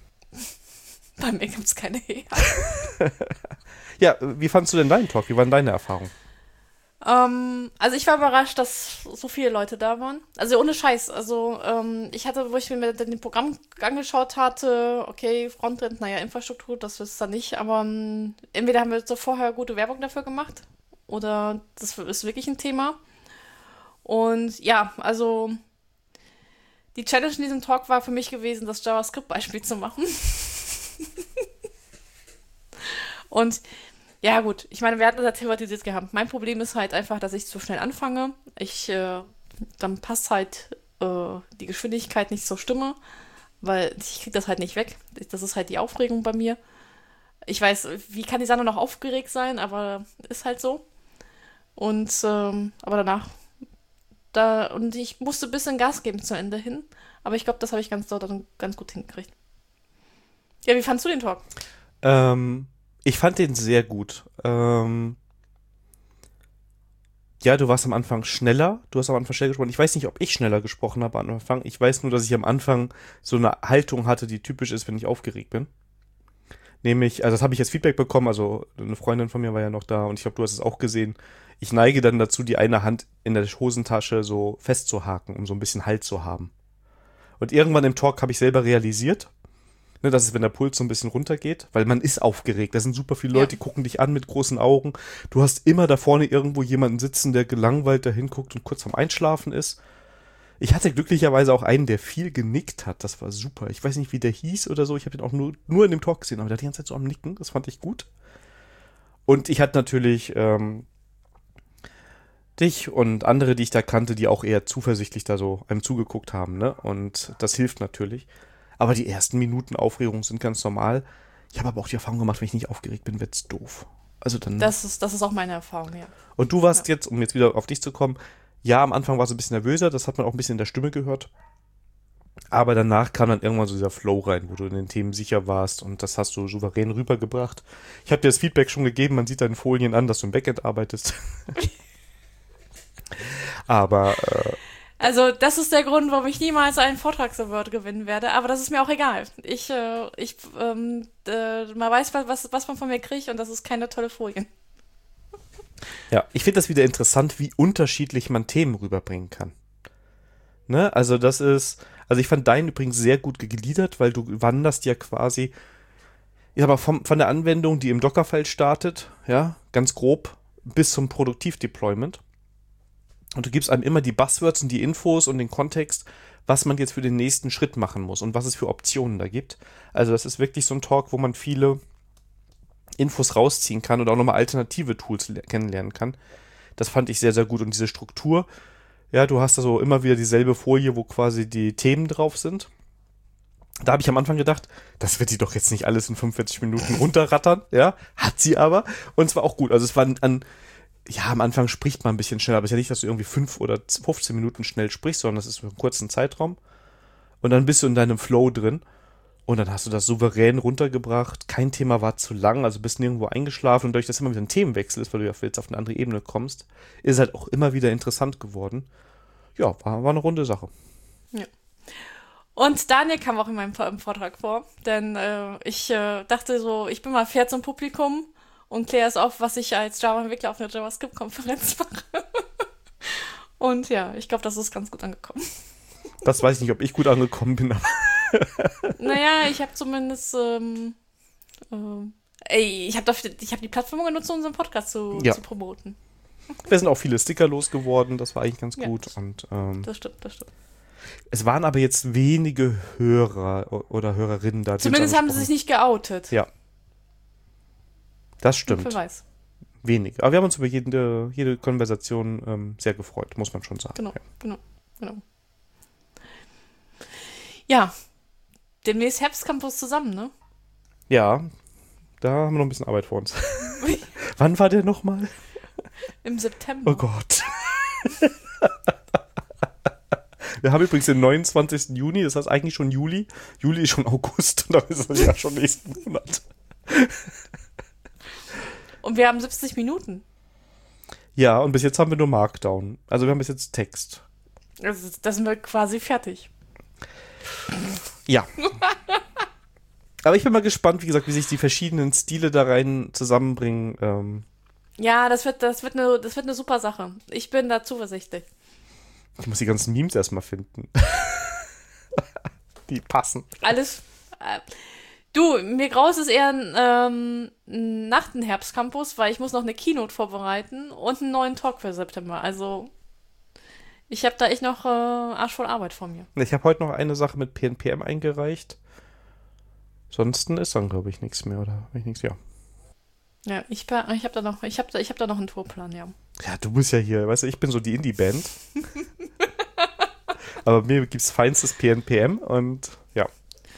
Bei mir gibt es keine E A. Ja, wie fandst du denn deinen Talk? Wie waren deine Erfahrungen? Ähm, also ich war überrascht, dass so viele Leute da waren. Also ohne Scheiß. Also ähm, ich hatte, wo ich mir dann den Programm angeschaut hatte, okay, Frontend, naja, Infrastruktur, das ist da nicht, aber ähm, entweder haben wir so vorher gute Werbung dafür gemacht oder das ist wirklich ein Thema. Und ja, also die Challenge in diesem Talk war für mich gewesen, das JavaScript-Beispiel zu machen. Und ja, gut, ich meine, wir hatten das thematisiert gehabt. Mein Problem ist halt einfach, dass ich zu schnell anfange. Ich, äh, dann passt halt äh, die Geschwindigkeit nicht zur Stimme, weil ich krieg das halt nicht weg. Das ist halt die Aufregung bei mir. Ich weiß, wie kann die Sandra noch aufgeregt sein, aber ist halt so. Und, ähm, aber danach, da, und ich musste ein bisschen Gas geben zu Ende hin. Aber ich glaube, das habe ich ganz dort dann ganz gut hingekriegt. Ja, wie fandst du den Talk? Ähm, ich fand den sehr gut. Ähm, ja, du warst am Anfang schneller. Du hast am Anfang schneller gesprochen. Ich weiß nicht, ob ich schneller gesprochen habe am Anfang. Ich weiß nur, dass ich am Anfang so eine Haltung hatte, die typisch ist, wenn ich aufgeregt bin. Nämlich, also das habe ich jetzt Feedback bekommen, also eine Freundin von mir war ja noch da und ich glaube, du hast es auch gesehen. Ich neige dann dazu, die eine Hand in der Hosentasche so festzuhaken, um so ein bisschen Halt zu haben. Und irgendwann im Talk habe ich selber realisiert, ne, dass es, wenn der Puls so ein bisschen runtergeht, weil man ist aufgeregt. Da sind super viele Leute, die gucken dich an mit großen Augen. Du hast immer da vorne irgendwo jemanden sitzen, der gelangweilt da hinguckt und kurz vorm Einschlafen ist. Ich hatte glücklicherweise auch einen, der viel genickt hat. Das war super. Ich weiß nicht, wie der hieß oder so. Ich habe ihn auch nur, nur in dem Talk gesehen, aber der hat die ganze Zeit so am Nicken. Das fand ich gut. Und ich hatte natürlich ähm, dich und andere, die ich da kannte, die auch eher zuversichtlich da so einem zugeguckt haben, ne? Und das hilft natürlich. Aber die ersten Minuten Aufregung sind ganz normal. Ich habe aber auch die Erfahrung gemacht, wenn ich nicht aufgeregt bin, wird's doof. Also dann. Das ist, das ist auch meine Erfahrung, ja. Und du warst Ja. jetzt, um jetzt wieder auf dich zu kommen, ja, am Anfang war es ein bisschen nervöser, das hat man auch ein bisschen in der Stimme gehört. Aber danach kam dann irgendwann so dieser Flow rein, wo du in den Themen sicher warst und das hast du souverän rübergebracht. Ich habe dir das Feedback schon gegeben, man sieht deinen Folien an, dass du im Backend arbeitest. Aber äh, Also, das ist der Grund, warum ich niemals einen Vortrags-Award gewinnen werde, aber das ist mir auch egal. Ich, äh, ich, ähm, äh, man weiß, was, was man von mir kriegt und das ist keine tolle Folien. ja, ich finde das wieder interessant, wie unterschiedlich man Themen rüberbringen kann. Ne? Also das ist, also ich fand deinen übrigens sehr gut gegliedert, weil du wanderst ja quasi, ich sag mal, vom, von der Anwendung, die im Dockerfile startet, ja, ganz grob, bis zum Produktiv-Deployment. Und du gibst einem immer die Buzzwords und die Infos und den Kontext, was man jetzt für den nächsten Schritt machen muss und was es für Optionen da gibt. Also das ist wirklich so ein Talk, wo man viele Infos rausziehen kann und auch nochmal alternative Tools le- kennenlernen kann. Das fand ich sehr, sehr gut. Und diese Struktur, ja, du hast da so immer wieder dieselbe Folie, wo quasi die Themen drauf sind. Da habe ich am Anfang gedacht, das wird die doch jetzt nicht alles in fünfundvierzig Minuten runterrattern, ja, hat sie aber. Und es war auch gut. Also es war an, an ja, am Anfang spricht man ein bisschen schneller, aber es ist ja nicht, dass du irgendwie fünf oder fünfzehn Minuten schnell sprichst, sondern das ist für einen kurzen Zeitraum. Und dann bist du in deinem Flow drin. Und dann hast du das souverän runtergebracht. Kein Thema war zu lang, also bist nirgendwo eingeschlafen. Und dadurch, dass immer wieder ein Themenwechsel ist, weil du ja jetzt auf eine andere Ebene kommst, ist es halt auch immer wieder interessant geworden. Ja, war, war eine runde Sache. Ja. Und Daniel kam auch in meinem im Vortrag vor, denn äh, ich äh, dachte so, ich bin mal fair zum Publikum und kläre es auf, was ich als Java-Entwickler auf einer JavaScript-Konferenz mache. Und ja, ich glaube, das ist ganz gut angekommen. Das weiß ich nicht, ob ich gut angekommen bin, aber Naja, ich habe zumindest, ähm, ähm, ey, ich habe hab die Plattform genutzt, um unseren Podcast zu, Ja. zu promoten. wir sind auch viele Sticker losgeworden, das war eigentlich ganz Ja. gut. Und ähm, Das stimmt, das stimmt. es waren aber jetzt wenige Hörer o- oder Hörerinnen da. die uns Zumindest haben sie angesprochen sich nicht geoutet. Ja. Das Wer stimmt. weiß. Wenig. Aber wir haben uns über jede, jede Konversation ähm, sehr gefreut, muss man schon sagen. Genau, Ja. genau, genau. Ja, demnächst Herbstcampus zusammen, ne? ja, da haben wir noch ein bisschen Arbeit vor uns. Wann war der nochmal? Im September. Oh Gott. Wir haben übrigens den neunundzwanzigsten Juni, das heißt eigentlich schon Juli. Juli ist schon August und dann ist es ja schon nächsten Monat. Und wir haben siebzig Minuten. Ja, und bis jetzt haben wir nur Markdown. Also wir haben bis jetzt Text. Also, da sind wir quasi fertig. Ja. Aber ich bin mal gespannt, wie gesagt, wie sich die verschiedenen Stile da rein zusammenbringen. Ähm, Ja, das wird, das wird eine, das wird eine super Sache. Ich bin da zuversichtlich. Ich muss die ganzen Memes erstmal finden. Die passen. Alles. Äh, du, mir graust es eher ähm, nach dem Herbstcampus, weil ich muss noch eine Keynote vorbereiten und einen neuen Talk für September. Also ich habe da echt noch äh, Arsch voll Arbeit vor mir. Ich habe heute noch eine Sache mit P N P M eingereicht. Ansonsten ist dann, glaube ich, nichts mehr, oder? Hab ich nichts, ja. Ja, ich, ich habe da noch, ich habe da, ich habe da noch einen Tourplan, ja. Ja, du bist ja hier, weißt du, ich bin so die Indie-Band. Aber mir gibt's feinstes P N P M und ja.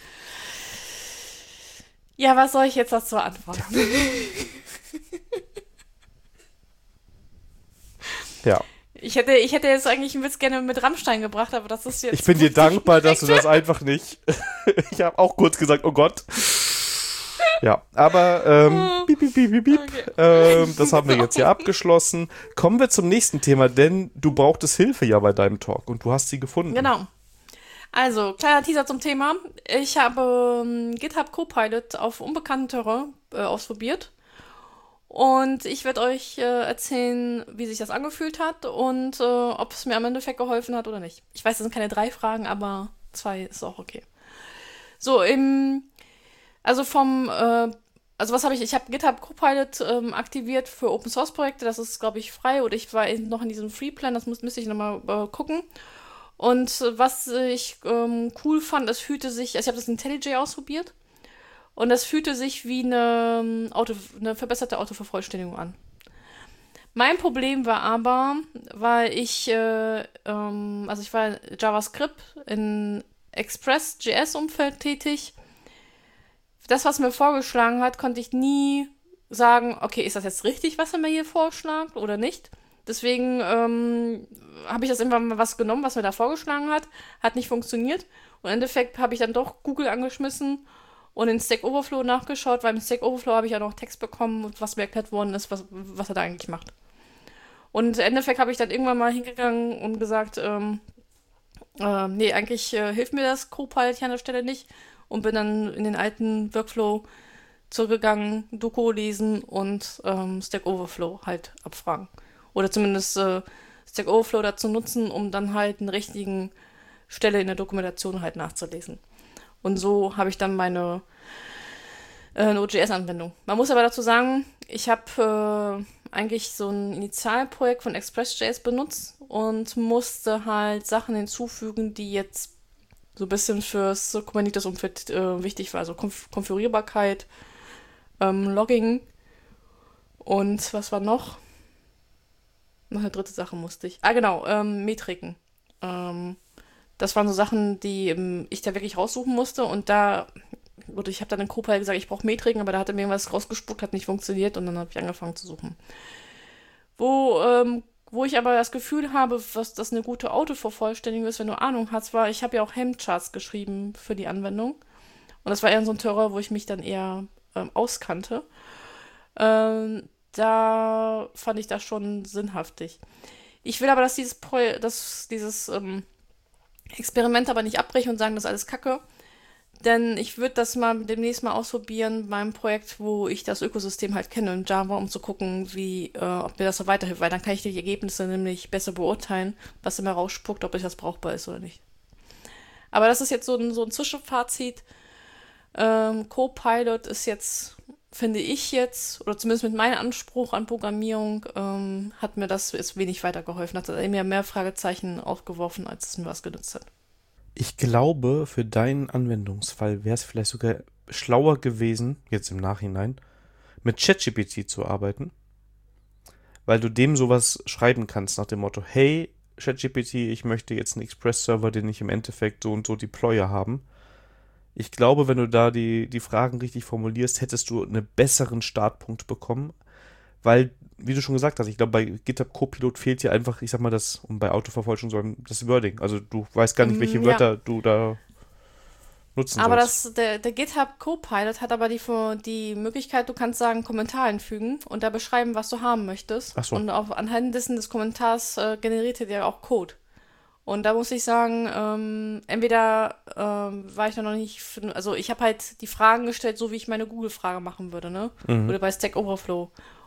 Ja, was soll ich jetzt dazu antworten? Ja. Ich hätte, ich hätte jetzt eigentlich einen Witz gerne mit Rammstein gebracht, aber das ist jetzt. Ich bin dir dankbar, dass du das einfach nicht. Ich habe auch kurz gesagt, oh Gott. Ja, aber ähm, piep, piep, piep, piep, piep. Okay. Ähm, das haben wir jetzt hier abgeschlossen. Kommen wir zum nächsten Thema, denn du brauchtest Hilfe ja bei deinem Talk und du hast sie gefunden. Genau. Also, kleiner Teaser zum Thema. Ich habe ähm, GitHub Copilot auf unbekannten Terrain äh, ausprobiert. Und ich werde euch äh, erzählen, wie sich das angefühlt hat und äh, ob es mir am Endeffekt geholfen hat oder nicht. Ich weiß, das sind keine drei Fragen, aber zwei ist auch okay. So, im, also vom, äh, also was habe ich, ich habe GitHub Copilot ähm, aktiviert für Open Source Projekte, das ist, glaube ich, frei oder ich war noch in diesem Free Plan, das muss, müsste ich nochmal äh, gucken. Und äh, was ich ähm, cool fand, es fühlte sich, also ich habe das in IntelliJ ausprobiert. Und das fühlte sich wie eine, Auto, eine verbesserte Autovervollständigung an. Mein Problem war aber, weil ich, äh, ähm, also ich war JavaScript in Express.js-Umfeld tätig. Das, was mir vorgeschlagen hat, konnte ich nie sagen, okay, ist das jetzt richtig, was er mir hier vorschlägt oder nicht? Deswegen ähm, habe ich das irgendwann mal was genommen, was mir da vorgeschlagen hat. Hat nicht funktioniert. Und im Endeffekt habe ich dann doch Google angeschmissen und in Stack Overflow nachgeschaut, weil im Stack Overflow habe ich ja noch Text bekommen, was mir erklärt worden ist, was, was er da eigentlich macht. Und im Endeffekt habe ich dann irgendwann mal hingegangen und gesagt, ähm, äh, nee, eigentlich äh, hilft mir das Copilot hier an der Stelle nicht und bin dann in den alten Workflow zurückgegangen, Doku lesen und ähm, Stack Overflow halt abfragen. Oder zumindest äh, Stack Overflow dazu nutzen, um dann halt eine richtigen Stelle in der Dokumentation halt nachzulesen. Und so habe ich dann meine äh, Node.js-Anwendung. Man muss aber dazu sagen, ich habe äh, eigentlich so ein Initialprojekt von Express.js benutzt und musste halt Sachen hinzufügen, die jetzt so ein bisschen fürs Kubernetes-Umfeld äh, wichtig war. Also Konf- Konfigurierbarkeit, ähm, Logging und was war noch? Noch eine dritte Sache musste ich. Ah, genau, ähm, Metriken. Ähm, Das waren so Sachen, die ähm, ich da wirklich raussuchen musste und da, oder ich habe dann in Copilot gesagt, ich brauche Metriken, aber da hat er mir irgendwas rausgespuckt, hat nicht funktioniert und dann habe ich angefangen zu suchen. Wo, ähm, wo ich aber das Gefühl habe, was das eine gute Autovervollständigung ist, wenn du Ahnung hast, war, ich habe ja auch Helm-Charts geschrieben für die Anwendung und das war eher so ein Terrain, wo ich mich dann eher ähm, auskannte. Ähm, da fand ich das schon sinnhaftig. Ich will aber, dass dieses, Pro- dass dieses ähm, Experiment aber nicht abbrechen und sagen, das ist alles Kacke. Denn ich würde das mal demnächst mal ausprobieren beim Projekt, wo ich das Ökosystem halt kenne in Java, um zu gucken, wie, äh, ob mir das so weiterhilft. Weil dann kann ich die Ergebnisse nämlich besser beurteilen, was immer rausspuckt, ob das brauchbar ist oder nicht. Aber das ist jetzt so ein, so ein Zwischenfazit. Ähm, Copilot ist jetzt, finde ich jetzt, oder zumindest mit meinem Anspruch an Programmierung, ähm, hat mir das jetzt wenig weitergeholfen. Hat mir mehr Fragezeichen aufgeworfen, als es mir was genutzt hat. Ich glaube, für deinen Anwendungsfall wäre es vielleicht sogar schlauer gewesen, jetzt im Nachhinein, mit ChatGPT zu arbeiten, weil du dem sowas schreiben kannst nach dem Motto, hey, ChatGPT, ich möchte jetzt einen Express-Server, den ich im Endeffekt so und so deploye haben. Ich glaube, wenn du da die, die Fragen richtig formulierst, hättest du einen besseren Startpunkt bekommen, weil, wie du schon gesagt hast, ich glaube, bei GitHub Copilot fehlt dir einfach, ich sag mal, das, um bei Autovervollständigung zu sagen, das Wording. Also du weißt gar nicht, welche Mm, Wörter ja. du da nutzen Aber sollst. das, der, der GitHub Copilot hat aber die, die Möglichkeit, du kannst sagen, Kommentar einfügen und da beschreiben, was du haben möchtest. Ach so. Und auf, anhand dessen des Kommentars äh, generiert er dir auch Code. Und da muss ich sagen, ähm, entweder ähm, war ich da noch nicht, für, also ich habe halt die Fragen gestellt, so wie ich meine Google-Frage machen würde, ne? Mhm. Oder bei Stack Overflow.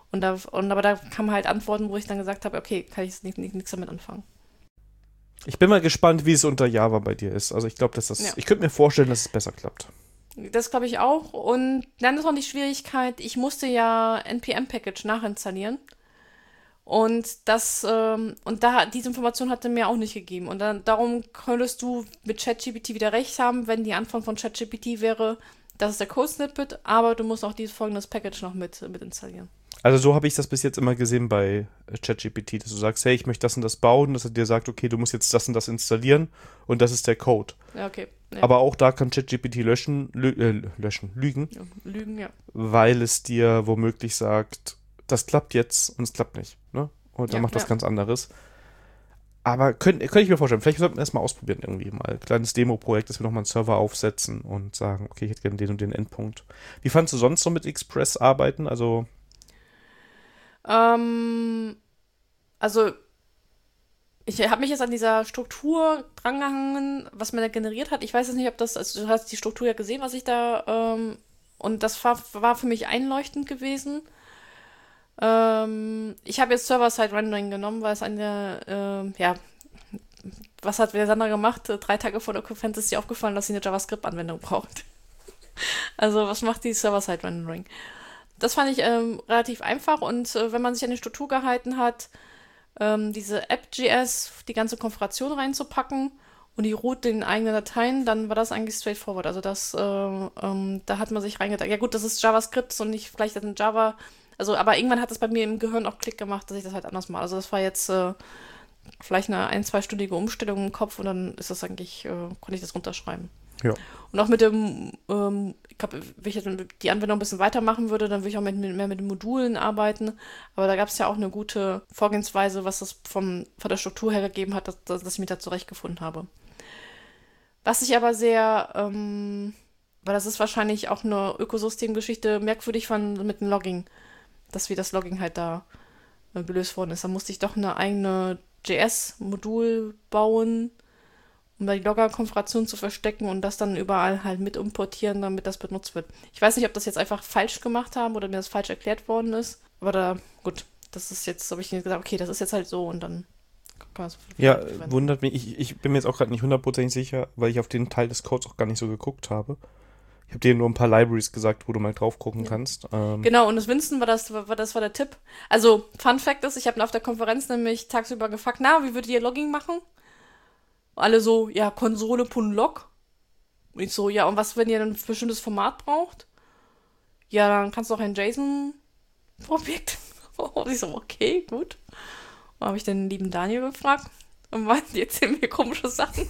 Und da, und aber da kamen halt Antworten, wo ich dann gesagt habe, okay, kann ich nichts nicht, nicht damit anfangen. Ich bin mal gespannt, wie es unter Java bei dir ist. Also ich glaube, dass das, Ja. ich könnte mir vorstellen, dass es besser klappt. Das glaube ich auch. Und dann ist noch die Schwierigkeit, ich musste ja N P M-Package nachinstallieren. Und das, ähm, und da, diese Information hatte mir auch nicht gegeben. Und dann, darum könntest du mit ChatGPT wieder recht haben, wenn die Antwort von ChatGPT wäre, das ist der Code-Snippet, aber du musst auch dieses folgendes Package noch mit, mit installieren. Also so habe ich das bis jetzt immer gesehen bei äh, ChatGPT, dass du sagst, hey, ich möchte das und das bauen, dass er dir sagt, okay, du musst jetzt das und das installieren und das ist der Code. Ja, okay. Ja. Aber auch da kann ChatGPT löschen, lü äh, löschen, lügen, Ja, Lügen, ja. weil es dir womöglich sagt, das klappt jetzt und es klappt nicht. Ne? Und dann Ja, macht das ja. ganz anderes. Aber könnte könnt ich mir vorstellen, vielleicht sollten wir erstmal ausprobieren irgendwie mal. Ein kleines Demo-Projekt, dass wir nochmal einen Server aufsetzen und sagen, okay, ich hätte gerne den und den Endpunkt. Wie fandst du sonst so mit Express arbeiten? Also, Ähm, also, ich habe mich jetzt an dieser Struktur drangehangen, was man da generiert hat. Ich weiß jetzt nicht, ob das, also du hast die Struktur ja gesehen, was ich da, ähm, und das war, war für mich einleuchtend gewesen. Ähm, ich habe jetzt Server-Side-Rendering genommen, weil es eine, ähm, ja, was hat der Sandra gemacht? Drei Tage vor der Konferenz ist ihr aufgefallen, dass sie eine JavaScript-Anwendung braucht. Also, was macht die Server-Side-Rendering? Das fand ich ähm, relativ einfach und äh, wenn man sich an die Struktur gehalten hat, ähm, diese App.js, die ganze Konfiguration reinzupacken und die Root in eigenen Dateien, dann war das eigentlich straightforward. Also das, äh, ähm, da hat man sich reingedacht. Ja gut, das ist JavaScript und nicht vielleicht in Java. Also, aber irgendwann hat es bei mir im Gehirn auch Klick gemacht, dass ich das halt anders mache. Also das war jetzt äh, vielleicht eine ein-, zweistündige Umstellung im Kopf und dann ist das eigentlich, äh, konnte ich das runterschreiben. ja. Und auch mit dem, ähm, ich glaube, wenn ich jetzt die Anwendung ein bisschen weitermachen würde, dann würde ich auch mit, mit, mehr mit den Modulen arbeiten. Aber da gab es ja auch eine gute Vorgehensweise, was das vom, von der Struktur her gegeben hat, dass, dass ich mich da zurechtgefunden habe. Was ich aber sehr, ähm, weil das ist wahrscheinlich auch eine Ökosystemgeschichte, merkwürdig fand mit dem Logging, dass wie das Logging halt da äh, gelöst worden ist. Da musste ich doch eine eigene J S-Modul bauen, um da die Logger-Konfiguration zu verstecken und das dann überall halt mit importieren, damit das benutzt wird. Ich weiß nicht, ob das jetzt einfach falsch gemacht haben oder mir das falsch erklärt worden ist, aber da, gut, das ist jetzt, habe ich gesagt, okay, das ist jetzt halt so und dann kann man es Ja, verwenden. wundert mich. Ich, ich bin mir jetzt auch gerade nicht hundertprozentig sicher, weil ich auf den Teil des Codes auch gar nicht so geguckt habe. Ich habe dir nur ein paar Libraries gesagt, wo du mal drauf gucken Ja. kannst. Ähm, Genau, und das Winston war das, war, das war der Tipp. Also, Fun Fact ist, ich habe auf der Konferenz nämlich tagsüber gefragt, na, wie würdet ihr Logging machen? Alle so, ja, Konsole.log. Und ich so, ja, und was, wenn ihr ein bestimmtes Format braucht? Ja, dann kannst du auch ein JSON-Objekt. Und ich so, okay, gut. Und habe ich den lieben Daniel gefragt. Und meinte, die erzählen mir komische Sachen.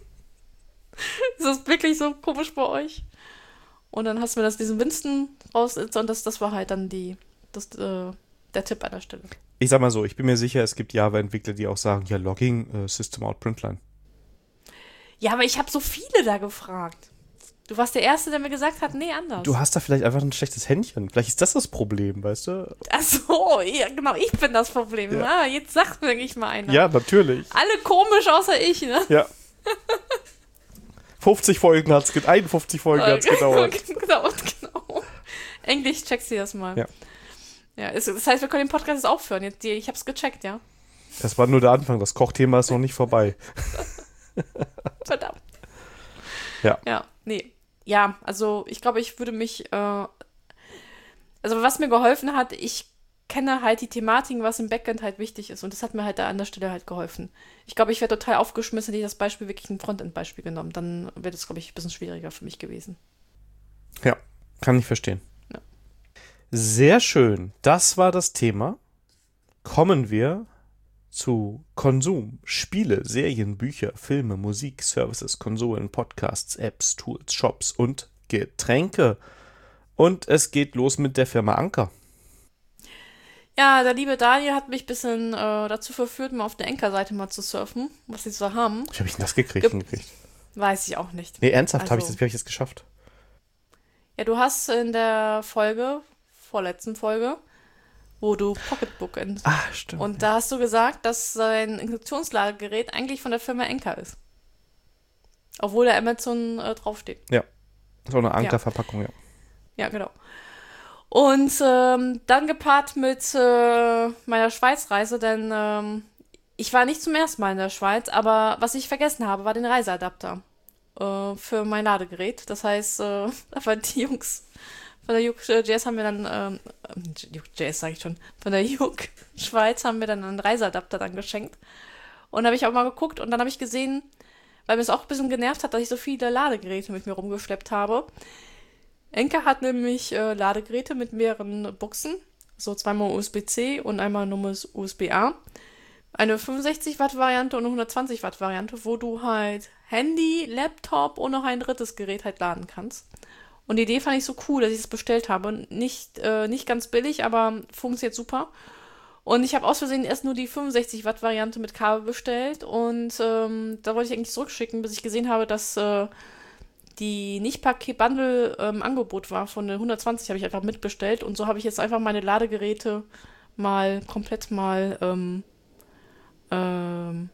Ist das wirklich so komisch bei euch? Und dann hast du mir das diesen Winston raus und das, das war halt dann die, das, äh, der Tipp an der Stelle. ich sag mal so, ich bin mir sicher, es gibt Java-Entwickler, die auch sagen, ja, Logging, äh, System Out Printline. Ja, aber ich habe so viele da gefragt. Du warst der Erste, der mir gesagt hat, nee, anders. Du hast da vielleicht einfach ein schlechtes Händchen. Vielleicht ist das das Problem, weißt du? Ach so, ja, genau, ich bin das Problem. Ja. Ah, jetzt sagt mir nicht mal einer. Ja, natürlich. Alle komisch außer ich, ne? Ja. fünfzig Folgen hat's gedauert. einundfünfzig Folgen hat's gedauert. genau, genau. Englisch, checkst du das mal. Ja. Ja, es, das heißt, wir können den Podcast jetzt aufhören. Jetzt, die- ich hab's gecheckt, ja. Das war nur der Anfang. Das Kochthema ist noch nicht vorbei. Verdammt. Ja. Ja, nee. Ja, also ich glaube, ich würde mich, äh, also was mir geholfen hat, ich kenne halt die Thematiken, was im Backend halt wichtig ist und das hat mir halt da an der Stelle halt geholfen. Ich glaube, ich wäre total aufgeschmissen, hätte ich das Beispiel wirklich ein Frontend-Beispiel genommen. Dann wäre das, glaube ich, ein bisschen schwieriger für mich gewesen. Ja, kann ich verstehen. Ja. Sehr schön. Das war das Thema. Kommen wir zu Konsum, Spiele, Serien, Bücher, Filme, Musik, Services, Konsolen, Podcasts, Apps, Tools, Shops und Getränke. Und es geht los mit der Firma Anker. Ja, der liebe Daniel hat mich ein bisschen äh, dazu verführt, mal auf der Enker-Seite mal zu surfen, was sie so haben. Wie habe ich denn das gekriegt? Ge- hingekriegt? Weiß ich auch nicht. Nee, ernsthaft, habe ich Also- das, wie habe ich das geschafft? Ja, du hast in der Folge, vorletzten Folge, wo du Pocketbook in, Ah, stimmt. und da hast du gesagt, dass sein Induktionsladegerät eigentlich von der Firma Enker ist. Obwohl der Amazon äh, draufsteht. So eine Anker-Verpackung, ja. Ja, genau. Und ähm, dann gepaart mit äh, meiner Schweizreise, denn ähm, ich war nicht zum ersten Mal in der Schweiz, aber was ich vergessen habe, war den Reiseadapter äh, für mein Ladegerät. Das heißt, äh, aber die Jungs von der Juk Jazz haben mir dann, ähm, Juk Jazz sage ich schon, von der Juk Schweiz haben mir dann einen Reiseadapter dann geschenkt. Und da habe ich auch mal geguckt und dann habe ich gesehen, weil mir es auch ein bisschen genervt hat, dass ich so viele Ladegeräte mit mir rumgeschleppt habe. Enka hat nämlich äh, Ladegeräte mit mehreren Buchsen, so zweimal U S B C und einmal nur U S B A. Eine fünfundsechzig Watt Variante und eine hundertzwanzig Watt Variante, wo du halt Handy, Laptop und noch ein drittes Gerät halt laden kannst. Und die Idee fand ich so cool, dass ich es bestellt habe. Nicht, äh, nicht ganz billig, aber funktioniert super. Und ich habe aus Versehen erst nur die fünfundsechzig Watt Variante mit Kabel bestellt und ähm, da wollte ich eigentlich zurückschicken, bis ich gesehen habe, dass äh, die Nicht-Paket-Bundle ähm, Angebot war von der hundertzwanzig, habe ich einfach mitbestellt und so habe ich jetzt einfach meine Ladegeräte mal komplett mal ähm, ähm,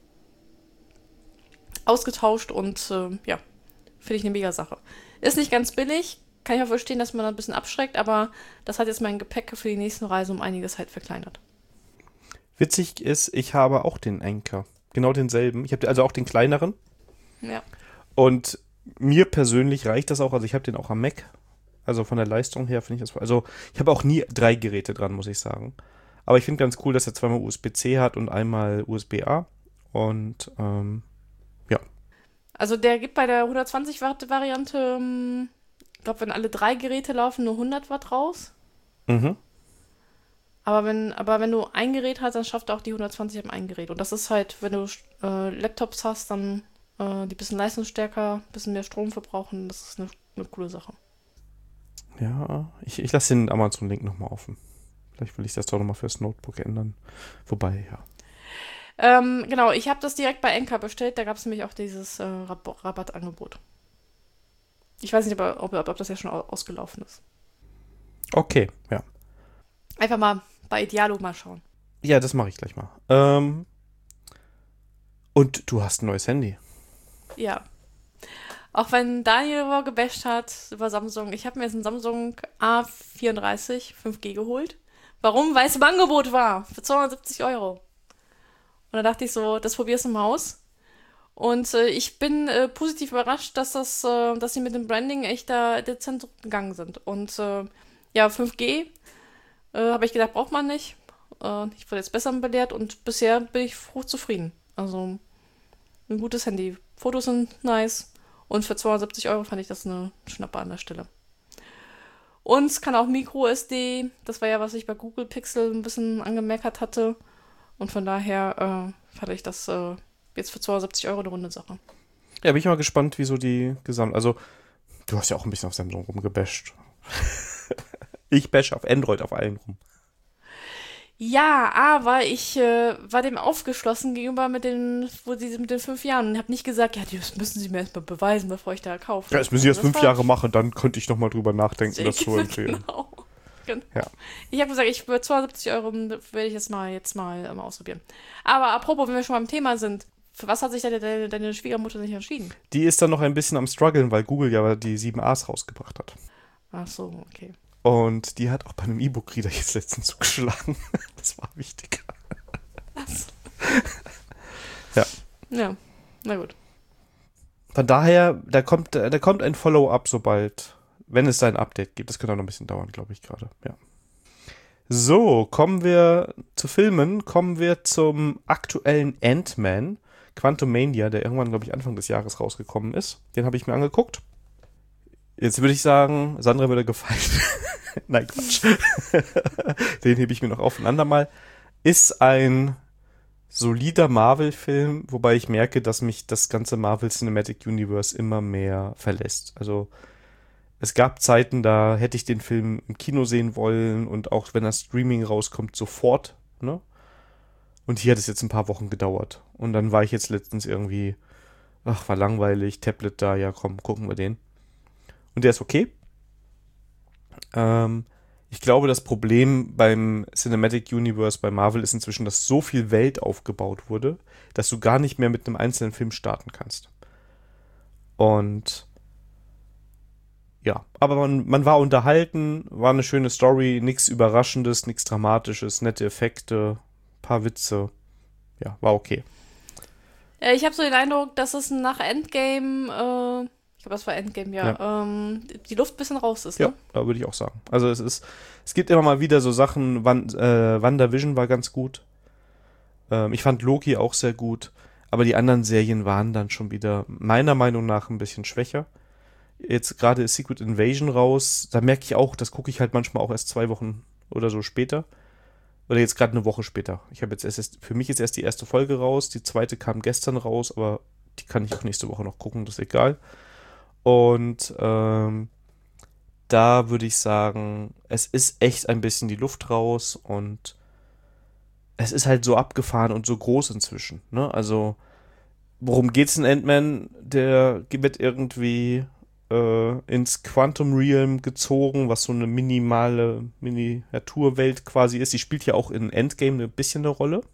ausgetauscht und ähm, ja, finde ich eine mega Sache. Ist nicht ganz billig, kann ich auch verstehen, dass man da ein bisschen abschreckt, aber das hat jetzt mein Gepäck für die nächsten Reise um einiges halt verkleinert. Witzig ist, ich habe auch den Anker. Genau denselben. Ich habe also auch den kleineren. Ja. Und mir persönlich reicht das auch. Also ich habe den auch am Mac. Also von der Leistung her finde ich das. Also ich habe auch nie drei Geräte dran, muss ich sagen. Aber ich finde ganz cool, dass er zweimal U S B C hat und einmal U S B A. Und ähm, ja. Also der gibt bei der hundertzwanzig Watt Variante, ähm, ich glaube, wenn alle drei Geräte laufen, nur hundert Watt raus. Mhm. Aber wenn, aber wenn du ein Gerät hast, dann schafft er auch die hundertzwanzig am ein Gerät. Und das ist halt, wenn du äh, Laptops hast, dann äh, die bisschen leistungsstärker, ein bisschen mehr Strom verbrauchen. Das ist eine, eine coole Sache. Ja, ich, ich lasse den Amazon-Link nochmal offen. Vielleicht will ich das doch nochmal fürs Notebook ändern. Wobei, ja. Ähm, genau, ich habe das direkt bei Enka bestellt. Da gab es nämlich auch dieses äh, Rab- Rabattangebot. Ich weiß nicht, ob, ob, ob das ja schon au- ausgelaufen ist. Okay, ja. Einfach mal bei Idealo mal schauen. Ja, das mache ich gleich mal. Ähm, und du hast ein neues Handy. Ja. Auch wenn Daniel darüber gebasht hat, über Samsung. Ich habe mir jetzt ein Samsung A vierunddreißig fünf G geholt. Warum? Weil es im Angebot war. Für zweihundertsiebzig Euro. Und da dachte ich so, das probierst du mal aus. Und äh, ich bin äh, positiv überrascht, dass das, äh, dass sie mit dem Branding echt da dezent gegangen sind. Und äh, ja, fünf G äh, habe ich gedacht, braucht man nicht. Äh, ich wurde jetzt besser belehrt und bisher bin ich hochzufrieden. Also ein gutes Handy. Fotos sind nice. Und für zweihundertsiebzig Euro fand ich das eine Schnappe an der Stelle. Und es kann auch Micro S D. Das war ja, was ich bei Google Pixel ein bisschen angemeckert hatte. Und von daher äh, fand ich das äh, jetzt für zweihundertsiebzig Euro eine runde Sache. Ja, bin ich mal gespannt, wieso die gesamt... Also, du hast ja auch ein bisschen auf Samsung rumgebasht. Ich bash auf Android auf allen rum. Ja, aber ich äh, war dem aufgeschlossen gegenüber mit den, wo sie mit den fünf Jahren und habe nicht gesagt, ja, das müssen sie mir erstmal beweisen, bevor ich da kaufe. Ja, das müssen sie erst Das fünf war- Jahre machen, dann könnte ich nochmal drüber nachdenken, das zu empfehlen. Genau. Genau. Ja. Ich habe gesagt, ich für zweihundertsiebzig Euro werde ich jetzt mal jetzt mal, äh, mal ausprobieren. Aber apropos, wenn wir schon beim Thema sind, für was hat sich deine, deine, deine Schwiegermutter nicht entschieden? Die ist dann noch ein bisschen am struggeln, weil Google ja die sieben A's rausgebracht hat. Ach so, okay. Und die hat auch bei einem E-Book-Reader jetzt letztens zugeschlagen. Das war wichtig. Was? Ja. Ja, na gut. Von daher, da kommt, da kommt ein Follow-up, sobald, wenn es da ein Update gibt. Das könnte auch noch ein bisschen dauern, glaube ich gerade. Ja. So, kommen wir zu Filmen. Kommen wir zum aktuellen Ant-Man, Quantumania, der irgendwann, glaube ich, Anfang des Jahres rausgekommen ist. Den habe ich mir angeguckt. Jetzt würde ich sagen, Sandra würde gefallen. Nein, Quatsch. Den hebe ich mir noch auf ein andermal. Ist ein solider Marvel-Film, wobei ich merke, dass mich das ganze Marvel Cinematic Universe immer mehr verlässt. Also es gab Zeiten, da hätte ich den Film im Kino sehen wollen und auch wenn das Streaming rauskommt, sofort, ne? Und hier hat es jetzt ein paar Wochen gedauert. Und dann war ich jetzt letztens irgendwie, ach, war langweilig, Tablet da, ja komm, gucken wir den. Und der ist okay. Ähm, ich glaube, das Problem beim Cinematic Universe bei Marvel ist inzwischen, dass so viel Welt aufgebaut wurde, dass du gar nicht mehr mit einem einzelnen Film starten kannst. Und ja, aber man, man war unterhalten, war eine schöne Story, nichts Überraschendes, nichts Dramatisches, nette Effekte, paar Witze. Ja, war okay. Äh, ich habe so den Eindruck, dass es nach Endgame, äh, ich glaube, das war Endgame, ja, Ja. ähm, die Luft ein bisschen raus ist, Ja, ne? da würde ich auch sagen. Also es ist, es gibt immer mal wieder so Sachen, Wan äh, WandaVision war ganz gut. Ähm, ich fand Loki auch sehr gut, aber die anderen Serien waren dann schon wieder meiner Meinung nach ein bisschen schwächer. Jetzt gerade ist Secret Invasion raus, da merke ich auch, das gucke ich halt manchmal auch erst zwei Wochen oder so später. Oder jetzt gerade eine Woche später. Ich habe jetzt erst, für mich ist erst die erste Folge raus, die zweite kam gestern raus, aber die kann ich auch nächste Woche noch gucken, das ist egal. Und ähm, da würde ich sagen, es ist echt ein bisschen die Luft raus und es ist halt so abgefahren und so groß inzwischen. Ne? Also, worum geht's in Ant-Man? Der wird irgendwie äh, ins Quantum Realm gezogen, was so eine minimale Miniaturwelt quasi ist. Die spielt ja auch in Endgame ein bisschen eine Rolle.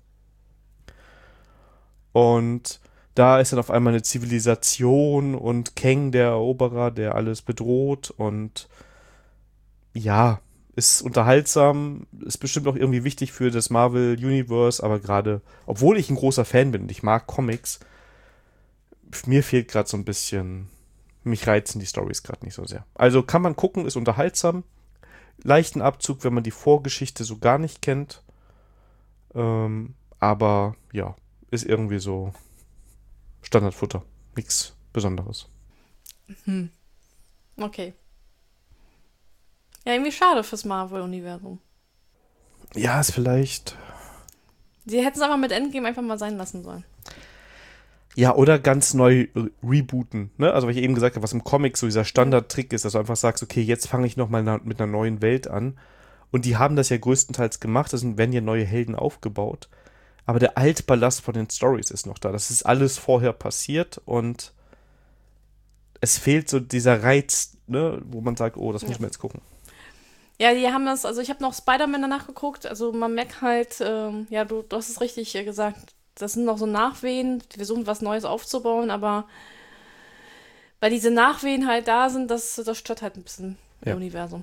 Und da ist dann auf einmal eine Zivilisation und Kang, der Eroberer, der alles bedroht und ja, ist unterhaltsam, ist bestimmt auch irgendwie wichtig für das Marvel Universe, aber gerade, obwohl ich ein großer Fan bin und ich mag Comics, mir fehlt gerade so ein bisschen, mich reizen die Stories gerade nicht so sehr. Also kann man gucken, ist unterhaltsam, leichten Abzug, wenn man die Vorgeschichte so gar nicht kennt, ähm, aber ja, ist irgendwie so Standardfutter, nichts Besonderes. Hm. Okay. Ja, irgendwie schade fürs Marvel-Universum. Ja, ist vielleicht. Sie hätten es aber mit Endgame einfach mal sein lassen sollen. Ja, oder ganz neu re rebooten, ne? Also, was ich eben gesagt habe, was im Comic so dieser Standardtrick ist, dass du einfach sagst, okay, jetzt fange ich nochmal na mit einer neuen Welt an. Und die haben das ja größtenteils gemacht, es werden ja neue Helden aufgebaut. Aber der Altballast von den Stories ist noch da. Das ist alles vorher passiert und es fehlt so dieser Reiz, ne, wo man sagt, oh, das Ja. muss man jetzt gucken. Ja, die haben das, also ich habe noch Spider-Man danach geguckt, also man merkt halt, ähm, ja, du, du hast es richtig äh, gesagt, das sind noch so Nachwehen, die versuchen was Neues aufzubauen, aber weil diese Nachwehen halt da sind, das, das stört halt ein bisschen ihr Ja. Universum.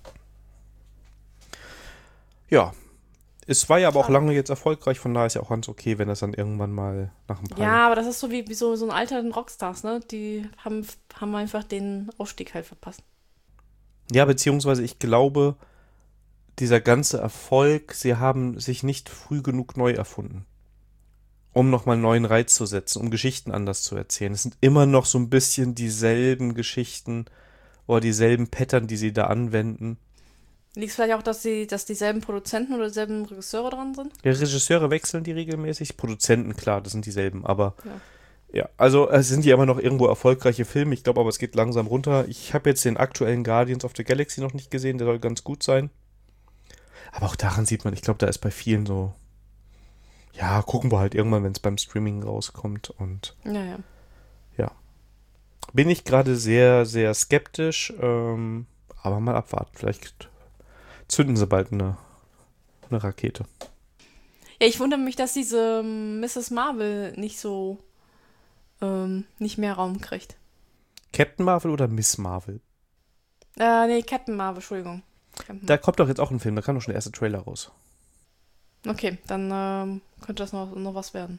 Ja. Es war ja aber auch Schade. lange jetzt erfolgreich, von daher ist ja auch ganz okay, wenn das dann irgendwann mal nach ein paar Jahren. Ja, aber das ist so wie, wie so, so ein alternden Rockstars, ne? Die haben, haben einfach den Aufstieg halt verpasst. Ja, beziehungsweise ich glaube, dieser ganze Erfolg, sie haben sich nicht früh genug neu erfunden, um nochmal einen neuen Reiz zu setzen, um Geschichten anders zu erzählen. Es sind immer noch so ein bisschen dieselben Geschichten oder dieselben Pattern, die sie da anwenden. Liegt es vielleicht auch, dass, sie, dass dieselben Produzenten oder dieselben Regisseure dran sind? Ja, Regisseure wechseln die regelmäßig, Produzenten, klar, das sind dieselben, aber Ja. ja, also es sind ja immer noch irgendwo erfolgreiche Filme, ich glaube aber, es geht langsam runter. Ich habe jetzt den aktuellen Guardians of the Galaxy noch nicht gesehen, der soll ganz gut sein. Aber auch daran sieht man, ich glaube, da ist bei vielen so, ja, gucken wir halt irgendwann, wenn es beim Streaming rauskommt. Und Ja, ja. ja, bin ich gerade sehr, sehr skeptisch. Ähm, aber mal abwarten. Vielleicht zünden sie bald eine, eine Rakete. Ja, ich wundere mich, dass diese ähm, Misses Marvel nicht so, ähm, nicht mehr Raum kriegt. Captain Marvel oder Miss Marvel? Äh, nee, Captain Marvel, Entschuldigung. Captain Da kommt doch jetzt auch ein Film, da kam doch schon der erste Trailer raus. Okay, dann ähm, könnte das noch, noch was werden.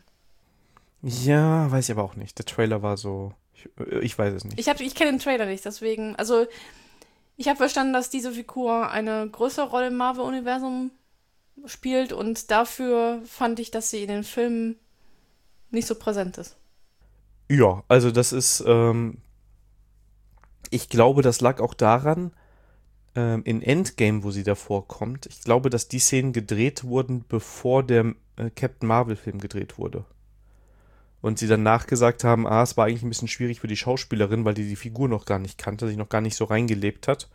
Ja, weiß ich aber auch nicht. Der Trailer war so. Ich, ich weiß es nicht. Ich, hab- ich kenne den Trailer nicht, deswegen, also ich habe verstanden, dass diese Figur eine größere Rolle im Marvel-Universum spielt und dafür fand ich, dass sie in den Filmen nicht so präsent ist. Ja, also das ist. Ähm, ich glaube, das lag auch daran, ähm, in Endgame, wo sie davor kommt. Ich glaube, dass die Szenen gedreht wurden, bevor der äh, Captain Marvel-Film gedreht wurde. Und sie dann nachgesagt haben, ah, es war eigentlich ein bisschen schwierig für die Schauspielerin, weil die die Figur noch gar nicht kannte, sich noch gar nicht so reingelebt hat.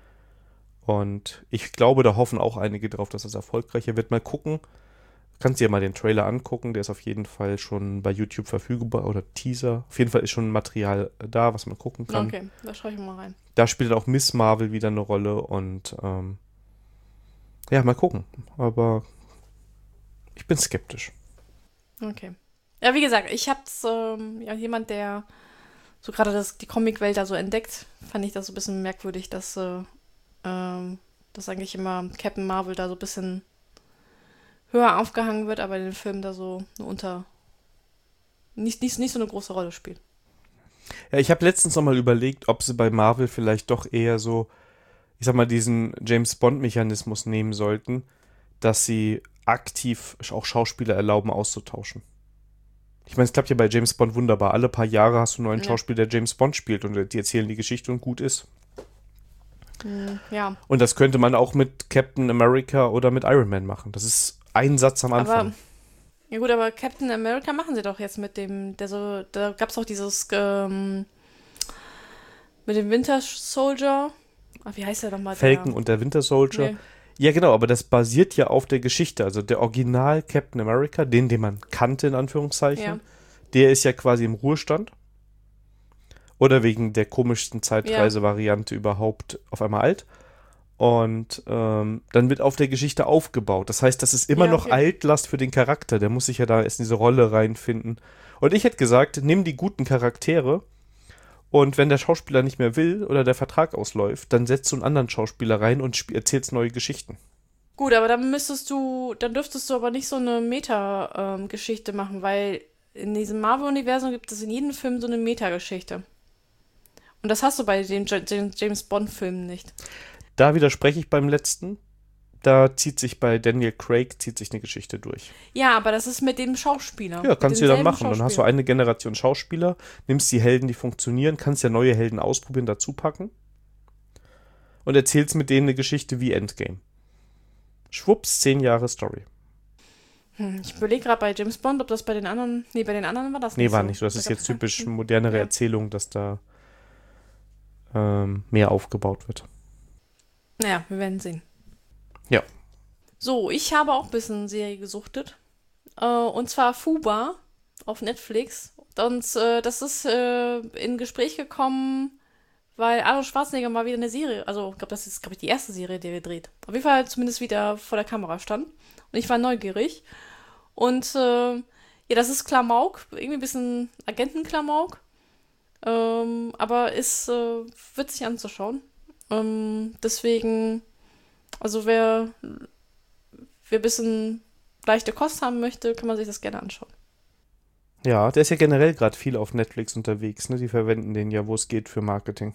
Und ich glaube, da hoffen auch einige drauf, dass das erfolgreicher wird. Mal gucken. Kannst dir ja mal den Trailer angucken. Der ist auf jeden Fall schon bei YouTube verfügbar oder Teaser. Auf jeden Fall ist schon Material da, was man gucken kann. Okay, da schaue ich mal rein. Da spielt dann auch Miss Marvel wieder eine Rolle und ähm, ja, mal gucken. Aber ich bin skeptisch. Okay. Ja, wie gesagt, ich hab's, ähm, ja, jemand, der so gerade das, die Comicwelt da so entdeckt, fand ich das so ein bisschen merkwürdig, dass, äh, ähm, dass eigentlich immer Captain Marvel da so ein bisschen höher aufgehangen wird, aber in den Filmen da so eine unter... Nicht, nicht, nicht so eine große Rolle spielt. Ja, ich habe letztens noch mal überlegt, ob sie bei Marvel vielleicht doch eher so, ich sag mal, diesen James-Bond-Mechanismus nehmen sollten, dass sie aktiv auch Schauspieler erlauben, auszutauschen. Ich meine, es klappt ja bei James Bond wunderbar. Alle paar Jahre hast du einen neuen Ja. Schauspieler, der James Bond spielt und die erzählen die Geschichte und gut ist. Hm, ja, Und das könnte man auch mit Captain America oder mit Iron Man machen. Das ist ein Satz am Anfang. aber ja gut, aber Captain America machen sie doch jetzt mit dem, der so, da gab es auch dieses ähm, mit dem Winter Soldier. Ach, wie heißt der nochmal? Falcon der? und der Winter Soldier. Nee. Ja, genau, aber das basiert ja auf der Geschichte. Also der Original Captain America, den, den man kannte, in Anführungszeichen, Ja. der ist ja quasi im Ruhestand. Oder wegen der komischsten Zeitreise-Variante überhaupt auf einmal alt. Und ähm, dann wird auf der Geschichte aufgebaut. Das heißt, das ist immer Ja, noch okay. Altlast für den Charakter. Der muss sich ja da erst in diese Rolle reinfinden. Und ich hätte gesagt, nimm die guten Charaktere und wenn der Schauspieler nicht mehr will oder der Vertrag ausläuft, dann setzt du einen anderen Schauspieler rein und sp- erzählst neue Geschichten. Gut, aber dann müsstest du, dann dürftest du aber nicht so eine Meta-Geschichte machen, weil in diesem Marvel-Universum gibt es in jedem Film so eine Meta-Geschichte. Und das hast du bei den, Ja- den James Bond-Filmen nicht. Da widerspreche ich beim letzten. Da zieht sich bei Daniel Craig zieht sich eine Geschichte durch. Ja, aber das ist mit dem Schauspieler. Ja, Mit kannst du ja dann demselben machen. Dann hast du Schauspieler. eine Generation Schauspieler, nimmst die Helden, die funktionieren, kannst ja neue Helden ausprobieren, dazu packen und erzählst mit denen eine Geschichte wie Endgame. Schwupps, zehn Jahre Story. Hm, ich überlege gerade bei James Bond, ob das bei den anderen. Nee, bei den anderen war das Nee, nicht war so. nicht so. Das Da ist gab's jetzt kein- typisch modernere Ja. Erzählung, dass da ähm, mehr aufgebaut wird. Naja, wir werden sehen. Ja. So, ich habe auch ein bisschen Serie gesuchtet. Äh, und zwar Fuba auf Netflix. Und äh, das ist äh, in Gespräch gekommen, weil Arnold Schwarzenegger mal wieder eine Serie, also ich glaube, das ist, glaube ich, die erste Serie, die er dreht. Auf jeden Fall zumindest wieder vor der Kamera stand. Und ich war neugierig. Und äh, ja, das ist Klamauk, irgendwie ein bisschen Agentenklamauk. Ähm, aber ist äh, witzig anzuschauen. Ähm, deswegen, also wer, wer ein bisschen leichte Kost haben möchte, kann man sich das gerne anschauen. Ja, der ist ja generell gerade viel auf Netflix unterwegs. Ne? Die verwenden den ja, wo es geht, für Marketing.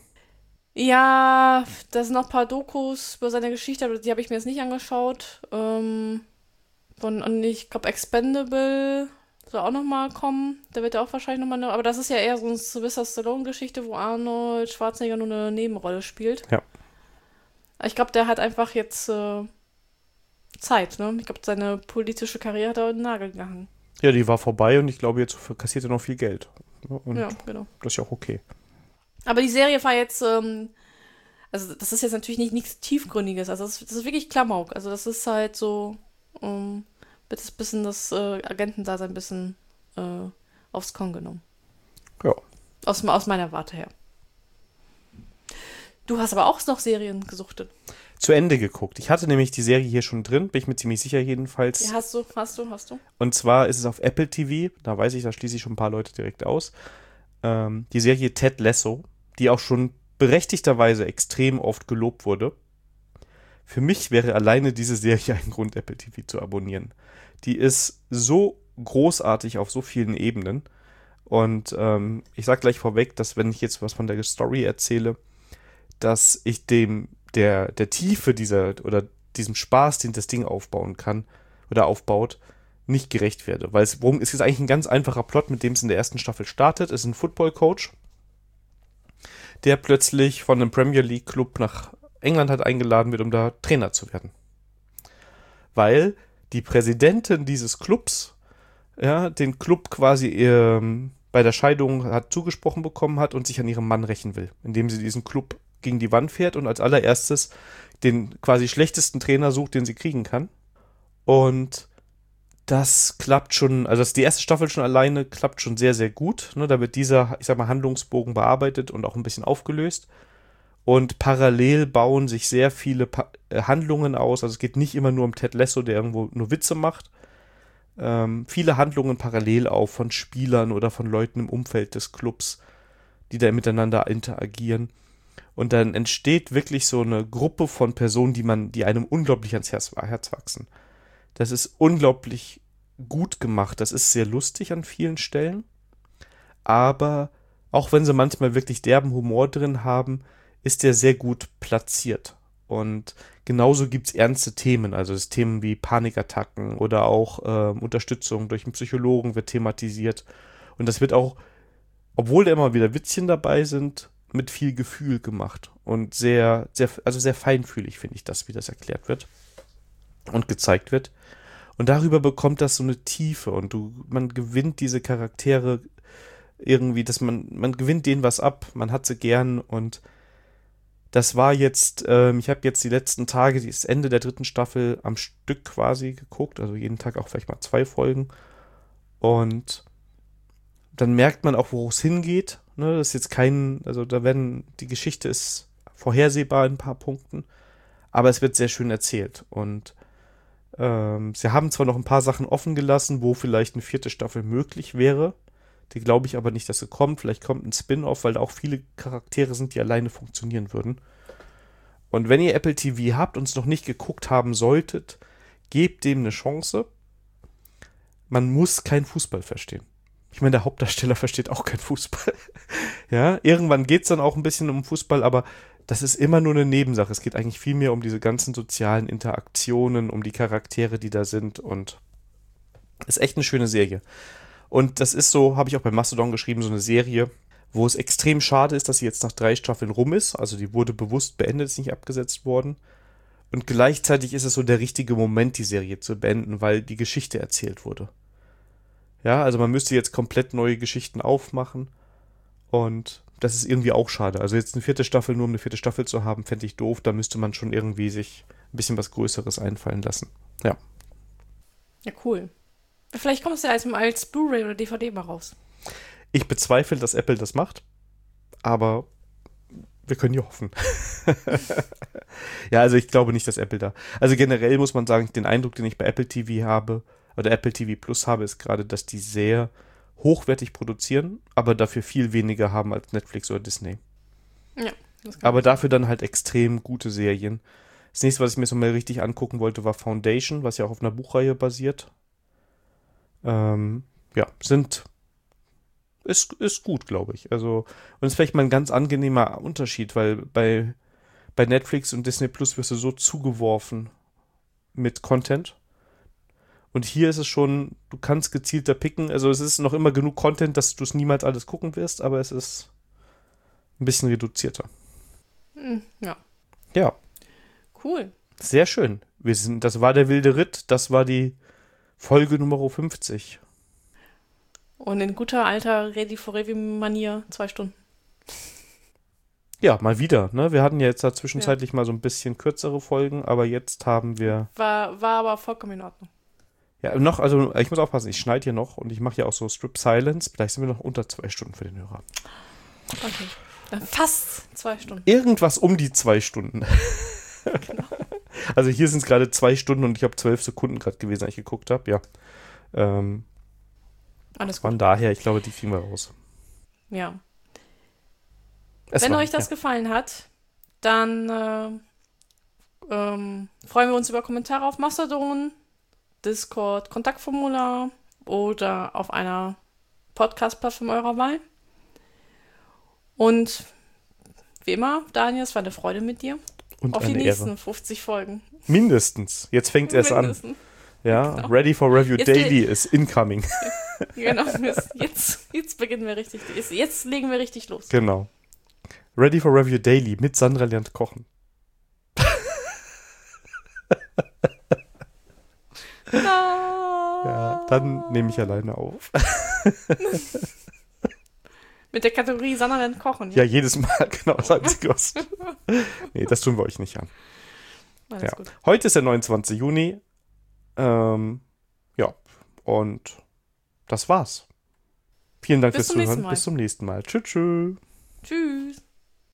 Ja, da sind noch ein paar Dokus über seine Geschichte, aber die habe ich mir jetzt nicht angeschaut. Ähm, von, und ich glaube, Expendable soll auch nochmal kommen. Da wird ja auch wahrscheinlich nochmal eine. Aber das ist ja eher so eine Sylvester Stallone-Geschichte, wo Arnold Schwarzenegger nur eine Nebenrolle spielt. Ja. Ich glaube, der hat einfach jetzt äh, Zeit, ne? Ich glaube, seine politische Karriere hat er in den Nagel gehangen. Ja, die war vorbei und ich glaube, jetzt kassiert er noch viel Geld. Und Ja, genau. das ist ja auch okay. Aber die Serie war jetzt, ähm, also das ist jetzt natürlich nicht nichts Tiefgründiges, also das, das ist wirklich Klamauk. Also das ist halt so, ähm, wird das bisschen das äh, Agentendasein ein bisschen äh, aufs Korn genommen. Ja. Aus, aus meiner Warte her. Du hast aber auch noch Serien gesuchtet. Zu Ende geguckt. Ich hatte nämlich die Serie hier schon drin, bin ich mir ziemlich sicher jedenfalls. Ja, hast du, hast du, hast du. Und zwar ist es auf Apple T V, da weiß ich, da schließe ich schon ein paar Leute direkt aus. Ähm, die Serie Ted Lasso, die auch schon berechtigterweise extrem oft gelobt wurde. Für mich wäre alleine diese Serie ein Grund, Apple T V zu abonnieren. Die ist so großartig auf so vielen Ebenen. Und ähm, ich sag gleich vorweg, dass wenn ich jetzt was von der Story erzähle, dass ich dem der, der Tiefe dieser oder diesem Spaß, den das Ding aufbauen kann oder aufbaut, nicht gerecht werde. Weil es, worum, es ist eigentlich ein ganz einfacher Plot, mit dem es in der ersten Staffel startet. Es ist ein Football-Coach, der plötzlich von einem Premier League-Club nach England hat eingeladen wird, um da Trainer zu werden. Weil die Präsidentin dieses Clubs ja, den Club quasi ähm, bei der Scheidung hat zugesprochen bekommen hat und sich an ihrem Mann rächen will, indem sie diesen Club gegen die Wand fährt und als allererstes den quasi schlechtesten Trainer sucht, den sie kriegen kann. Und das klappt schon, also das, die erste Staffel schon alleine klappt schon sehr, sehr gut. Ne, da wird dieser, ich sag mal, Handlungsbogen bearbeitet und auch ein bisschen aufgelöst. Und parallel bauen sich sehr viele pa- äh, Handlungen aus. Also es geht nicht immer nur um Ted Lasso, der irgendwo nur Witze macht. Ähm, viele Handlungen parallel auf von Spielern oder von Leuten im Umfeld des Clubs. die da miteinander interagieren. Und dann entsteht wirklich so eine Gruppe von Personen, die man, die einem unglaublich ans Herz, Herz wachsen. Das ist unglaublich gut gemacht. Das ist sehr lustig an vielen Stellen. Aber auch wenn sie manchmal wirklich derben Humor drin haben, ist der sehr gut platziert. Und genauso gibt es ernste Themen, also das Themen wie Panikattacken oder auch äh, Unterstützung durch einen Psychologen wird thematisiert. Und das wird auch, obwohl da immer wieder Witzchen dabei sind, mit viel Gefühl gemacht. Und sehr, sehr, also sehr feinfühlig finde ich das, wie das erklärt wird und gezeigt wird. Und darüber bekommt das so eine Tiefe und du, man gewinnt diese Charaktere irgendwie, dass man, man gewinnt denen was ab, man hat sie gern und das war jetzt, ähm, ich habe jetzt die letzten Tage, das Ende der dritten Staffel am Stück quasi geguckt, also jeden Tag auch vielleicht mal zwei Folgen. Und dann merkt man auch, wo es hingeht. Ne? Das ist jetzt kein, also da werden, die Geschichte ist vorhersehbar in ein paar Punkten, aber es wird sehr schön erzählt. Und ähm, sie haben zwar noch ein paar Sachen offen gelassen, wo vielleicht eine vierte Staffel möglich wäre. Die glaube ich aber nicht, dass sie kommt. Vielleicht kommt ein Spin-off, weil da auch viele Charaktere sind, die alleine funktionieren würden. Und wenn ihr Apple T V habt und es noch nicht geguckt haben solltet, gebt dem eine Chance. Man muss kein Fußball verstehen. Ich meine, der Hauptdarsteller versteht auch kein Fußball. Ja, irgendwann geht es dann auch ein bisschen um Fußball, aber das ist immer nur eine Nebensache. Es geht eigentlich viel mehr um diese ganzen sozialen Interaktionen, um die Charaktere, die da sind und ist echt eine schöne Serie. Und das ist so, habe ich auch bei Mastodon geschrieben, so eine Serie, wo es extrem schade ist, dass sie jetzt nach drei Staffeln rum ist. Also die wurde bewusst beendet, ist nicht abgesetzt worden. Und gleichzeitig ist es so der richtige Moment, die Serie zu beenden, weil die Geschichte erzählt wurde. Ja, also man müsste jetzt komplett neue Geschichten aufmachen. Und das ist irgendwie auch schade. Also jetzt eine vierte Staffel, nur um eine vierte Staffel zu haben, fände ich doof. Da müsste man schon irgendwie sich ein bisschen was Größeres einfallen lassen. Ja. Ja, cool. Vielleicht kommt es ja als, als Blu-ray oder D V D mal raus. Ich bezweifle, dass Apple das macht, aber wir können ja hoffen. Ja, also ich glaube nicht, dass Apple da... Also generell muss man sagen, den Eindruck, den ich bei Apple T V habe, oder Apple T V Plus habe, ist gerade, dass die sehr hochwertig produzieren, aber dafür viel weniger haben als Netflix oder Disney. Ja. Das kann Aber dafür dann halt extrem gute Serien. Das nächste, was ich mir so mal richtig angucken wollte, war Foundation, was ja auch auf einer Buchreihe basiert. Ähm, ja, sind, ist, ist gut, glaube ich. Also, und ist vielleicht mal ein ganz angenehmer Unterschied, weil bei, bei Netflix und Disney Plus wirst du so zugeworfen mit Content. Und hier ist es schon, du kannst gezielter picken. Also es ist noch immer genug Content, dass du es niemals alles gucken wirst, aber es ist ein bisschen reduzierter. Hm, ja. Ja. Cool. Sehr schön. Wir sind, das war der wilde Ritt, das war die Folge Nummer fünfzig. Und in guter alter Ready for Review-Manier zwei Stunden. Ja, mal wieder, ne? Wir hatten ja jetzt da zwischenzeitlich ja. mal so ein bisschen kürzere Folgen, aber jetzt haben wir... War, war aber vollkommen in Ordnung. Ja, noch, also ich muss aufpassen, ich schneide hier noch und ich mache ja auch so Strip Silence. Vielleicht sind wir noch unter zwei Stunden für den Hörer. Okay. Dann fast zwei Stunden. Irgendwas um die zwei Stunden. Genau. Also hier sind es gerade zwei Stunden und ich habe zwölf Sekunden gerade gewesen, als ich geguckt habe, ja. Ähm, Alles gut. Von daher, ich glaube, die kriegen wir raus. Ja. Es Wenn war, euch das ja. gefallen hat, dann äh, ähm, freuen wir uns über Kommentare auf Mastodon, Discord, Kontaktformular oder auf einer Podcast-Plattform eurer Wahl. Und wie immer, Daniel, es war eine Freude mit dir. Und auf die eine nächsten Ehre. fünfzig Folgen. Mindestens. Jetzt fängt es an. Ja, genau. Ready for Review jetzt Daily ist incoming. Genau, jetzt, jetzt beginnen wir richtig, jetzt, jetzt legen wir richtig los. Genau. Ready for Review Daily mit Sandra lernt kochen. Ja, dann nehme ich alleine auf. Mit der Kategorie Sandra lernt kochen. Ja, ja jedes Mal, genau, das Einzige was. Nee, das tun wir euch nicht an. Alles ja. gut. Heute ist der neunundzwanzigster Juni. Ähm, ja, und das war's. Vielen Dank Bis fürs Zuhören. Mal. Bis zum nächsten Mal. Tschüss. Tschüss. Tschüss.